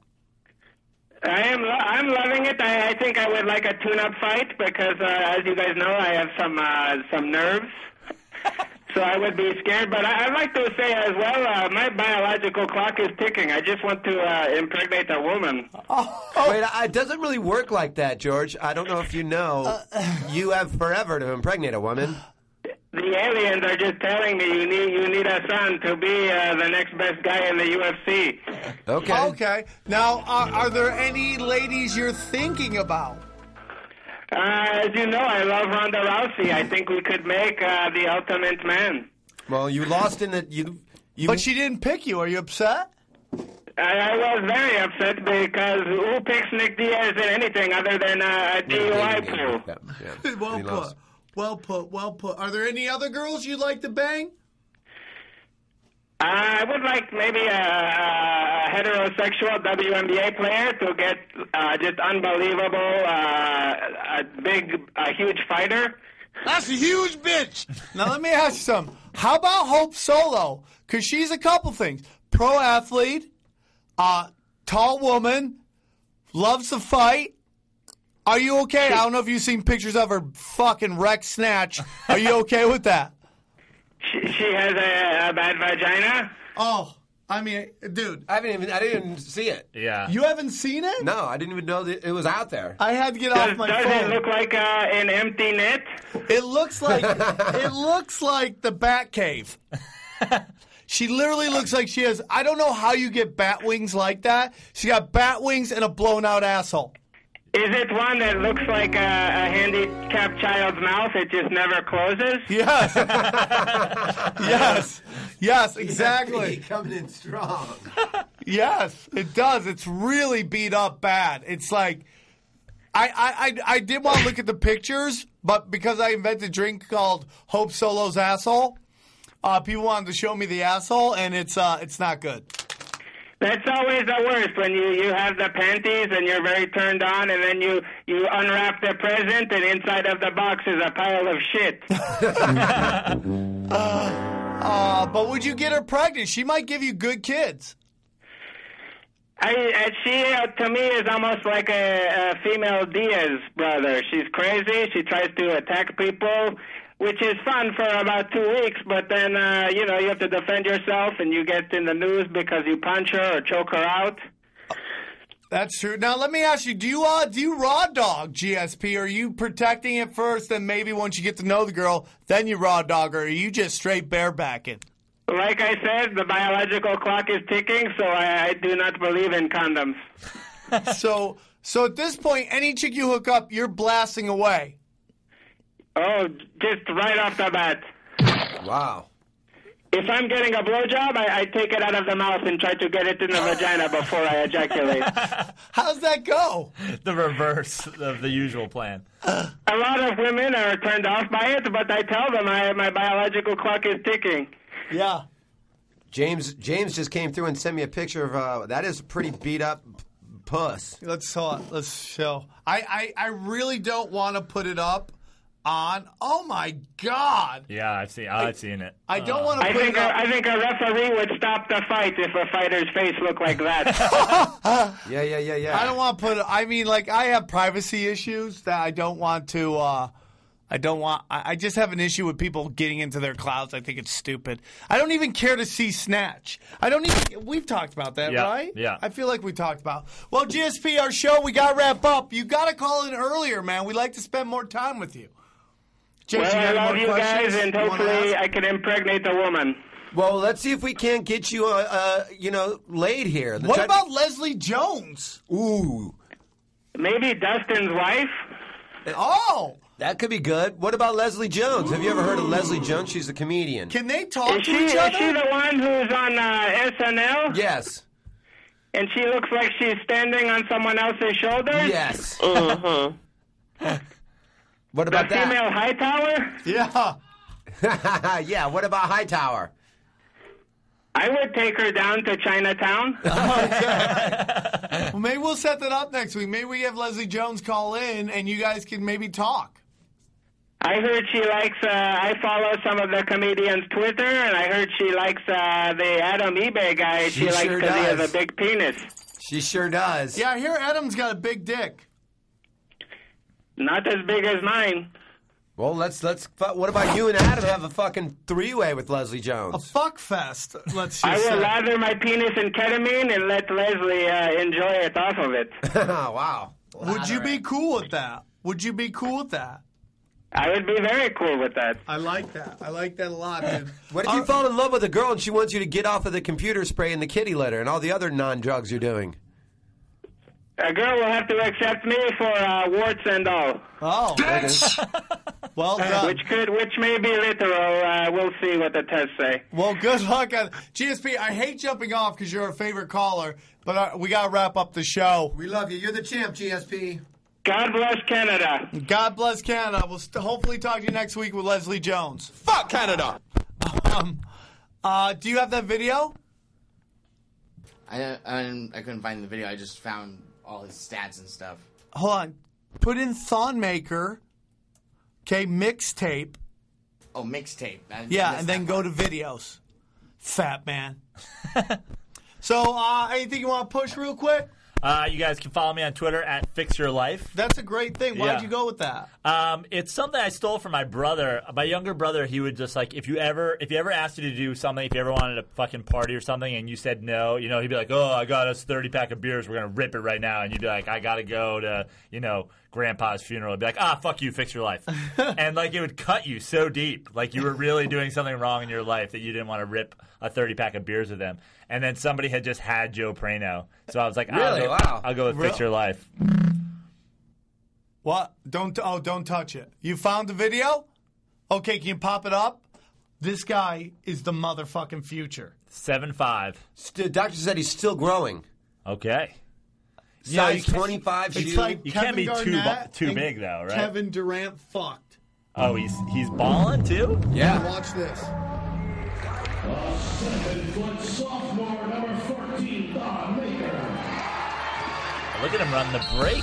I'm loving it. I think I would like a tune-up fight because, as you guys know, I have some nerves. So I would be scared. But I'd like to say as well, my biological clock is ticking. I just want to impregnate a woman. Wait, it doesn't really work like that, George. I don't know if you know. You have forever to impregnate a woman. The aliens are just telling me you need a son to be the next best guy in the UFC. Okay. Okay. Now, are there any ladies you're thinking about? As you know, I love Ronda Rousey. I think we could make the ultimate man. Well, you lost in the you. But she didn't pick you. Are you upset? I was very upset because who picks Nick Diaz in anything other than a DUI pool? Well put. Well put. Well put. Are there any other girls you'd like to bang? I would like maybe a heterosexual WNBA player to get just unbelievable, a huge fighter. That's a huge bitch. Now let me ask you something. How about Hope Solo? Because she's a couple things: pro athlete, tall woman, loves to fight. Are you okay? I don't know if you've seen pictures of her fucking wreck snatch. Are you okay with that? She has a bad vagina. Oh, I mean, dude, I didn't even see it. Yeah. You haven't seen it? No, I didn't even know that it was out there. I had to get off my phone. Does it look like an empty net? It looks like the Bat Cave. She literally looks like she has. I don't know how you get bat wings like that. She got bat wings and a blown out asshole. Is it one that looks like a handicapped child's mouth? It just never closes? Yes. Yes, exactly. Coming in strong. Yes, it does. It's really beat up bad. It's like, I did want to look at the pictures, but because I invented a drink called Hope Solo's Asshole, people wanted to show me the asshole, and it's not good. That's always the worst, when you have the panties and you're very turned on, and then you unwrap the present, and inside of the box is a pile of shit. But would you get her pregnant? She might give you good kids. She, to me, is almost like a female Diaz brother. She's crazy. She tries to attack people, which is fun for about 2 weeks, but then, you have to defend yourself, and you get in the news because you punch her or choke her out. That's true. Now, let me ask you, do you raw dog GSP? Are you protecting it first, and maybe once you get to know the girl, then you raw dog her, or are you just straight barebacking? Like I said, the biological clock is ticking, so I do not believe in condoms. So at this point, any chick you hook up, you're blasting away. Oh, just right off the bat. Wow. If I'm getting a blowjob, I take it out of the mouth and try to get it in the vagina before I ejaculate. How's that go? The reverse of the usual plan. A lot of women are turned off by it, but I tell them my biological clock is ticking. Yeah. James just came through and sent me a picture of that is a pretty beat up puss. Let's show. I really don't want to put it up on. Oh my God! Yeah, I've seen it. I don't want to. I think a referee would stop the fight if a fighter's face looked like that. Yeah. I don't want to put. I mean, like, I have privacy issues that I don't want to. I just have an issue with people getting into their clouds. I think it's stupid. I don't even care to see Snatch. We've talked about that, right? Yeah. I feel like we talked about. Well, GSP, our show, we got to wrap up. You got to call in earlier, man. We'd like to spend more time with you. Jason, I love you guys, and hopefully I can impregnate a woman. Well, let's see if we can't get you, laid here. What about Leslie Jones? Ooh. Maybe Dustin's wife? Oh! That could be good. What about Leslie Jones? Have you ever heard of Leslie Jones? She's a comedian. Can they talk to each other? Is she the one who's on SNL? Yes. And she looks like she's standing on someone else's shoulders? Yes. Uh-huh. What about the female Hightower? Yeah. Yeah, what about Hightower? I would take her down to Chinatown. Okay. Well, maybe we'll set that up next week. Maybe we have Leslie Jones call in, and you guys can maybe talk. I heard she likes, I follow some of the comedians' Twitter, and I heard she likes the Adam eBay guy. She likes sure because he has does. a big penis. She sure does. Yeah, I hear Adam's got a big dick. Not as big as mine. Well, let's. What about you and Adam have a fucking three-way with Leslie Jones? A fuck fest. Let's just I will say. lather my penis in ketamine and let Leslie enjoy it off of it. Wow. Would you be cool with that? Would you be cool with that? I would be very cool with that. I like that. I like that a lot, dude. What if you fall in love with a girl and she wants you to get off of the computer spray and the kitty litter and all the other non-drugs you're doing? A girl will have to accept me for warts and all. Oh, well done. Which may be literal. We'll see what the tests say. Well, good luck. GSP, I hate jumping off because you're our favorite caller, but we got to wrap up the show. We love you. You're the champ, GSP. God bless Canada. God bless Canada. We'll hopefully talk to you next week with Leslie Jones. Fuck Canada. Do you have that video? I couldn't find the video. I just found all his stats and stuff. Hold on. Put in Thonmaker. Okay, mixtape. Oh, mixtape. Yeah, and then go to videos. Fat man. So, anything you want to push real quick? You guys can follow me on Twitter at FixYourLife. That's a great thing. Why'd you go with that? It's something I stole from my brother. My younger brother, he would just like, if you ever asked you to do something, if you ever wanted to fucking party or something and you said no, you know, he'd be like, oh, I got us 30-pack of beers. We're going to rip it right now. And you'd be like, I got to go to, you know, Grandpa's funeral. He'd be like, fuck you, fix your life. And like, it would cut you so deep. Like you were really doing something wrong in your life that you didn't want to rip a 30-pack of beers with them. And then somebody had just had Joe Prano. So I was like, really? I'll go with Fix Your Life. What? Don't touch it. You found the video? Okay, can you pop it up? This guy is the motherfucking future. 7'5". The doctor said he's still growing. Okay. Size 25 It's shoe. like You Kevin can't be Garnett too and big, though, right? Kevin Durant fucked. Oh, he's balling, too? Yeah. Watch this. 7-foot sophomore, number 14, Thonmaker. Look at him run the break.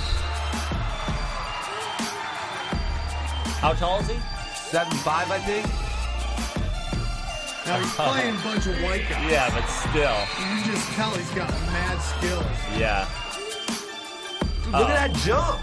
How tall is he? 7'5", I think. Now he's playing a bunch of white guys. Yeah, but still. You can just tell he's got mad skills. Yeah. Dude, look at that jump.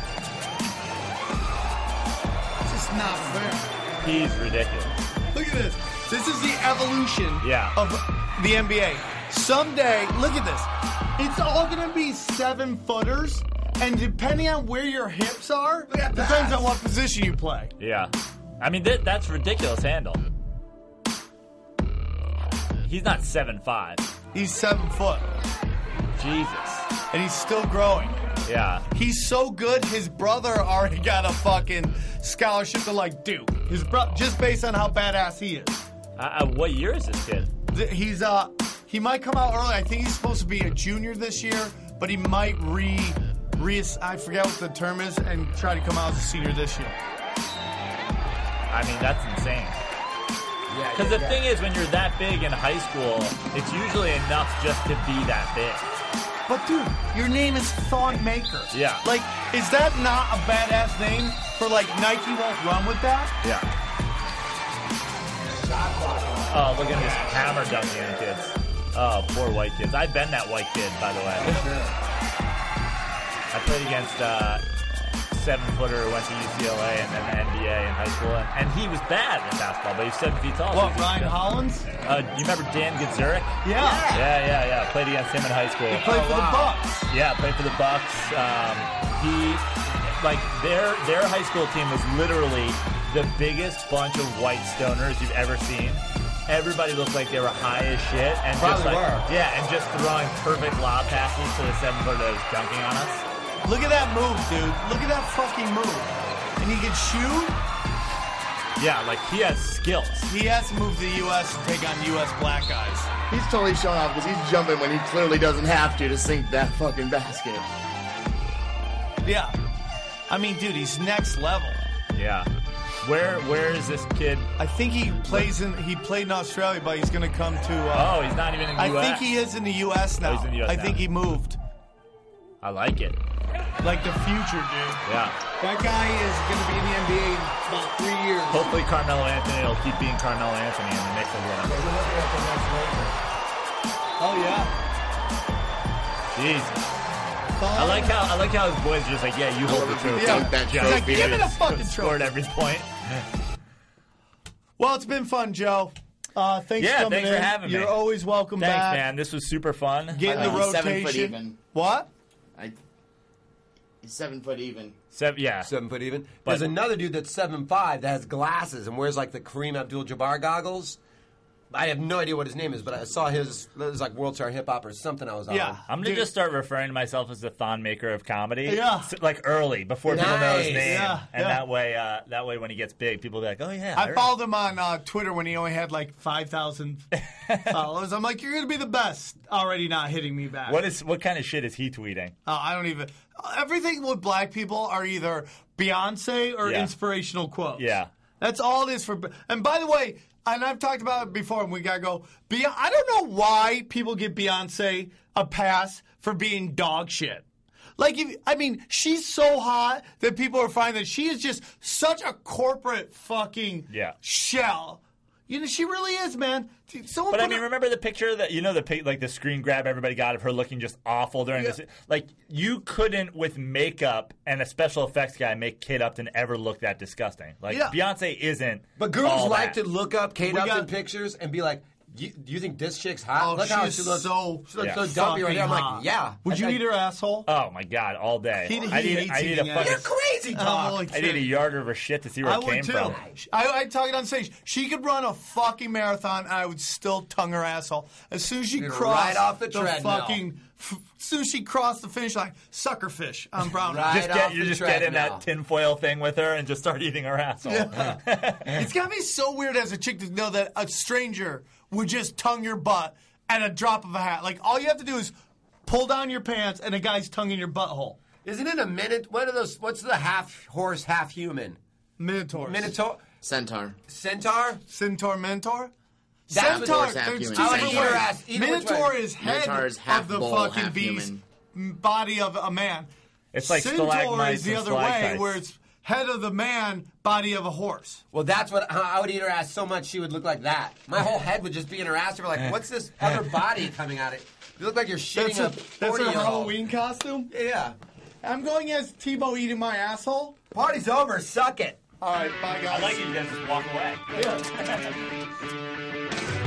It's just not fair. He's ridiculous. Look at this. This is the evolution of the NBA. Someday, look at this. It's all going to be 7-footers, and depending on where your hips are, depends on what position you play. Yeah. I mean, that's ridiculous handle. He's not 7'5". He's 7 foot. Jesus. And he's still growing. Yeah. He's so good, his brother already got a fucking scholarship to, like, Duke. His just based on how badass he is. What year is this kid? He might come out early. I think he's supposed to be a junior this year, but he might I forget what the term is, and try to come out as a senior this year. I mean, that's insane. Because the thing is, when you're that big in high school, it's usually enough just to be that big. But dude, your name is Thonmaker. Yeah. Like, is that not a badass name for, like, Nike won't run with that? Yeah. Oh, look at this hammer dunking on kids. Oh, poor white kids. I've been that white kid, by the way. I played against 7-footer who went to UCLA and then the NBA in high school. And he was bad at basketball, but he was 7 feet tall. What, Ryan Hollins? You remember Dan Gadzuric? Yeah. Yeah. Played against him in high school. He played for the Bucks. Yeah, played for the Bucks. Their high school team was literally the biggest bunch of white stoners you've ever seen. Everybody looked like they were high as shit, and and just throwing perfect lob passes to the 7-footer that was dunking on us. Look at that move, dude. Look at that fucking move. And he can shoot. Yeah, like he has skills. He has to move to the U.S. and take on U.S. black guys. He's totally showing off because he's jumping when he clearly doesn't have to sink that fucking basket. Yeah. I mean, dude, he's next level. Yeah. Where is this kid? I think he played in Australia, but he's going to come to... he's not even in the U.S.? I think he is in the U.S. now. Oh, he's in the U.S. I now. think he moved. I like it. Like the future, dude. Yeah. That guy is going to be in the NBA in about 3 years. Hopefully Carmelo Anthony will keep being Carmelo Anthony and the Knicks will win. Oh, yeah. Jesus. I like how his boys are just like, yeah, you hold the trophy. Yeah. He's like, give me the fucking trophy. Scored every point. Well, it's been fun, Joe. Thanks for coming thanks in. for having me. You're always welcome Thanks, back. man. This was super fun. Get in the rotation. 7 foot even. What? He's 7 foot even. 7 foot even. But- There's another dude that's 7'5" that has glasses and wears like the Kareem Abdul-Jabbar goggles. I have no idea what his name is, but I saw his. It was like World Star Hip Hop or something. I was on. I'm gonna just start referring to myself as the Thon Maker of comedy. Yeah. Like early before people know his Nice. name, Yeah, and yeah. that way when he gets big, people will be like, "Oh yeah." I followed him on Twitter when he only had like 5,000 followers. I'm like, you're going to be the best. Already not hitting me back. What kind of shit is he tweeting? I don't even. Everything with black people are either Beyonce or Yeah. inspirational quotes. Yeah. That's all it is for. And by the way, and I've talked about it before, and we got to go. I don't know why people give Beyonce a pass for being dog shit. Like, she's so hot that people are finding that she is just such a corporate fucking shell. You know, she really is, man. Someone But I put mean, her- remember the picture that the screen grab everybody got of her looking just awful during this. Like, you couldn't with makeup and a special effects guy make Kate Upton ever look that disgusting. Like Beyonce isn't. But girls all like that. to look up Kate Upton pictures and be like, "Do you think this chick's hot? Oh, Look how she's she looks so she looks so dumpy right now." I'm hot. like, "Yeah." Would you eat her asshole? Oh my god, all day. He I need hates a eating fucking. ass. You're crazy, dog. like, I need a yard of her shit to see where I it would came too. from. I'd talk it on stage. She could run a fucking marathon, and I would still tongue her asshole. As soon as she You're crossed right off the treadmill. as soon as she crossed the finish line, sucker fish on brown. Right off the Just get in treadmill. that tinfoil thing with her and just start eating her asshole. It's got to be so weird as a chick to know that a stranger would just tongue your butt at a drop of a hat. Like, all you have to do is pull down your pants, and a guy's tonguing your butthole. Isn't it a minute? What are those? What's the half horse, half human? Minotaurs. Centaur. Centaur? Centaur, Mentor? That's what Centaur. horse, half There's human. two I would different eat her words. ass either which Minotaur way. is head Minotaur is half of the bull, fucking half beast, human. body of a man. It's like Centaur stalagmites is the and other way, stalactites. where it's head of the man, body of a horse. Well, that's what I would eat her ass so much she would look like that. My whole head would just be in her ass. I'd be like, "What's this other body coming out of it? You look like you're shitting That's her 40-year-old." Halloween costume? Yeah. I'm going as Tebow eating my asshole. Party's over. Suck it. All right, bye, guys. I like it. You guys just walk away. Yeah.